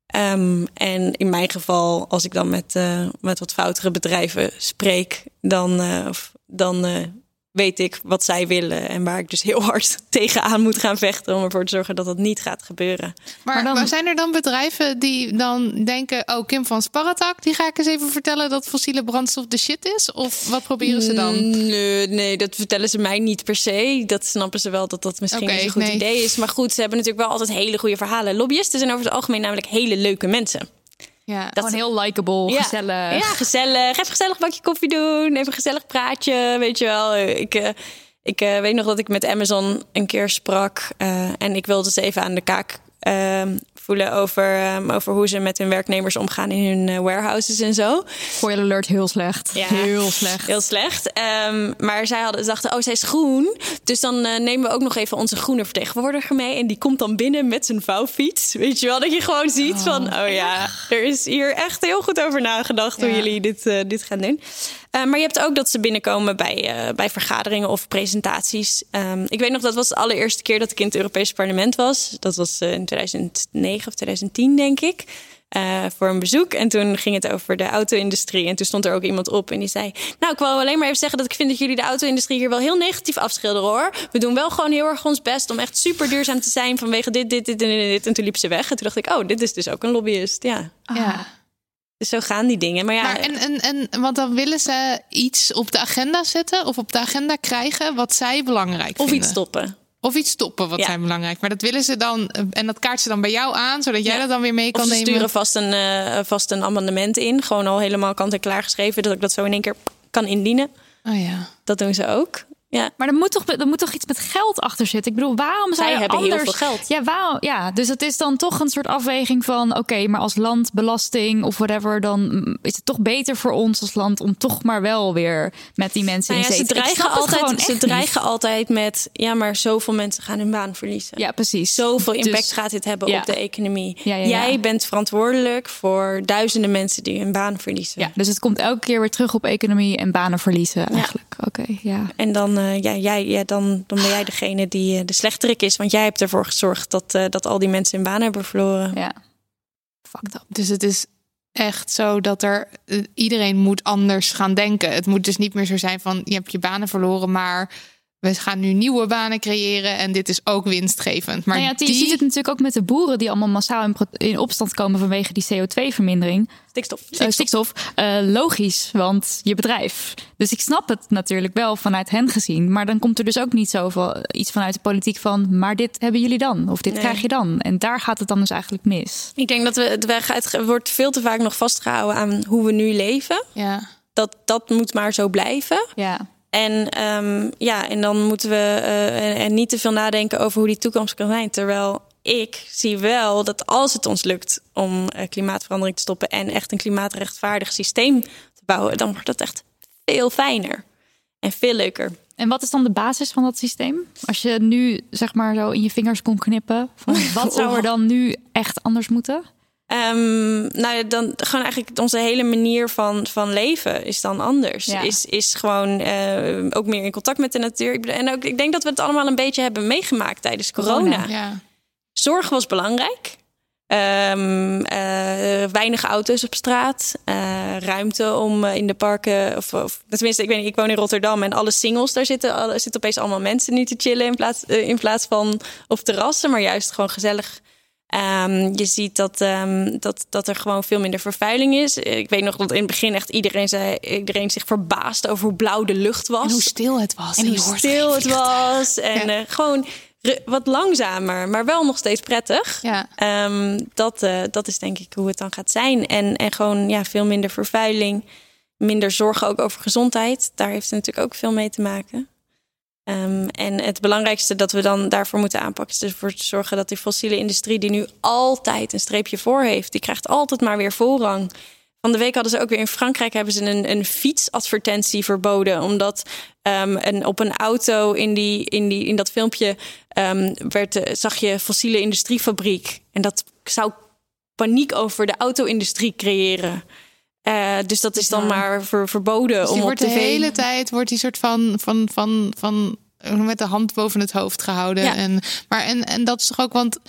G: Um, en in mijn geval, als ik dan met, uh, met wat foutere bedrijven spreek... dan, uh, of, dan uh, weet ik wat zij willen... en waar ik dus heel hard tegenaan moet gaan vechten... om ervoor te zorgen dat dat niet gaat gebeuren.
H: Maar, maar, dan, maar zijn er dan bedrijven die dan denken... oh, Kim van Sparretak, die ga ik eens even vertellen... dat fossiele brandstof de shit is? Of wat proberen ze dan?
G: Nee, nee, dat vertellen ze mij niet per se. Dat snappen ze wel dat dat misschien okay, niet een goed nee. idee is. Maar goed, ze hebben natuurlijk wel altijd hele goede verhalen. Lobbyisten zijn over het algemeen namelijk hele leuke mensen.
F: Ja, dat gewoon heel likable,
G: ja,
F: gezellig.
G: Ja, gezellig. Even gezellig een bakje koffie doen. Even een gezellig praatje, weet je wel. Ik, uh, ik uh, weet nog dat ik met Amazon een keer sprak. Uh, en ik wilde ze even aan de kaak uh, voelen over, um, over hoe ze met hun werknemers omgaan in hun uh, warehouses en zo.
F: Spoiler alert, heel slecht.
G: Ja,
F: heel slecht.
G: Heel slecht. Um, maar zij hadden, ze dachten, oh, zij is groen. Dus dan uh, nemen we ook nog even onze groene vertegenwoordiger mee. En die komt dan binnen met zijn vouwfiets. Weet je wel, dat je gewoon ziet oh. van... oh ja, er is hier echt heel goed over nagedacht... Ja. hoe jullie dit, uh, dit gaan doen. Uh, maar je hebt ook dat ze binnenkomen bij, uh, bij vergaderingen of presentaties. Um, ik weet nog, dat was de allereerste keer dat ik in het Europese parlement was. Dat was uh, in tweeduizend negen of tweeduizend tien, denk ik. Uh, voor een bezoek. En toen ging het over de auto-industrie. En toen stond er ook iemand op en die zei... nou, ik wil alleen maar even zeggen dat ik vind dat jullie de auto-industrie hier wel heel negatief afschilderen, hoor. We doen wel gewoon heel erg ons best om echt super duurzaam te zijn vanwege dit, dit, dit en dit. En toen liep ze weg. En toen dacht ik, oh, dit is dus ook een lobbyist. Ja.
H: Ja.
G: Dus zo gaan die dingen. Maar ja,
H: maar en, en, en, want dan willen ze iets op de agenda zetten... of op de agenda krijgen wat zij belangrijk
G: of
H: vinden.
G: Of iets stoppen.
H: of iets stoppen, wat
G: Ja.
H: zijn belangrijk. Maar dat willen ze dan, en dat kaart ze dan bij jou aan, zodat jij
G: Ja.
H: dat dan weer mee kan
G: Of ze
H: nemen.
G: sturen vast een, uh, vast een amendement in. Gewoon al helemaal kant en klaar geschreven. Dat ik dat zo in één keer kan indienen.
H: Oh ja.
G: Dat doen ze ook. Ja.
F: Maar er moet, toch, er moet toch iets met geld achter zitten? Ik bedoel, waarom zou
G: Zij
F: je
G: hebben
F: anders...
G: heel veel geld.
F: Ja, waarom, ja, dus het is dan toch een soort afweging van... oké, okay, maar als land, belasting of whatever... dan is het toch beter voor ons als land... om toch maar wel weer met die mensen
G: Nou ja,
F: in
G: ze
F: zee te... Ik
G: dreigen,
F: snap het gewoon
G: altijd,
F: echt
G: ze
F: niet.
G: dreigen altijd met... ja, maar zoveel mensen gaan hun baan verliezen.
F: Ja, precies.
G: Zoveel impact
F: Dus-
G: gaat dit hebben
F: ja.
G: op de economie.
F: Ja, ja, ja.
G: Jij bent verantwoordelijk voor duizenden mensen... die hun baan verliezen.
F: Ja, dus het komt elke keer weer terug op economie en banen verliezen eigenlijk. Oké, ja.
G: En dan, uh, ja, jij, ja, dan, dan ben jij degene die uh, de slechterik is. Want jij hebt ervoor gezorgd dat, uh, dat al die mensen hun baan hebben verloren.
F: Ja. Fucked up.
H: Dus het is echt zo dat er uh, iedereen moet anders gaan denken. Het moet dus niet meer zo zijn van je hebt je banen verloren, maar we gaan nu nieuwe banen creëren en dit is ook winstgevend. Maar
F: Nou ja,
H: die...
F: je ziet het natuurlijk ook met de boeren die allemaal massaal in, pro- in opstand komen vanwege die C O twee vermindering.
G: Stikstof.
F: Stikstof. Uh, stikstof. Uh, logisch, want je bedrijf. Dus ik snap het natuurlijk wel vanuit hen gezien. Maar dan komt er dus ook niet zoveel iets vanuit de politiek van... maar dit hebben jullie dan, of dit
G: Nee.
F: krijg je dan. En daar gaat het dan dus eigenlijk mis.
G: Ik denk dat we, het weg- het wordt veel te vaak nog vastgehouden aan hoe we nu leven.
H: Ja.
G: Dat, dat moet maar zo blijven.
F: Ja.
G: En, um, ja, en dan moeten we uh, en, en niet te veel nadenken over hoe die toekomst kan zijn. Terwijl ik zie wel dat als het ons lukt om uh, klimaatverandering te stoppen... en echt een klimaatrechtvaardig systeem te bouwen... dan wordt dat echt veel fijner en veel leuker.
F: En wat is dan de basis van dat systeem? Als je nu zeg maar zo in je vingers kon knippen... van wat zou er dan nu echt anders moeten?
G: Um, nou ja, dan gewoon eigenlijk onze hele manier van, van leven is dan anders.
F: Ja.
G: Is, is gewoon uh, ook meer in contact met de natuur. Ik bedoel, en ook, ik denk dat we het allemaal een beetje hebben meegemaakt tijdens corona.
F: Corona.
H: Ja.
G: Zorg was belangrijk. Um, uh, weinig auto's op straat. Uh, ruimte om uh, in de parken... Of, of tenminste, ik weet niet, ik woon in Rotterdam... en alle singles, daar zitten, alle, zitten opeens allemaal mensen nu te chillen... in plaats, uh, in plaats van op terrassen, maar juist gewoon gezellig... Um, je ziet dat, um, dat, dat er gewoon veel minder vervuiling is. Ik weet nog dat in het begin echt iedereen, zei, iedereen zich verbaasde over hoe blauw de lucht was.
H: En hoe stil het was.
G: En hoe stil het was. En
H: Ja.
G: uh, gewoon re- wat langzamer, maar wel nog steeds prettig.
H: Ja.
G: Um, dat, uh, dat is denk ik hoe het dan gaat zijn. En, en gewoon ja, veel minder vervuiling. Minder zorgen ook over gezondheid. Daar heeft het natuurlijk ook veel mee te maken. Um, en het belangrijkste dat we dan daarvoor moeten aanpakken... is dus ervoor te zorgen dat die fossiele industrie... die nu altijd een streepje voor heeft... die krijgt altijd maar weer voorrang. Van de week hadden ze ook weer in Frankrijk... hebben ze een, een fietsadvertentie verboden... omdat um, een, op een auto in, die, in, die, in dat filmpje... Um, werd, zag je fossiele industriefabriek. En dat zou paniek over de auto-industrie creëren... Uh, dus dat is dan
F: Ja.
G: maar ver, verboden
H: Dus die
G: om op
H: wordt de
G: tv...
H: hele tijd wordt die soort van, van, van, van met de hand boven het hoofd gehouden.
G: Ja.
H: En, maar en, en dat is toch ook, want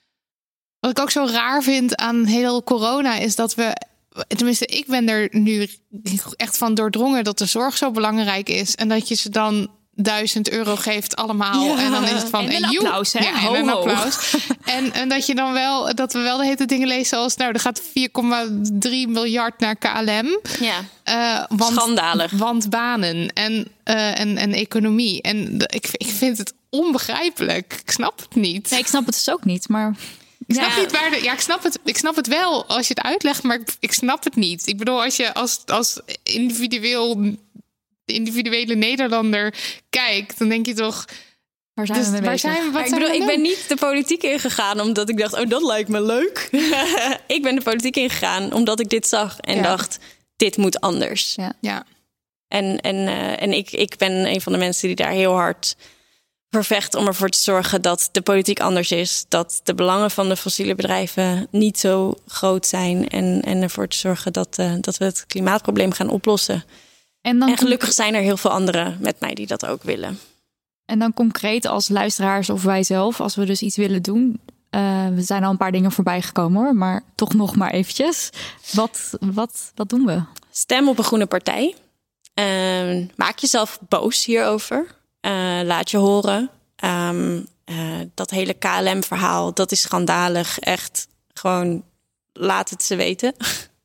H: wat ik ook zo raar vind aan heel corona is dat we, tenminste, ik ben er nu echt van doordrongen dat de zorg zo belangrijk is en dat je ze dan duizend euro geeft allemaal.
G: Ja.
H: En dan is het van
F: En een
H: joe.
F: applaus, hè?
H: Ja, en
F: Ho,
H: een
F: ho.
H: applaus. en, en dat je dan wel, dat we wel de hele dingen lezen als, nou, er gaat vier komma drie miljard naar K L M.
G: Ja.
H: Uh, want,
G: Schandalig.
H: Want banen en, uh, en, en economie. En de, ik, ik vind het onbegrijpelijk. Ik snap het niet.
F: Nee, ik snap het dus ook niet, maar...
H: Ik snap
G: Ja.
H: niet waar de, ja, ik snap het. Ik snap het wel als je het uitlegt, maar ik, ik snap het niet. Ik bedoel, als je als, als individueel, individuele Nederlander kijkt, dan denk je toch.
F: Waar zijn
H: Dus
F: we mee
H: waar
F: bezig?
H: zijn we? Wat
G: Maar ik
H: zijn
G: bedoel,
H: we
G: ik ben
H: doen?
G: niet de politiek ingegaan omdat ik dacht, oh, dat lijkt me leuk. Ik ben de politiek ingegaan omdat ik dit zag en
H: Ja.
G: dacht, dit moet anders.
F: Ja.
H: Ja.
G: En, en, uh, en ik, ik ben een van de mensen die daar heel hard voor vecht om ervoor te zorgen dat de politiek anders is. Dat de belangen van de fossiele bedrijven niet zo groot zijn. En, en ervoor te zorgen dat, uh, dat we het klimaatprobleem gaan oplossen.
F: En dan
G: En gelukkig zijn er heel veel anderen met mij die dat ook willen.
F: En dan concreet als luisteraars of wij zelf, als we dus iets willen doen. Uh, we zijn al een paar dingen voorbij gekomen hoor, maar toch nog maar eventjes. Wat, wat, wat doen we?
G: Stem op een groene partij. Uh, maak jezelf boos hierover. Uh, laat je horen. Um, uh, dat hele K L M-verhaal, dat is schandalig. Echt gewoon, laat het ze weten.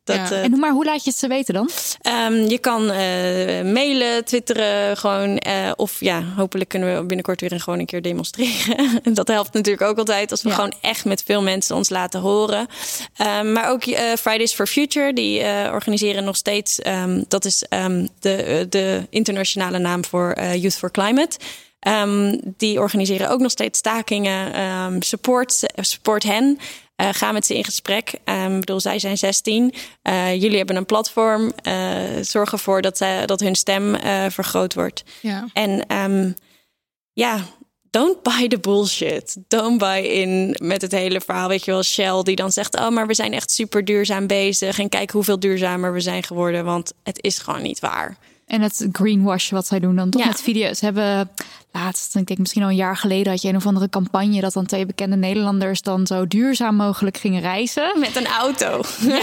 G: Dat,
H: Ja.
G: uh,
F: En hoe- maar hoe laat je het ze weten dan?
G: Um, je kan uh, mailen, twitteren, gewoon. Uh, of ja, hopelijk kunnen we binnenkort weer gewoon een keer demonstreren. Dat helpt natuurlijk ook altijd als we
F: Ja.
G: gewoon echt met veel mensen ons laten horen. Um, maar ook uh, Fridays for Future, die uh, organiseren nog steeds. Um, dat is um, de, de internationale naam voor uh, Youth for Climate. Um, die organiseren ook nog steeds stakingen. Um, support, support hen. Uh, ga met ze in gesprek. Um, ik bedoel, zij zijn zestien. Uh, jullie hebben een platform. Uh, zorg ervoor dat, uh, dat hun stem uh, vergroot wordt.
H: Ja.
G: En um, ja, don't buy the bullshit. Don't buy in met het hele verhaal. Weet je wel, Shell die dan zegt... oh, maar we zijn echt super duurzaam bezig. En kijk hoeveel duurzamer we zijn geworden. Want het is gewoon niet waar.
F: En het greenwash wat zij doen dan toch
G: Ja.
F: met video's. Ze hebben laatst, ik denk misschien al een jaar geleden... had je een of andere campagne dat dan twee bekende Nederlanders... dan zo duurzaam mogelijk gingen reizen.
G: Met een auto.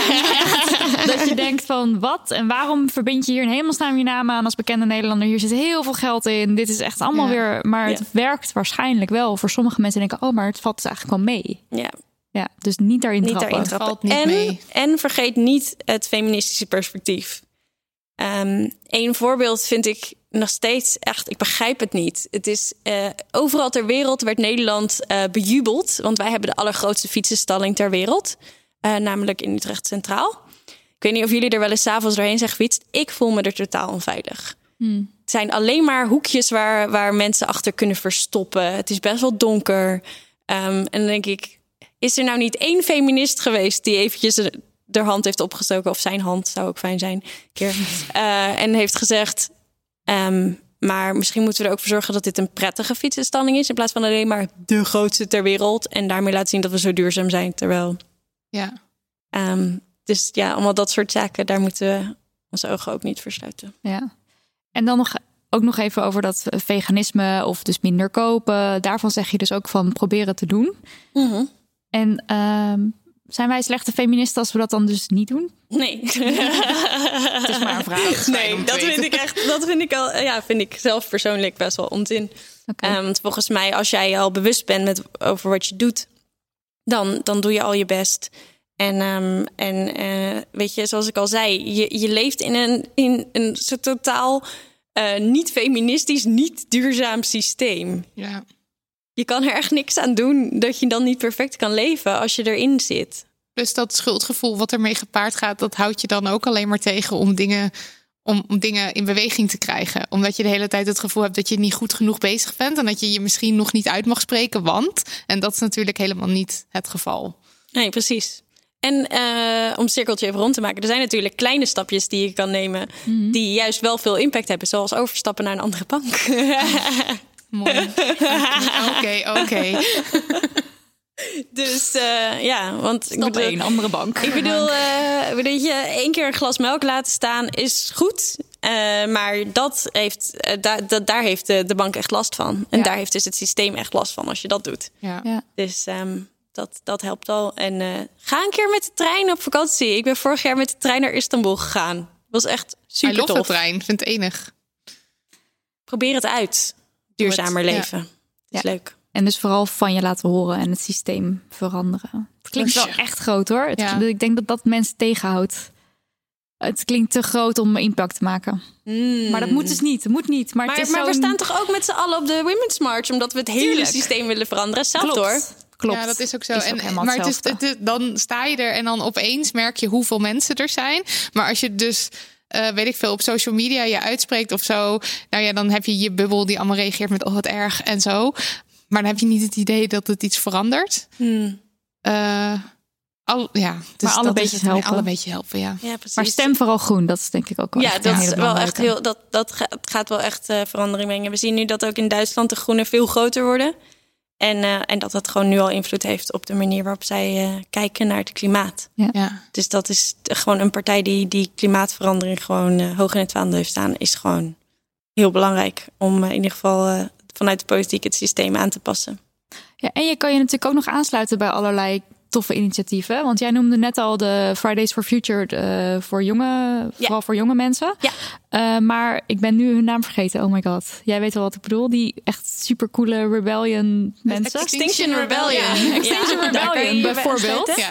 F: Dat je denkt van wat en waarom verbind je hier in hemelsnaam je naam aan als bekende Nederlander? Hier zit heel veel geld in. Dit is echt allemaal
H: Ja.
F: weer... Maar het
G: Ja.
F: werkt waarschijnlijk wel. Voor sommige mensen denken, oh, maar het valt dus eigenlijk wel mee.
G: Ja,
F: Ja, dus niet daarin
G: niet
F: trappen.
G: daarin trappen.
H: valt niet
G: en,
H: mee.
G: en vergeet niet het feministische perspectief. Um, een voorbeeld vind ik nog steeds echt... Ik begrijp het niet. Het is uh, overal ter wereld werd Nederland uh, bejubeld. Want wij hebben de allergrootste fietsenstalling ter wereld. Uh, namelijk in Utrecht Centraal. Ik weet niet of jullie er wel eens 's avonds doorheen zijn gefietst. Ik voel me er totaal onveilig.
F: Hmm.
G: Het zijn alleen maar hoekjes waar, waar mensen achter kunnen verstoppen. Het is best wel donker. Um, en dan denk ik... Is er nou niet één feminist geweest die eventjes... de hand heeft opgestoken, of zijn hand, zou ook fijn zijn, een keer. Uh, en heeft gezegd, um, maar misschien moeten we er ook voor zorgen dat dit een prettige fietsenstalling is, in plaats van alleen maar de grootste ter wereld. En daarmee laten zien dat we zo duurzaam zijn. Terwijl,
H: Ja.
G: um, dus ja, allemaal dat soort zaken, daar moeten we onze ogen ook niet voor sluiten.
F: Ja. En dan nog, ook nog even over dat veganisme of dus minder kopen. Daarvan zeg je dus ook van proberen te doen.
G: Mm-hmm.
F: En um, zijn wij slechte feministen als we dat dan dus niet doen?
G: Nee.
F: Het is maar een vraag.
G: Nee, dat vind ik echt, dat vind ik al, ja, vind ik zelf persoonlijk best wel onzin.
F: Okay.
G: Um, volgens mij, als jij al bewust bent met, over wat je doet, dan, dan doe je al je best. En, um, en uh, weet je, zoals ik al zei, je, je leeft in een, in een soort totaal uh, niet feministisch, niet duurzaam systeem.
H: Ja.
G: Je kan er echt niks aan doen dat je dan niet perfect kan leven als je erin zit.
H: Dus dat schuldgevoel wat ermee gepaard gaat, dat houdt je dan ook alleen maar tegen om dingen, om, om dingen in beweging te krijgen. Omdat je de hele tijd het gevoel hebt dat je niet goed genoeg bezig bent en dat je je misschien nog niet uit mag spreken, want... En dat is natuurlijk helemaal niet het geval.
G: Nee, precies. En uh, om het cirkeltje even rond te maken, er zijn natuurlijk kleine stapjes die je kan nemen, mm-hmm. die juist wel veel impact hebben, zoals overstappen naar een andere bank.
H: Mooi. Oké, oké.
G: Dus uh, ja, want
F: Stap
G: ik bedoel,
F: één, andere bank.
G: Ik bedoel, uh, weet je, één keer een glas melk laten staan is goed. Uh, maar dat heeft, uh, da- da- daar heeft de, de bank echt last van. En
F: Ja.
G: daar heeft dus het systeem echt last van als je dat doet.
H: Ja.
F: Ja.
G: Dus um, dat, dat helpt al. En uh, ga een keer met de trein op vakantie. Ik ben vorig jaar met de trein naar Istanbul gegaan. Dat was echt super
H: I love
G: tof.
H: de trein, vind het enig.
G: Probeer het uit. Duurzamer
H: het,
G: leven.
H: Ja.
G: Het is
F: Ja.
G: leuk.
F: En dus vooral van je laten horen en het systeem veranderen. Het klinkt wel echt groot hoor. Het,
H: Ja.
F: Ik denk dat dat mensen tegenhoudt. Het klinkt te groot om impact te maken.
G: Mm.
F: Maar dat moet dus niet. Het moet niet. Maar, het
G: Maar,
F: is
G: maar we
F: zo'n-
G: staan toch ook met z'n allen op de Women's March, omdat we het hele
F: Tuurlijk.
G: systeem willen veranderen. Zelf
F: Klopt.
G: hoor.
F: Klopt.
H: Ja, dat is ook zo.
F: Is ook
H: en,
F: helemaal
H: maar het is,
F: hetzelfde.
H: het is- dan sta je er en dan opeens merk je hoeveel mensen er zijn. Maar als je dus, uh, weet ik veel, op social media je uitspreekt of zo, nou ja, dan heb je je bubbel die allemaal reageert met oh wat erg en zo. Maar dan heb je niet het idee dat het iets verandert.
G: Hmm.
H: Uh, al, ja, dus
F: alle
H: dat
F: beetjes
H: is het,
F: helpen.
H: Alle beetje helpen, ja.
G: Ja, precies.
F: Maar stem vooral groen. Dat is denk ik ook wel
G: Ja,
F: echt
G: dat
F: een
G: is
F: hele
G: wel echt
F: belangrijke.
G: heel. Dat, dat ga- het gaat wel echt uh, verandering brengen. We zien nu dat ook in Duitsland de groenen veel groter worden. En, uh, en dat dat gewoon nu al invloed heeft op de manier waarop zij uh, kijken naar het klimaat.
H: Ja.
G: Dus dat is gewoon een partij die, die klimaatverandering gewoon uh, hoog in het vaandel heeft staan, is gewoon heel belangrijk om uh, in ieder geval uh, vanuit de politiek het systeem aan te passen.
F: Ja, en je kan je natuurlijk ook nog aansluiten bij allerlei toffe initiatieven. Want jij noemde net al de Fridays for Future uh, voor jonge,
G: Ja.
F: vooral voor jonge mensen.
G: Ja.
F: Uh, maar ik ben nu hun naam vergeten. Oh my god. Jij weet wel wat ik bedoel. Die echt supercoole rebellion mensen.
G: Extinction Rebellion.
F: Extinction
G: Ja, daar kan je
F: Rebellion
G: je bij
F: bijvoorbeeld.
G: aansluiten.
H: Ja.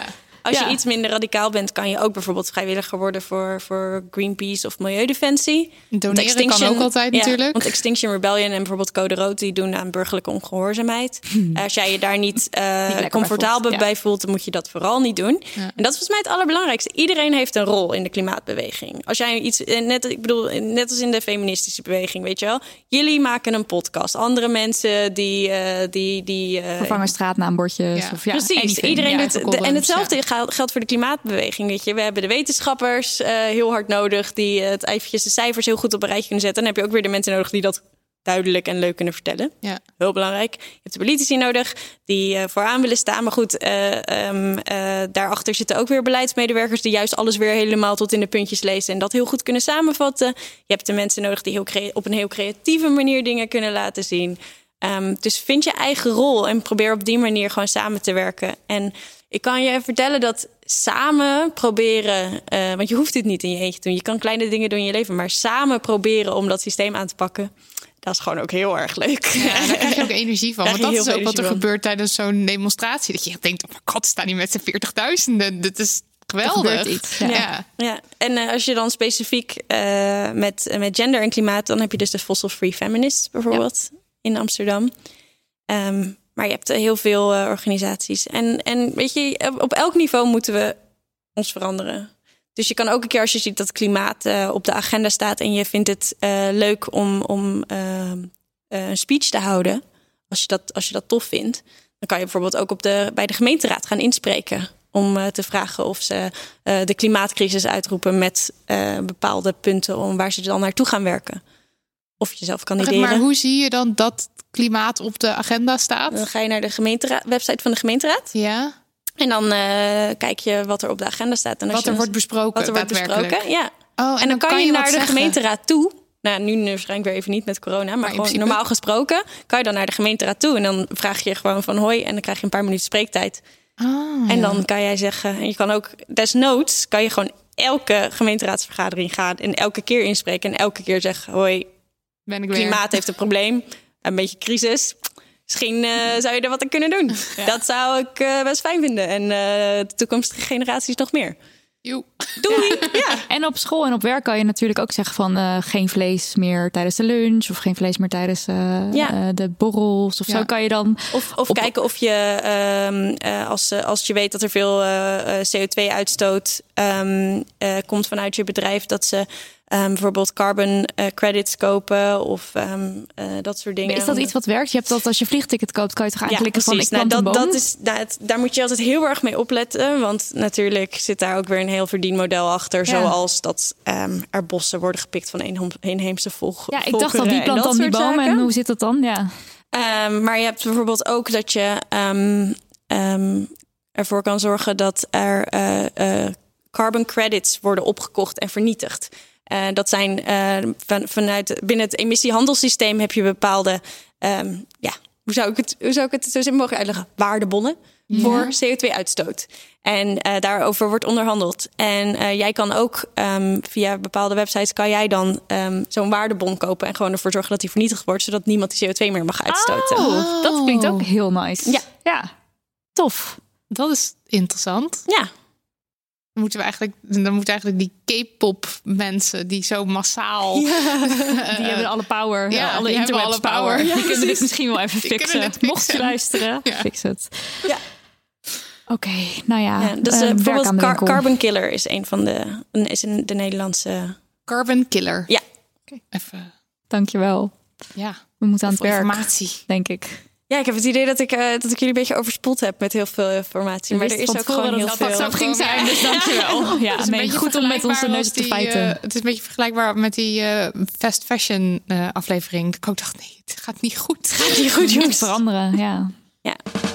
G: Als
F: Ja.
G: je iets minder radicaal bent, kan je ook bijvoorbeeld vrijwilliger worden voor, voor Greenpeace of Milieudefensie. Want
H: Doneren kan ook altijd
G: ja,
H: natuurlijk.
G: Want Extinction Rebellion en bijvoorbeeld Code Rood, die doen aan burgerlijke ongehoorzaamheid.
H: Hmm.
G: Als jij je daar niet, uh,
F: lekker bij
G: comfortabel
F: voelt, ja.
G: bij voelt, dan moet je dat vooral niet doen.
H: Ja.
G: En dat is volgens mij het allerbelangrijkste. Iedereen heeft een rol in de klimaatbeweging. Als jij iets, net, ik bedoel, net als in de feministische beweging, weet je wel. Jullie maken een podcast. Andere mensen die, uh, die, die uh,
F: Vervangen straatnaambordjes.
H: Ja.
F: Of ja,
G: Precies,
F: anything.
G: iedereen
F: Ja.
G: doet.
H: even
G: de- En
H: columns,
G: hetzelfde
H: ja.
G: geldt geldt voor de klimaatbeweging. Weet je, we hebben de wetenschappers uh, heel hard nodig die uh, het eventjes de cijfers heel goed op een rijtje kunnen zetten. Dan heb je ook weer de mensen nodig die dat duidelijk en leuk kunnen vertellen.
H: Ja.
G: Heel belangrijk. Je hebt de politici nodig die uh, vooraan willen staan. Maar goed, uh, um, uh, daarachter zitten ook weer beleidsmedewerkers die juist alles weer helemaal tot in de puntjes lezen en dat heel goed kunnen samenvatten. Je hebt de mensen nodig die heel crea- op een heel creatieve manier dingen kunnen laten zien. Um, dus vind je eigen rol en probeer op die manier gewoon samen te werken. En ik kan je vertellen dat samen proberen, uh, want je hoeft dit niet in je eentje te doen. Je kan kleine dingen doen in je leven, maar samen proberen om dat systeem aan te pakken, dat is gewoon ook heel erg leuk.
H: Ja, daar krijg je ook energie van.
G: Krijg
H: Want
G: je
H: dat is
G: heel
H: ook
G: veel
H: wat er
G: energie van.
H: gebeurt tijdens zo'n demonstratie. Dat je denkt, oh my god, staan die met z'n veertigduizenden. Dit is
F: Er
H: geweldig.
F: gebeurt iets. Ja.
H: Ja.
G: Ja, en uh, als je dan specifiek uh, met, met gender en klimaat, dan heb je dus de Fossil Free Feminists bijvoorbeeld in Amsterdam. Um, maar je hebt uh, heel veel uh, organisaties. En, en weet je, op elk niveau moeten we ons veranderen. Dus je kan ook een keer als je ziet dat klimaat uh, op de agenda staat en je vindt het uh, leuk om, om uh, uh, een speech te houden, als je, dat, als je dat tof vindt, dan kan je bijvoorbeeld ook op de, bij de gemeenteraad gaan inspreken om uh, te vragen of ze uh, de klimaatcrisis uitroepen met uh, bepaalde punten om waar ze dan naartoe gaan werken. Of jezelf kandideren.
H: Maar hoe zie je dan dat klimaat op de agenda staat?
G: Dan ga je naar de gemeenteraad, website van de gemeenteraad.
H: Ja.
G: En dan uh, kijk je wat er op de agenda staat. En als
H: Wat er
G: je,
H: wordt besproken,
G: wat er wordt
H: daadwerkelijk.
G: besproken, ja.
H: Oh,
G: En, en dan, kan je,
H: wat
G: naar de
H: zeggen.
G: gemeenteraad toe. Nou, nu waarschijnlijk weer even niet met corona. Maar,
H: in
G: gewoon
H: principe.
G: normaal gesproken kan je dan naar de gemeenteraad toe. En dan vraag je gewoon van hoi. En dan krijg je een paar minuten spreektijd.
H: Ah,
G: En
H: ja.
G: dan kan jij zeggen... En je kan ook desnoods kan je gewoon elke gemeenteraadsvergadering gaan. En elke keer inspreken. En elke keer zeggen hoi,
H: ben ik weer.
G: klimaat heeft een probleem. Een beetje crisis. Misschien uh, zou je er wat aan kunnen doen.
H: Ja.
G: Dat zou ik uh, best fijn vinden. En uh, de toekomstige generaties nog meer.
H: Joe.
G: Doei! Ja.
F: En op school en op werk kan je natuurlijk ook zeggen van uh, geen vlees meer tijdens de lunch of geen vlees meer tijdens uh,
G: Ja.
F: uh, de borrels of
H: Ja.
F: zo kan je dan.
G: Of, of
F: Op-
G: kijken of je, um, uh, als, uh, als je weet dat er veel uh, C O twee uitstoot um, uh, komt vanuit je bedrijf, dat ze um, bijvoorbeeld carbon uh, credits kopen of um, uh, dat soort dingen.
F: Is dat iets wat werkt? Je hebt dat als je vliegticket koopt, kan je toch
G: Ja,
F: aanklikken van ik
G: precies. Nou,
F: plant
G: dat,
F: een boom?
G: dat is, nou, het- daar moet je altijd heel erg mee opletten. Want natuurlijk zit daar ook weer een heel verdienmodel achter.
F: Ja.
G: Zoals dat um, er bossen worden gepikt van eenhom- inheemse volk.
F: Ja, ik dacht al, wie plant dan die boom en hoe zit dat dan? Ja.
G: Um, maar je hebt bijvoorbeeld ook dat je um, um, ervoor kan zorgen dat er uh, uh, carbon credits worden opgekocht en vernietigd. Uh, dat zijn uh, van, vanuit binnen het emissiehandelssysteem heb je bepaalde, um, ja, hoe zou ik het, hoe zou ik het zo simpel mogelijk uitleggen? Waardebonnen
H: Ja.
G: voor C O twee uitstoot. En uh, daarover wordt onderhandeld. En uh, jij kan ook um, via bepaalde websites kan jij dan um, zo'n waardebon kopen en gewoon ervoor zorgen dat die vernietigd wordt, zodat niemand die C O twee meer mag uitstoten.
F: Oh, dat klinkt ook heel nice.
G: Ja.
F: ja. Tof.
H: Dat is interessant.
G: Ja.
H: Dan moeten we eigenlijk, dan moeten eigenlijk die K-pop mensen die zo massaal.
F: Die hebben alle power.
H: Ja,
F: Ja, alle
H: die hebben
F: interwebs
H: alle
F: power.
H: power. Ja,
F: die kunnen dit
H: precies.
F: misschien wel even
H: Die kunnen
F: fixen.
H: dit fixen.
F: Mocht je luisteren,
H: Ja.
F: fix het.
G: Ja.
F: Oké, nou ja.
G: Ja, dus
F: eh,
G: uh,
F: werk
G: bijvoorbeeld
F: aan de
G: Car-
F: winkel.
G: Carbon Killer is een van de een- is een, de Nederlandse.
H: Carbon Killer.
G: Ja.
H: Okay, even.
F: Dankjewel.
H: Ja.
F: We moeten aan het
H: Veel
F: werk,
H: informatie.
F: denk ik.
G: Ja, ik heb het idee dat ik, uh, dat ik jullie een beetje overspoeld heb met heel veel informatie.
F: Je
G: Maar er
F: wist
G: is
F: van
G: ook
F: tevoren
G: gewoon heel
F: dat dat
G: veel.
F: zo ging zijn, dus dankjewel. Ja,
H: Het is een
F: nee,
H: beetje
F: goed om met onze
H: vergelijkbaar
F: neus
H: als
F: op de
H: die,
F: feiten.
H: eh, het is een beetje vergelijkbaar met die eh, fast fashion uh, aflevering. Ik ook dacht, nee, het gaat niet goed. Het gaat
G: niet goed,
F: Moet
G: jongens.
F: veranderen, ja.
G: Ja.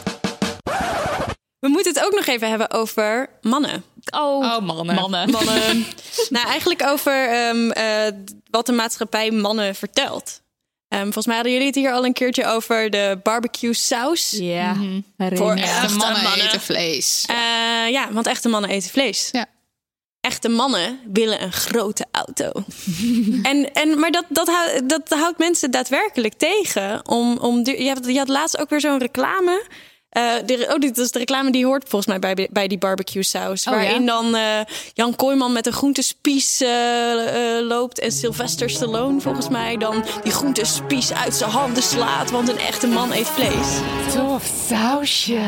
G: We moeten het ook nog even hebben over mannen.
F: Oh,
H: Oh, mannen.
F: mannen.
G: Mannen. Nou, eigenlijk over um, uh, wat de maatschappij mannen vertelt. Um, volgens mij hadden jullie het hier al een keertje over de barbecue saus.
F: Ja,
H: Mhm.
F: herinner
G: Voor
F: me.
G: echt
H: De mannen,
G: mannen.
H: eten vlees.
G: Uh, ja, want echte mannen eten vlees.
H: Ja.
G: Echte mannen willen een grote auto. en, en, maar dat, dat, houdt, dat houdt mensen daadwerkelijk tegen. Om, om, du- je, had, je had laatst ook weer zo'n reclame. Uh, de, oh, dit is de reclame die hoort volgens mij bij, bij die barbecue saus. Oh, waarin ja? dan uh, Jan Kooijman met een groentespies uh, uh, loopt. En Sylvester Stallone volgens mij dan die groentespies uit zijn handen slaat. Want een echte man eet vlees.
F: Tof sausje.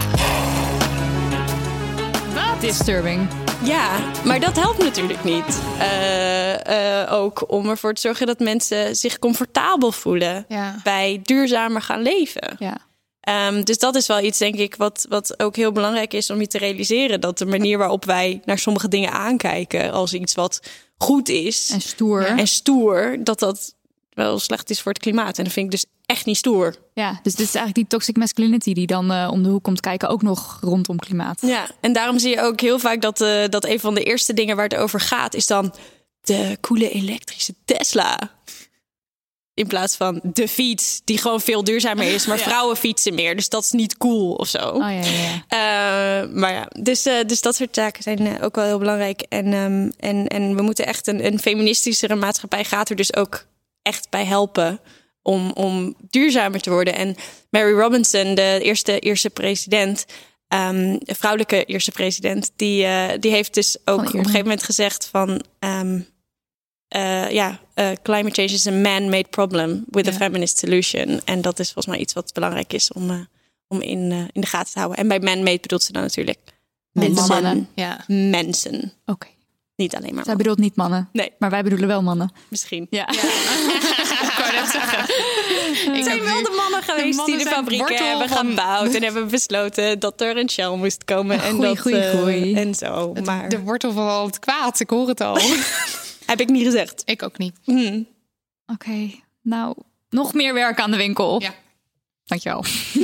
F: Wat? Disturbing.
G: Ja, maar dat helpt natuurlijk niet. Uh, uh, ook om ervoor te zorgen dat mensen zich comfortabel voelen ja. bij duurzamer gaan leven.
F: Ja.
G: Um, dus dat is wel iets, denk ik, wat, wat ook heel belangrijk is om je te realiseren. Dat de manier waarop wij naar sommige dingen aankijken als iets wat goed is.
F: En stoer.
G: En stoer, dat dat wel slecht is voor het klimaat. En dat vind ik dus echt niet stoer.
F: Ja, dus dit is eigenlijk die toxic masculinity die dan uh, om de hoek komt kijken, ook nog rondom klimaat.
G: Ja, en daarom zie je ook heel vaak dat, uh, dat een van de eerste dingen waar het over gaat is dan de coole elektrische Tesla. In plaats van de fiets, die gewoon veel duurzamer is. Maar ja. vrouwen fietsen meer, dus dat is niet cool of zo.
F: Oh, ja, ja, ja.
G: Uh, maar ja, dus, uh, dus dat soort zaken zijn uh, ook wel heel belangrijk. En, um, en, en we moeten echt een, een feministischere maatschappij gaat er dus ook echt bij helpen om, om duurzamer te worden. En Mary Robinson, de eerste Ierse president, um, de vrouwelijke Ierse president, die, uh, die heeft dus ook op een gegeven moment gezegd van Um, Uh, ja, uh, climate change is a man-made problem with ja. a feminist solution. En dat is volgens mij iets wat belangrijk is om, uh, om in, uh, in de gaten te houden. En bij man-made bedoelt ze dan natuurlijk mensen.
F: Mannen.
G: Ja. Mensen. Oké.
F: Okay.
G: Niet alleen maar
F: Zij bedoelt niet mannen.
G: Nee.
F: Maar wij bedoelen wel mannen.
G: Misschien.
F: Ja. ja.
G: Ik wou net zeggen. Het zijn wel de mannen geweest de mannen die de fabrieken hebben van gebouwd. En hebben besloten dat er een Shell moest komen. En
F: goeie,
G: dat,
F: goeie, goeie.
G: Uh, en zo.
H: Het,
G: maar...
H: De wortel van al het kwaad, ik hoor het al.
G: Heb ik niet gezegd.
H: Ik ook niet.
G: Hmm.
F: Oké, okay. Nou, nog meer werk aan de winkel.
H: Ja.
F: Dankjewel.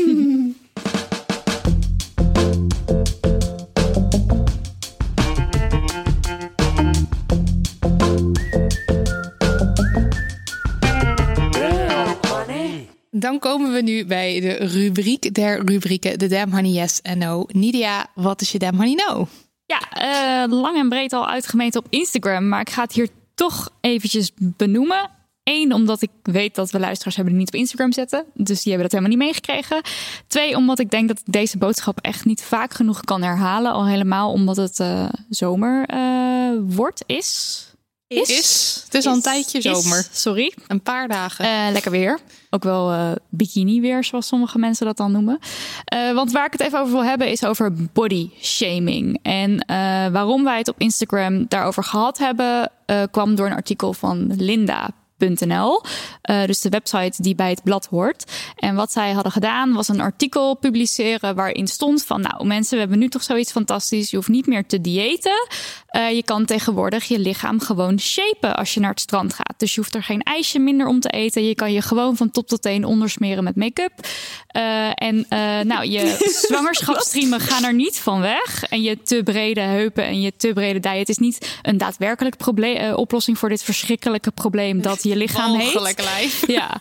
H: Dan komen we nu bij de rubriek der rubrieken, de Damn Honey Yes en No. Nidia, wat is je Damn Honey No?
F: Ja, uh, lang en breed al uitgemeten op Instagram. Maar ik ga het hier toch eventjes benoemen. Eén, omdat ik weet dat we luisteraars hebben die niet op Instagram zetten. Dus die hebben dat helemaal niet meegekregen. Twee, omdat ik denk dat ik deze boodschap echt niet vaak genoeg kan herhalen. Al helemaal omdat het uh, zomer uh, wordt, is...
H: Is. is. Het is
F: is,
H: al een tijdje zomer.
F: Is, sorry.
H: Een paar dagen.
F: Uh, lekker weer. Ook wel uh, bikini weer, zoals sommige mensen dat dan noemen. Uh, want waar ik het even over wil hebben is over body shaming. En uh, waarom wij het op Instagram daarover gehad hebben, uh, kwam door een artikel van Linda punt n l. Uh, dus de website die bij het blad hoort. En wat zij hadden gedaan was een artikel publiceren waarin stond van, nou mensen, we hebben nu toch zoiets fantastisch. Je hoeft niet meer te diëten. Uh, je kan tegenwoordig je lichaam gewoon shapen als je naar het strand gaat. Dus je hoeft er geen ijsje minder om te eten. Je kan je gewoon van top tot teen ondersmeren met make-up. Uh, en uh, nou, je zwangerschapsstriemen gaan er niet van weg. En je te brede heupen en je te brede dij. Het is niet een daadwerkelijk probleem, uh, oplossing voor dit verschrikkelijke probleem dat je lichaam heeft.
H: Lijf.
F: Ja.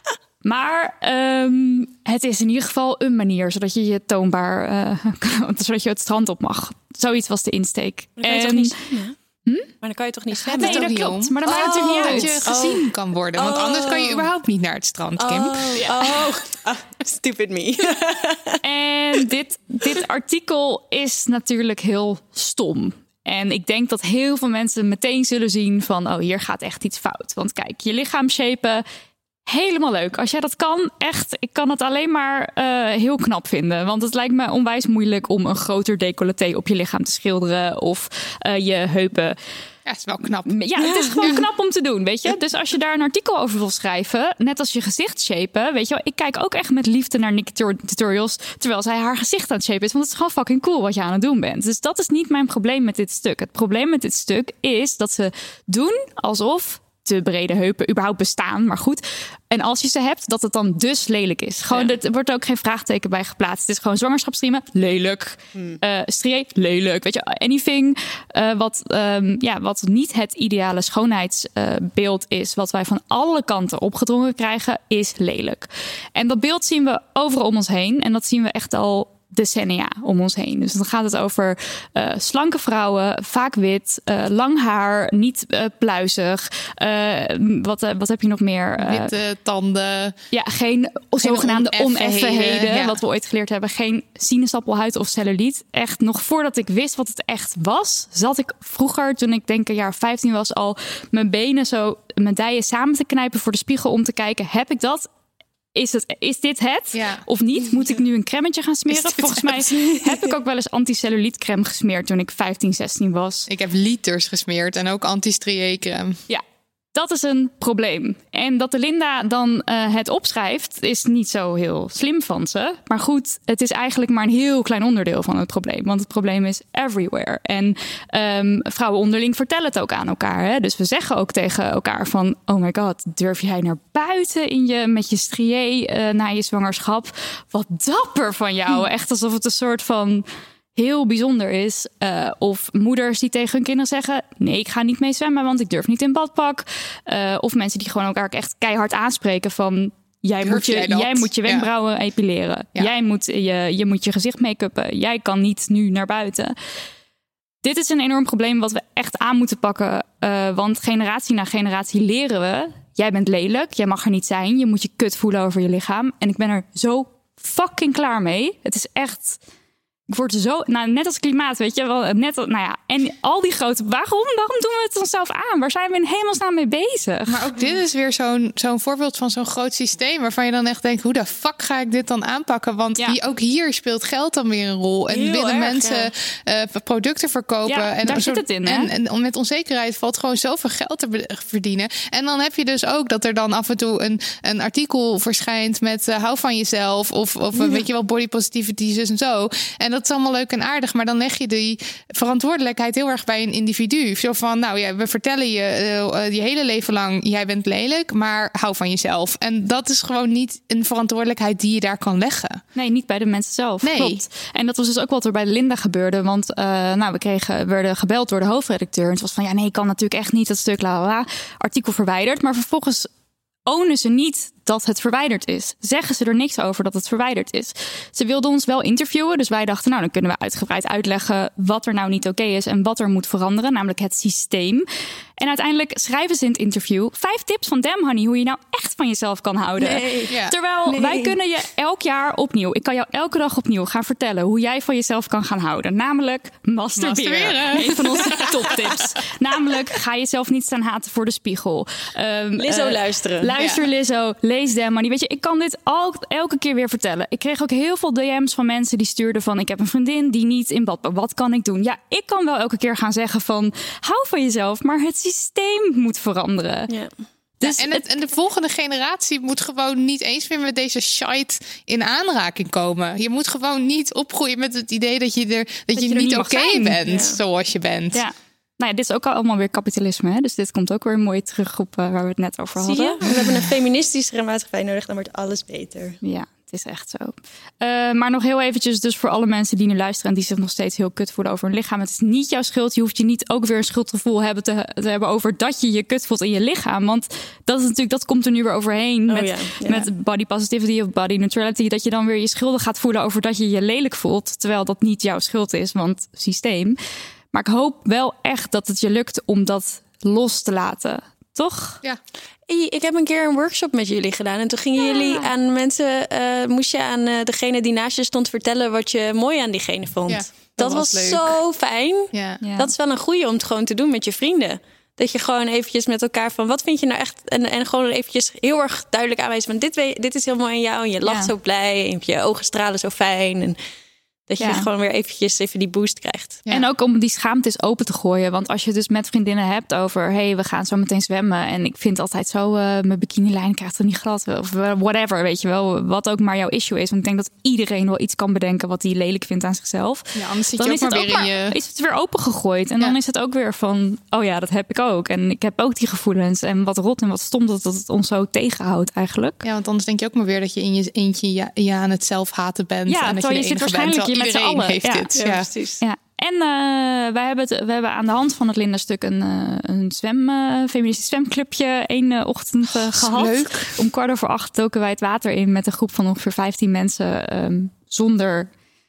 F: Maar um, het is in ieder geval een manier zodat je je toonbaar, uh, zodat je het strand op mag. Zoiets was de insteek.
G: Dan kan je
F: en,
G: toch niet zwemmen?
F: Hm?
G: Maar dan kan je toch niet zwemmen?
F: Nee, dat klopt. Maar dat maakt
H: oh,
F: natuurlijk niet
H: uit.
F: uit.
H: Dat je gezien oh. kan worden. Want oh. anders kan je überhaupt niet naar het strand, Kim.
G: Oh, ja. oh. oh. Stupid me.
F: En dit, dit artikel is natuurlijk heel stom. En ik denk dat heel veel mensen meteen zullen zien van, oh, hier gaat echt iets fout. Want kijk, je lichaam shapen, helemaal leuk. Als jij dat kan, echt, ik kan het alleen maar uh, heel knap vinden. Want het lijkt me onwijs moeilijk om een groter decolleté op je lichaam te schilderen. Of uh, je heupen.
H: Ja, het is wel knap.
F: Ja, het is gewoon knap om te doen, weet je. Dus als je daar een artikel over wil schrijven, net als je gezicht shapen, weet je wel, ik kijk ook echt met liefde naar Nikki Tutorials, terwijl zij haar gezicht aan het shapen is. Want het is gewoon fucking cool wat je aan het doen bent. Dus dat is niet mijn probleem met dit stuk. Het probleem met dit stuk is dat ze doen alsof te brede heupen überhaupt bestaan, maar goed. En als je ze hebt, dat het dan dus lelijk is. Gewoon, ja. Er wordt ook geen vraagteken bij geplaatst. Het is gewoon zwangerschapsstriemen, lelijk. Hmm. Uh, strié, lelijk. Weet je, anything uh, wat, um, ja, wat niet het ideale schoonheidsbeeld uh, is, wat wij van alle kanten opgedrongen krijgen, is lelijk. En dat beeld zien we overal om ons heen. En dat zien we echt al decennia om ons heen. Dus dan gaat het over uh, slanke vrouwen, vaak wit, uh, lang haar, niet uh, pluizig. Uh, wat, uh, wat heb je nog meer? Uh,
H: Witte tanden.
F: Ja, geen, geen zogenaamde oneffenheden,
H: ja.
F: wat we ooit geleerd hebben. Geen sinaasappelhuid of celluliet. Echt, nog voordat ik wist wat het echt was, zat ik vroeger, toen ik denk een jaar vijftien was, al mijn benen zo, mijn dijen samen te knijpen voor de spiegel om te kijken, heb ik dat? Is, het, is dit het?
H: Ja.
F: Of niet? Moet ik nu een cremmetje gaan smeren? Volgens mij
H: het?
F: heb ik ook wel eens anti-cellulietcrème gesmeerd toen ik vijftien, zestien was.
H: Ik heb liters gesmeerd en ook anti-strié-crème.
F: Ja, dat is een probleem. En dat de Linda dan uh, het opschrijft, is niet zo heel slim van ze. Maar goed, het is eigenlijk maar een heel klein onderdeel van het probleem. Want het probleem is everywhere. En um, vrouwen onderling vertellen het ook aan elkaar. Hè? Dus we zeggen ook tegen elkaar van, oh my god, durf jij naar buiten in je, met je strié uh, na je zwangerschap? Wat dapper van jou. Hm. Echt alsof het een soort van heel bijzonder is. Uh, of moeders die tegen hun kinderen zeggen, nee, ik ga niet mee zwemmen, want ik durf niet in badpak. Uh, of mensen die gewoon elkaar echt keihard aanspreken van, jij, moet je, jij, jij moet je wenkbrauwen ja. epileren. Ja. Jij moet je, je moet je gezicht make-uppen. Jij kan niet nu naar buiten. Dit is een enorm probleem wat we echt aan moeten pakken. Uh, want generatie na generatie leren we, jij bent lelijk, jij mag er niet zijn. Je moet je kut voelen over je lichaam. En ik ben er zo fucking klaar mee. Het is echt, ik word zo, nou, net als klimaat, weet je wel, net, nou ja, en al die grote, waarom, waarom doen we het onszelf aan? Waar zijn we in hemelsnaam mee bezig?
H: Maar ook dit is weer zo'n, zo'n voorbeeld van zo'n groot systeem waarvan je dan echt denkt, hoe de fuck ga ik dit dan aanpakken? Want ja. die, ook hier speelt geld dan weer een rol. En
G: Heel
H: willen
G: erg,
H: mensen ja. uh, producten verkopen.
F: Ja,
H: en
F: daar
H: zo,
F: zit het in. Hè?
H: En, en met onzekerheid valt gewoon zoveel geld te be- verdienen. En dan heb je dus ook dat er dan af en toe een, een artikel verschijnt met uh, hou van jezelf. Of, of ja. weet je wel, body positivity, zus en zo. En dat is allemaal leuk en aardig. Maar dan leg je die verantwoordelijkheid heel erg bij een individu. Zo van, nou ja, we vertellen je uh, je hele leven lang, jij bent lelijk, maar hou van jezelf. En dat is gewoon niet een verantwoordelijkheid die je daar kan leggen.
F: Nee, niet bij de mensen zelf.
H: Nee.
F: Klopt. En dat was dus ook wat er bij Linda gebeurde. Want uh, nou, we kregen, werden gebeld door de hoofdredacteur. En het was van, ja, nee, ik kan natuurlijk echt niet dat stuk, la la la. Artikel verwijderd. Maar vervolgens ownen ze niet dat het verwijderd is. Zeggen ze er niks over dat het verwijderd is. Ze wilden ons wel interviewen, dus wij dachten, nou, dan kunnen we uitgebreid uitleggen wat er nou niet oké is en wat er moet veranderen, namelijk het systeem. En uiteindelijk schrijven ze in het interview vijf tips van Damn Honey hoe je nou echt van jezelf kan houden. Nee, ja. Terwijl nee. wij kunnen je elk jaar opnieuw, ik kan jou elke dag opnieuw gaan vertellen hoe jij van jezelf kan gaan houden. Namelijk masturberen. masturberen. Een van onze toptips. Namelijk, ga jezelf niet staan haten voor de spiegel. Um,
G: Lizzo
F: uh,
G: luisteren.
F: Luister ja. Lizzo, lees Damn Honey. Weet je, ik kan dit al, elke keer weer vertellen. Ik kreeg ook heel veel D M's van mensen die stuurden van, ik heb een vriendin die niet in bad. Wat kan ik doen? Ja, ik kan wel elke keer gaan zeggen van, hou van jezelf, maar het systeem moet veranderen.
G: Ja.
H: Dus ja, en, het, en de volgende generatie moet gewoon niet eens meer met deze shite in aanraking komen. Je moet gewoon niet opgroeien met het idee dat je er, dat dat je, je niet oké okay bent ja. zoals je bent.
F: Ja. Nou ja, dit is ook allemaal weer kapitalisme. Hè? Dus dit komt ook weer mooi terug op uh, waar we het net over hadden.
G: Zie je? We hebben een feministischere maatschappij nodig, dan wordt alles beter.
F: Ja, het is echt zo. Uh, maar nog heel eventjes dus voor alle mensen die nu luisteren en die zich nog steeds heel kut voelen over hun lichaam. Het is niet jouw schuld. Je hoeft je niet ook weer een schuldgevoel hebben te, te hebben over dat je je kut voelt in je lichaam. Want dat is natuurlijk, dat komt er nu weer overheen.
G: Oh,
F: met,
G: ja, ja.
F: met body positivity of body neutrality. Dat je dan weer je schuldig gaat voelen over dat je je lelijk voelt. Terwijl dat niet jouw schuld is, want systeem. Maar ik hoop wel echt dat het je lukt om dat los te laten. Toch?
H: Ja.
G: Ik heb een keer een workshop met jullie gedaan. En toen gingen ja. jullie aan mensen, uh, moest je aan uh, degene die naast je stond vertellen wat je mooi aan diegene vond. Ja, dat, dat was, was zo fijn. Ja. Ja. Dat is wel een goeie om het gewoon te doen met je vrienden. Dat je gewoon eventjes met elkaar van, wat vind je nou echt? En, en gewoon eventjes heel erg duidelijk aanwijzen van, dit, dit is heel mooi aan jou. En je lacht ja. zo blij. En je ogen stralen zo fijn. En dat je ja. gewoon weer eventjes even die boost krijgt.
F: Ja. En ook om die schaamte eens open te gooien. Want als je het dus met vriendinnen hebt over, hey, we gaan zo meteen zwemmen. En ik vind altijd zo, uh, mijn bikinilijn krijgt er niet glad. Of whatever, weet je wel. Wat ook maar jouw issue is. Want ik denk dat iedereen wel iets kan bedenken wat hij lelijk vindt aan zichzelf.
H: Ja, anders zit
F: dan
H: je
F: is
H: ook
F: het
H: maar
F: ook
H: weer
F: maar,
H: in je...
F: is het weer opengegooid. En ja. dan is het ook weer van, oh ja, dat heb ik ook. En ik heb ook die gevoelens. En wat rot en wat stom dat het ons zo tegenhoudt eigenlijk.
H: Ja, want anders denk je ook maar weer dat je in je eentje ja, ja aan het zelf haten bent.
F: Ja,
H: en dat je,
F: je zit waarschijnlijk
H: bent,
F: je met z'n allen.
H: Heeft
F: ja.
H: dit.
G: Ja,
H: Ja,
G: precies.
F: Ja. En uh, wij hebben, het, we hebben aan de hand van het Linda-stuk een, uh, een zwem, uh, feministisch zwemclubje één uh, ochtend uh, gehad.
H: Leuk.
F: Om kwart over acht doken wij het water in met een groep van ongeveer vijftien mensen um, zonder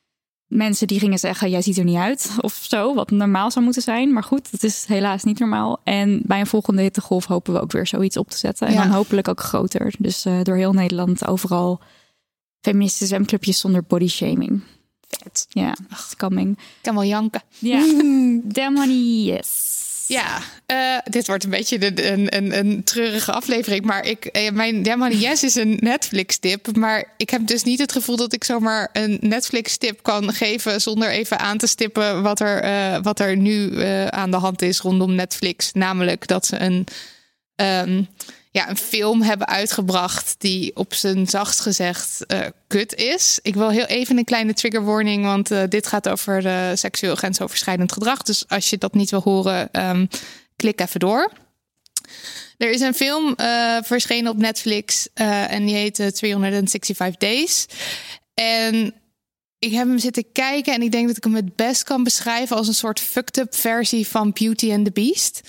F: mensen die gingen zeggen, jij ziet er niet uit of zo, wat normaal zou moeten zijn. Maar goed, dat is helaas niet normaal. En bij een volgende hittegolf hopen we ook weer zoiets op te zetten. En ja. dan hopelijk ook groter. Dus uh, door heel Nederland overal feministische zwemclubjes zonder bodyshaming. Vet. Ja, it's coming.
H: Ik kan wel janken.
F: Ja, Damn Honey, yes.
H: Ja, uh, dit wordt een beetje de, een, een, een treurige aflevering. Maar ik, uh, mijn Damn Honey Yes is een Netflix-tip. Maar ik heb dus niet het gevoel dat ik zomaar een Netflix-tip kan geven zonder even aan te stippen wat er, uh, wat er nu uh, aan de hand is rondom Netflix. Namelijk dat ze een, um, ja, een film hebben uitgebracht die op zijn zachtst gezegd uh, kut is. Ik wil heel even een kleine trigger warning, want uh, dit gaat over uh, seksueel grensoverschrijdend gedrag. Dus als je dat niet wil horen, um, klik even door. Er is een film uh, verschenen op Netflix uh, en die heet uh, tweehonderdvijfenzestig Days. En ik heb hem zitten kijken en ik denk dat ik hem het best kan beschrijven als een soort fucked up versie van Beauty and the Beast.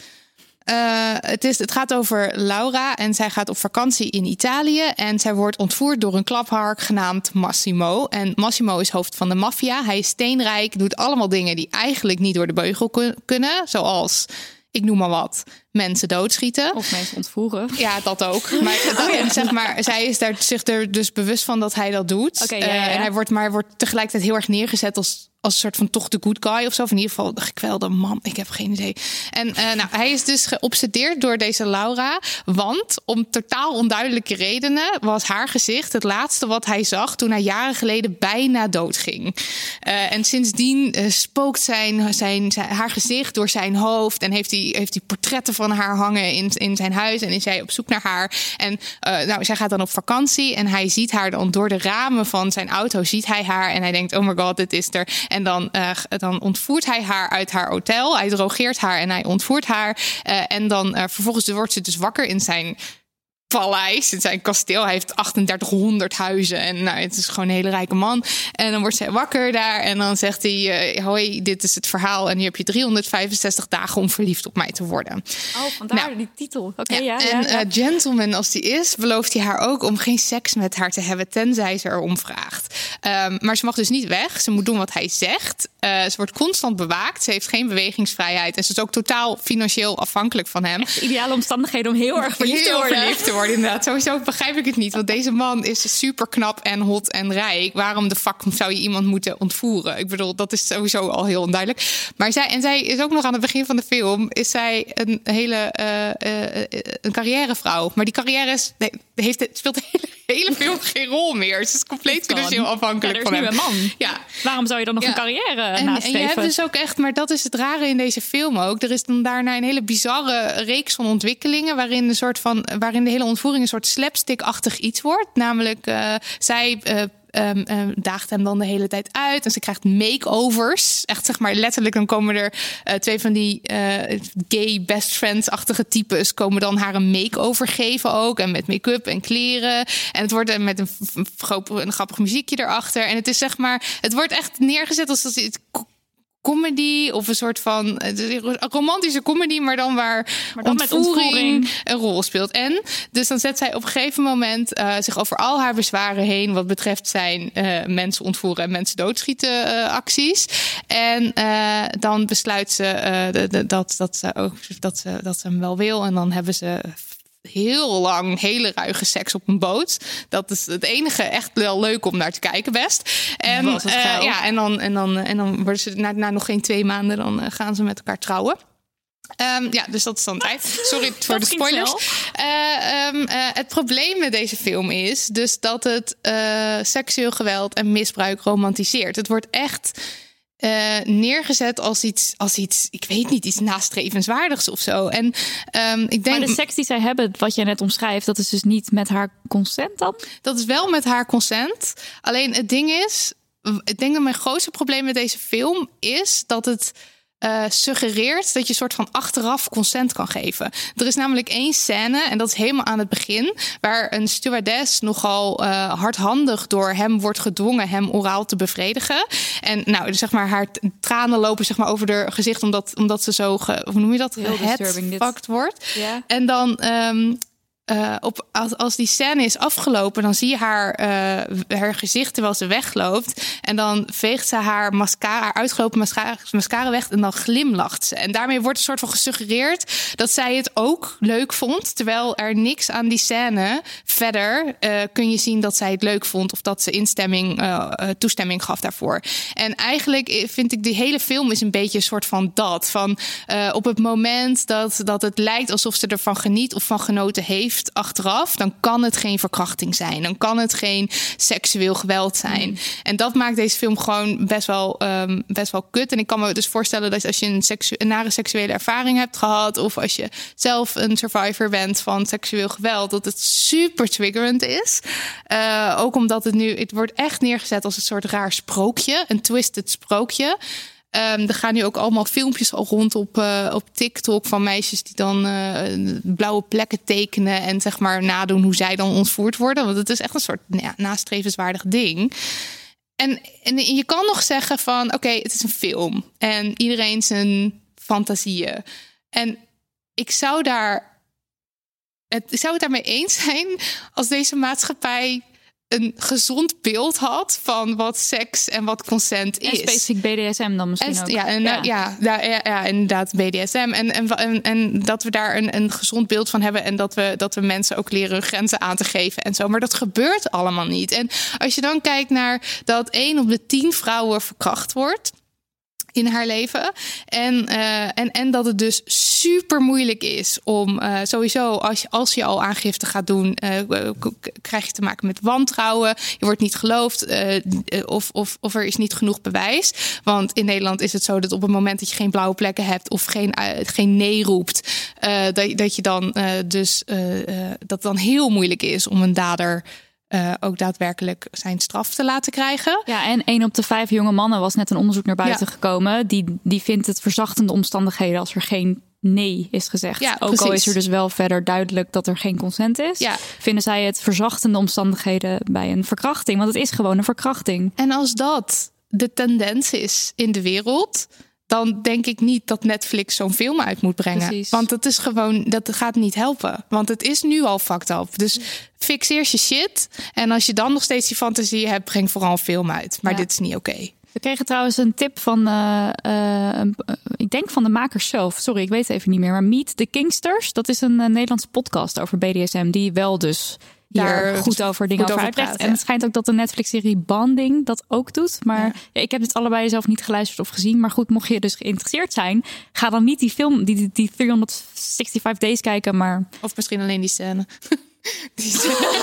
H: Uh, het, is, het gaat over Laura en zij gaat op vakantie in Italië. En zij wordt ontvoerd door een klaphark genaamd Massimo. En Massimo is hoofd van de maffia. Hij is steenrijk, doet allemaal dingen die eigenlijk niet door de beugel kunnen. Zoals, ik noem maar wat, mensen doodschieten.
F: Of mensen ontvoeren.
H: Ja, dat ook. Maar, dat, oh ja. zeg maar zij is daar zich er dus bewust van dat hij dat doet.
F: Okay, ja, ja, ja.
H: Uh, en hij wordt, maar hij wordt tegelijkertijd heel erg neergezet als... als een soort van toch de good guy of zo. Of in ieder geval de gekwelde man. Ik heb geen idee. En uh, nou, hij is dus geobsedeerd door deze Laura. Want om totaal onduidelijke redenen was haar gezicht het laatste wat hij zag toen hij jaren geleden bijna doodging. Uh, en sindsdien uh, spookt zijn, zijn, zijn, haar gezicht door zijn hoofd. En heeft hij, heeft hij portretten van haar hangen in, in zijn huis. En is hij op zoek naar haar. En uh, nou, zij gaat dan op vakantie. En hij ziet haar dan door de ramen van zijn auto. Ziet hij haar. En hij denkt, oh my god, dit is er. En dan, uh, dan ontvoert hij haar uit haar hotel. Hij drogeert haar en hij ontvoert haar. Uh, en dan uh, vervolgens wordt ze dus wakker in zijn paleis, in zijn kasteel. Hij heeft achtendertighonderd huizen en nou, het is gewoon een hele rijke man. En dan wordt zij wakker daar en dan zegt hij, uh, hoi, dit is het verhaal en nu heb je driehonderdvijfenzestig dagen om verliefd op mij te worden.
F: Oh, vandaar nou, die titel. Oké, okay, ja,
H: ja. En ja, ja. Uh, gentleman als die is, belooft hij haar ook om geen seks met haar te hebben, tenzij ze erom vraagt. Um, maar ze mag dus niet weg. Ze moet doen wat hij zegt. Uh, ze wordt constant bewaakt. Ze heeft geen bewegingsvrijheid en ze is ook totaal financieel afhankelijk van hem.
F: Echt ideale omstandigheden om heel erg verliefd te worden.
H: Verliefd te worden. Inderdaad, sowieso begrijp ik het niet. Want deze man is super knap en hot en rijk. Waarom de fuck zou je iemand moeten ontvoeren? Ik bedoel, dat is sowieso al heel onduidelijk. Maar zij, en zij is ook nog aan het begin van de film, is zij een hele uh, uh, een carrièrevrouw. Maar die carrière is, nee, heeft, speelt de hele, hele film geen rol meer. Ze is compleet financieel afhankelijk
F: ja,
H: van hem.
F: Er is nu een man.
H: Ja.
F: Waarom zou je dan nog ja. een carrière
H: en,
F: nastreven?
H: En je hebt dus ook echt, maar dat is het rare in deze film ook. Er is dan daarna een hele bizarre reeks van ontwikkelingen waarin de soort van, waarin de hele ontvoering een soort slapstick-achtig iets wordt. Namelijk, uh, zij uh, Um, um, daagt hem dan de hele tijd uit. En ze krijgt makeovers. Echt zeg maar letterlijk, dan komen er uh, twee van die uh, gay best friends-achtige types komen dan haar een makeover geven ook. En met make-up en kleren. En het wordt met een, een, een grappig muziekje erachter. En het is zeg maar, het wordt echt neergezet als het comedy of een soort van romantische comedy, maar dan waar
F: maar dan
H: ontvoering,
F: met ontvoering
H: een rol speelt. En dus dan zet zij op een gegeven moment uh, zich over al haar bezwaren heen wat betreft zijn uh, mensen ontvoeren en mensen doodschieten uh, acties. En uh, dan besluit ze uh, de, de, dat, dat, ze ook, dat, ze, dat ze hem wel wil. En dan hebben ze heel lang hele ruige seks op een boot. Dat is het enige echt wel leuk om naar te kijken best. En uh, ja, en dan en dan en dan worden ze na, na nog geen twee maanden dan uh, gaan ze met elkaar trouwen. Um, ja, dus dat is dan tijd. Sorry voor de spoilers. Uh, um, uh, het probleem met deze film is dus dat het uh, seksueel geweld en misbruik romantiseert. Het wordt echt Uh, neergezet als iets, als iets, ik weet niet, iets nastrevenswaardigs of zo. En um, ik denk,
F: maar de seks die zij hebben, wat jij net omschrijft, dat is dus niet met haar consent dan?
H: Dat is wel met haar consent. Alleen het ding is, ik denk dat mijn grootste probleem met deze film is dat het Uh, suggereert dat je soort van achteraf consent kan geven. Er is namelijk één scène, en dat is helemaal aan het begin, waar een stewardess nogal uh, hardhandig door hem wordt gedwongen hem oraal te bevredigen. En nou, zeg maar, haar tranen lopen zeg maar over haar gezicht, omdat, omdat ze zo, ge, hoe noem je dat, geheadfucked wordt.
F: Ja.
H: En dan Um, Uh, op, als, als die scène is afgelopen, dan zie je haar, uh, haar gezicht terwijl ze wegloopt. En dan veegt ze haar mascara, haar uitgelopen mascara, mascara weg en dan glimlacht ze. En daarmee wordt een soort van gesuggereerd dat zij het ook leuk vond. Terwijl er niks aan die scène verder uh, kun je zien dat zij het leuk vond of dat ze instemming, uh, uh, toestemming gaf daarvoor. En eigenlijk vind ik die hele film is een beetje een soort van dat. Van uh, op het moment dat, dat het lijkt alsof ze ervan geniet of van genoten heeft achteraf, dan kan het geen verkrachting zijn. Dan kan het geen seksueel geweld zijn. Mm. En dat maakt deze film gewoon best wel, um, best wel kut. En ik kan me dus voorstellen dat als je een, seksu- een nare seksuele ervaring hebt gehad, of als je zelf een survivor bent van seksueel geweld, dat het super triggerend is. Uh, ook omdat het nu, het wordt echt neergezet als een soort raar sprookje, een twisted sprookje. Um, er gaan nu ook allemaal filmpjes al rond op, uh, op TikTok van meisjes die dan uh, blauwe plekken tekenen en zeg maar nadoen hoe zij dan ontvoerd worden. Want het is echt een soort ja, nastrevenswaardig ding. En, en je kan nog zeggen van oké, okay, het is een film en iedereen zijn fantasieën. En ik zou daar, het, ik zou het daarmee eens zijn als deze maatschappij een gezond beeld had van wat seks en wat consent is.
F: En specifiek B D S M dan misschien en, ook.
H: Ja, en, ja. Ja, ja, ja, ja, inderdaad B D S M. En, en, en, en dat we daar een, een gezond beeld van hebben en dat we, dat we mensen ook leren grenzen aan te geven en zo. Maar dat gebeurt allemaal niet. En als je dan kijkt naar dat één op de tien vrouwen verkracht wordt in haar leven. En, uh, en, en dat het dus super moeilijk is om uh, sowieso als je, als je al aangifte gaat doen, uh, k- krijg je te maken met wantrouwen. Je wordt niet geloofd uh, of, of, of er is niet genoeg bewijs. Want in Nederland is het zo dat op het moment dat je geen blauwe plekken hebt of geen, uh, geen nee roept, uh, dat, dat je dan uh, dus uh, uh, dat het dan heel moeilijk is om een dader Uh, ook daadwerkelijk zijn straf te laten krijgen.
F: Ja, en één op de vijf jonge mannen was net een onderzoek naar buiten ja. gekomen. Die, die vindt het verzachtende omstandigheden als er geen nee is gezegd. Ja, ook precies. Al is er dus wel verder duidelijk dat er geen consent is. Ja. Vinden zij het verzachtende omstandigheden bij een verkrachting? Want het is gewoon een verkrachting.
H: En als dat de tendens is in de wereld, dan denk ik niet dat Netflix zo'n film uit moet brengen. Precies. Want dat is gewoon, dat gaat niet helpen. Want het is nu al fucked up. Dus fix eerst je shit. En als je dan nog steeds die fantasie hebt, breng vooral een film uit. Maar ja. Dit is niet oké. Okay.
F: We kregen trouwens een tip van, uh, uh, ik denk van de makers zelf. Sorry, ik weet het even niet meer. Maar Meet the Kingsters, dat is een uh, Nederlandse podcast over B D S M. Die wel dus hier daar goed over dingen goed over uitlegt. En het schijnt ook dat de Netflix-serie Bonding dat ook doet. Maar ja. Ja, ik heb dit allebei zelf niet geluisterd of gezien. Maar goed, mocht je dus geïnteresseerd zijn, ga dan niet die film, die, die, die driehonderdvijfenzestig days kijken. Maar
H: of misschien alleen die scène. Die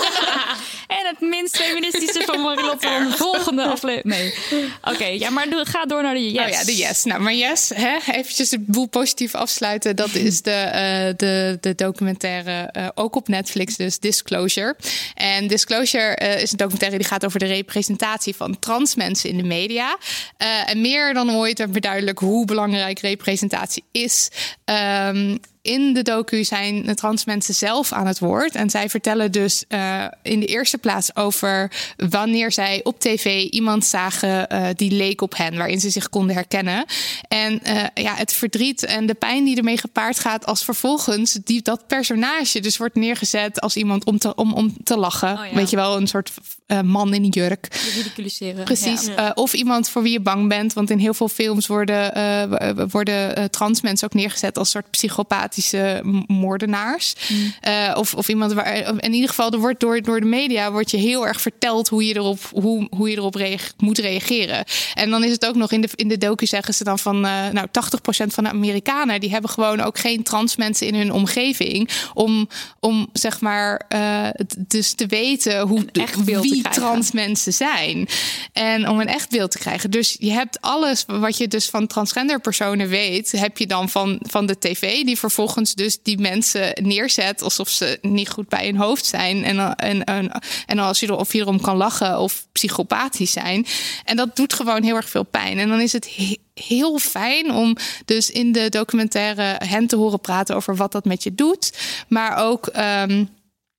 F: en het minst feministische van Marilotte van de volgende aflevering. Nee. Oké, okay, ja, maar ga door naar de yes.
H: Oh ja, de yes. Nou, maar yes, hè, eventjes de boel positief afsluiten. Dat is de, uh, de, de documentaire, uh, ook op Netflix, dus Disclosure. En Disclosure uh, is een documentaire die gaat over de representatie van trans mensen in de media. Uh, en meer dan ooit werd duidelijk hoe belangrijk representatie is. Um, In de docu zijn de trans mensen zelf aan het woord. En zij vertellen dus uh, in de eerste plaats over wanneer zij op tv iemand zagen uh, die leek op hen, waarin ze zich konden herkennen. En uh, ja, het verdriet en de pijn die ermee gepaard gaat als vervolgens die, dat personage dus wordt neergezet als iemand om te, om, om te lachen. Oh ja. Weet je wel, een soort uh, man in een jurk.
F: Ridiculiseren.
H: Precies. Ja. Uh, of iemand voor wie je bang bent. Want in heel veel films worden, uh, worden uh, trans mensen ook neergezet als soort psychopaat moordenaars. Mm. Uh, of, of iemand waar. In ieder geval, er wordt door, door de media wordt je heel erg verteld hoe je erop, hoe, hoe je erop reage, moet reageren. En dan is het ook nog in de, in de docu zeggen ze dan van uh, nou, tachtig procent van de Amerikanen die hebben gewoon ook geen trans mensen in hun omgeving. Om, om zeg maar uh, dus te weten hoe
F: echt
H: wie trans mensen zijn. En om een echt beeld te krijgen. Dus je hebt alles wat je dus van transgender personen weet, heb je dan van, van de tv die vervolgens dus die mensen neerzet alsof ze niet goed bij hun hoofd zijn. En, en, en, en als je er, of je erom kan lachen of psychopathisch zijn. En dat doet gewoon heel erg veel pijn. En dan is het he- heel fijn om dus in de documentaire hen te horen praten over wat dat met je doet. Maar ook Um,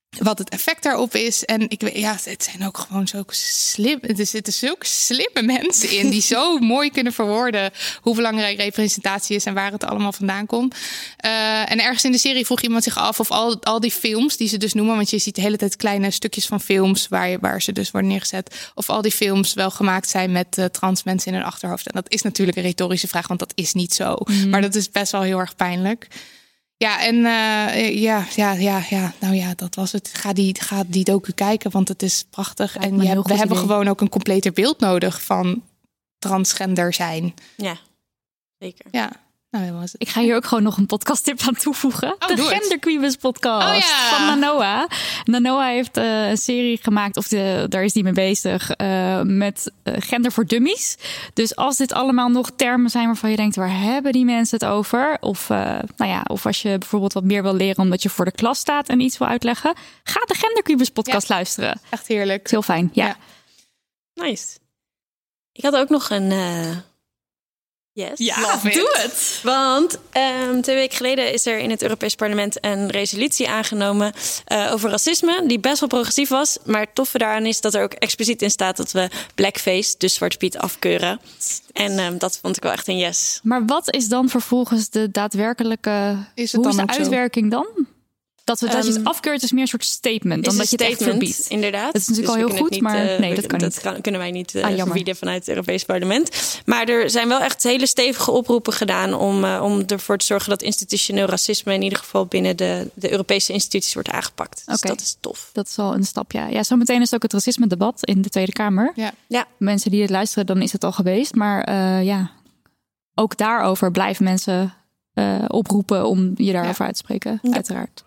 H: wat het effect daarop is. En ik weet, ja, het zijn ook gewoon zo slim. Er zitten zulke slimme mensen in die zo mooi kunnen verwoorden hoe belangrijk representatie is en waar het allemaal vandaan komt. Uh, en ergens in de serie vroeg iemand zich af of al, al die films die ze dus noemen, want je ziet de hele tijd kleine stukjes van films waar, je, waar ze dus worden neergezet, of al die films wel gemaakt zijn met uh, trans mensen in hun achterhoofd. En dat is natuurlijk een retorische vraag, want dat is niet zo. Mm. Maar dat is best wel heel erg pijnlijk. Ja, en uh, ja, ja, ja, ja, nou ja, dat was het. Ga die, ga die docu kijken, want het is prachtig. Lijkt en je hebt, we hebben idee. gewoon ook een completer beeld nodig van transgender zijn.
G: Ja, zeker.
H: Ja. Nou,
F: ik ga hier ook gewoon nog een podcasttip aan toevoegen.
H: Oh,
F: de Genderqueebus podcast oh, ja. van Nanoa. Nanoa heeft uh, een serie gemaakt, of de, daar is die mee bezig, uh, met uh, gender voor dummies. Dus als dit allemaal nog termen zijn waarvan je denkt, waar hebben die mensen het over? Of, uh, nou ja, of als je bijvoorbeeld wat meer wil leren omdat je voor de klas staat en iets wil uitleggen, ga de Genderqueebus podcast ja. luisteren.
H: Echt heerlijk.
F: Is heel fijn, ja. ja.
G: Nice. Ik had ook nog een... Uh... Yes.
F: Ja, doe het.
G: Want um, twee weken geleden is er in het Europees Parlement een resolutie aangenomen uh, over racisme, die best wel progressief was. Maar het toffe daaraan is dat er ook expliciet in staat dat we blackface, dus Zwarte Piet, afkeuren. En um, dat vond ik wel echt een yes.
F: Maar wat is dan vervolgens de daadwerkelijke... Is het hoe dan is de uitwerking zo? dan? Dat, we, dat um, je het afkeurt is meer een soort statement dan dat je het echt verbiedt.
G: Inderdaad.
F: Dat is natuurlijk dus al heel goed, niet, maar uh, nee, dat kan
G: dat
F: niet.
G: Kan, kunnen wij niet uh, ah, verbieden vanuit het Europees Parlement. Maar er zijn wel echt hele stevige oproepen gedaan om, uh, om ervoor te zorgen dat institutioneel racisme in ieder geval binnen de, de Europese instituties wordt aangepakt. Dus okay. dat is tof.
F: Dat is wel een stap, ja. Ja, zometeen is het ook het racisme-debat in de Tweede Kamer.
G: Ja. ja.
F: Mensen die het luisteren, dan is het al geweest. Maar uh, ja, ook daarover blijven mensen uh, oproepen om je daarover ja. uit te spreken, ja. uiteraard.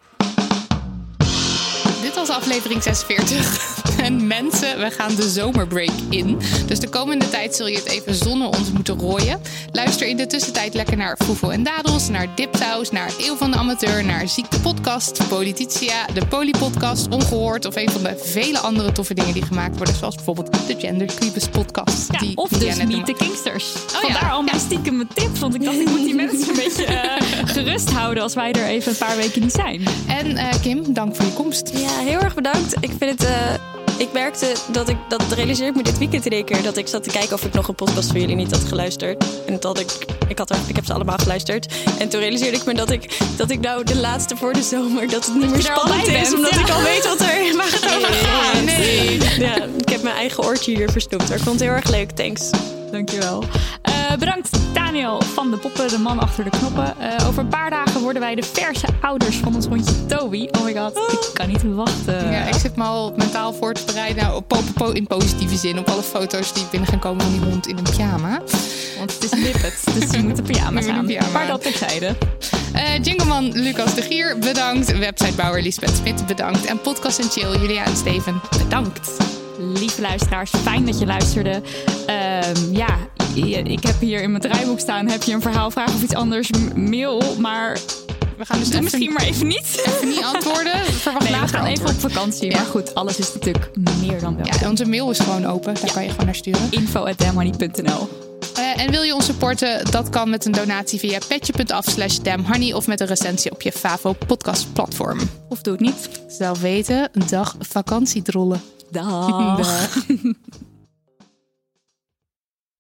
H: Dit was aflevering zesenveertig. En mensen, we gaan de zomerbreak in. Dus de komende tijd zul je het even zonder ons moeten rooien. Luister in de tussentijd lekker naar Foefo en Dadels, naar Dipsaus, naar Eeuw van de Amateur, naar Ziek de Podcast, Polititia, de Polypodcast, Ongehoord of een van de vele andere toffe dingen die gemaakt worden. Zoals bijvoorbeeld de Genderqueebus podcast.
F: Ja,
H: die,
F: of
H: die
F: dus Meet the Kingsters.
H: Oh,
F: Vandaar
H: ja.
F: al mijn stiekem mijn tips. Want ik dacht, ik moet die mensen een beetje uh, gerust houden als wij er even een paar weken niet zijn.
H: En uh, Kim, dank voor je komst.
G: Ja, heel erg bedankt. Ik vind het... Uh... Ik merkte dat ik, dat realiseerde ik me dit weekend in één keer, dat ik zat te kijken of ik nog een podcast van jullie niet had geluisterd. En dat ik, ik, had er, ik heb ze allemaal geluisterd. En toen realiseerde ik me dat ik, dat ik nou de laatste voor de zomer, dat het niet meer spannend is, omdat ja. ik al weet wat er waar het over gaat.
H: Nee.
G: Ja, ik heb mijn eigen oortje hier versnoept. Maar ik vond het heel erg leuk. Thanks.
F: Dankjewel. Uh, bedankt Daniel van de Poppen, de man achter de knoppen. Uh, over een paar dagen worden wij de verse ouders van ons hondje Toby. Oh my god, oh. ik kan niet wachten.
H: Ja, ik zit me al mentaal voor te bereiden. Nou, op, op, op, in positieve zin. Op alle foto's die binnen gaan komen van die hond in een pyjama.
F: Want het is Lippet, dus je moet de pyjama's aan. Pyjama. Maar dat terzijde.
H: Uh, Jingleman Lucas de Gier, bedankt. Websitebouwer Lisbeth Smit, bedankt. En Podcast en Chill, Julia en Steven, bedankt.
F: Lieve luisteraars, fijn dat je luisterde. Uh, ja, ik heb hier in mijn draaiboek staan. Heb je een verhaal, vraag of iets anders? Mail, maar
H: we gaan dus
F: doe
H: even,
F: misschien maar even niet.
H: Even niet antwoorden. Verwacht
F: nee, we gaan
H: antwoord.
F: even op vakantie. Ja. Maar goed, alles is natuurlijk meer dan welkom.
H: Ja, onze mail is gewoon open. Daar ja. kan je gewoon naar sturen.
F: info at damhoney punt n l
H: Uh, en wil je ons supporten? Dat kan met een donatie via petje.af slash damhoney of met een recensie op je Favo podcast platform.
F: Of doe het niet.
H: Zelf weten. Dag vakantiedrollen.
F: Dag. Dag.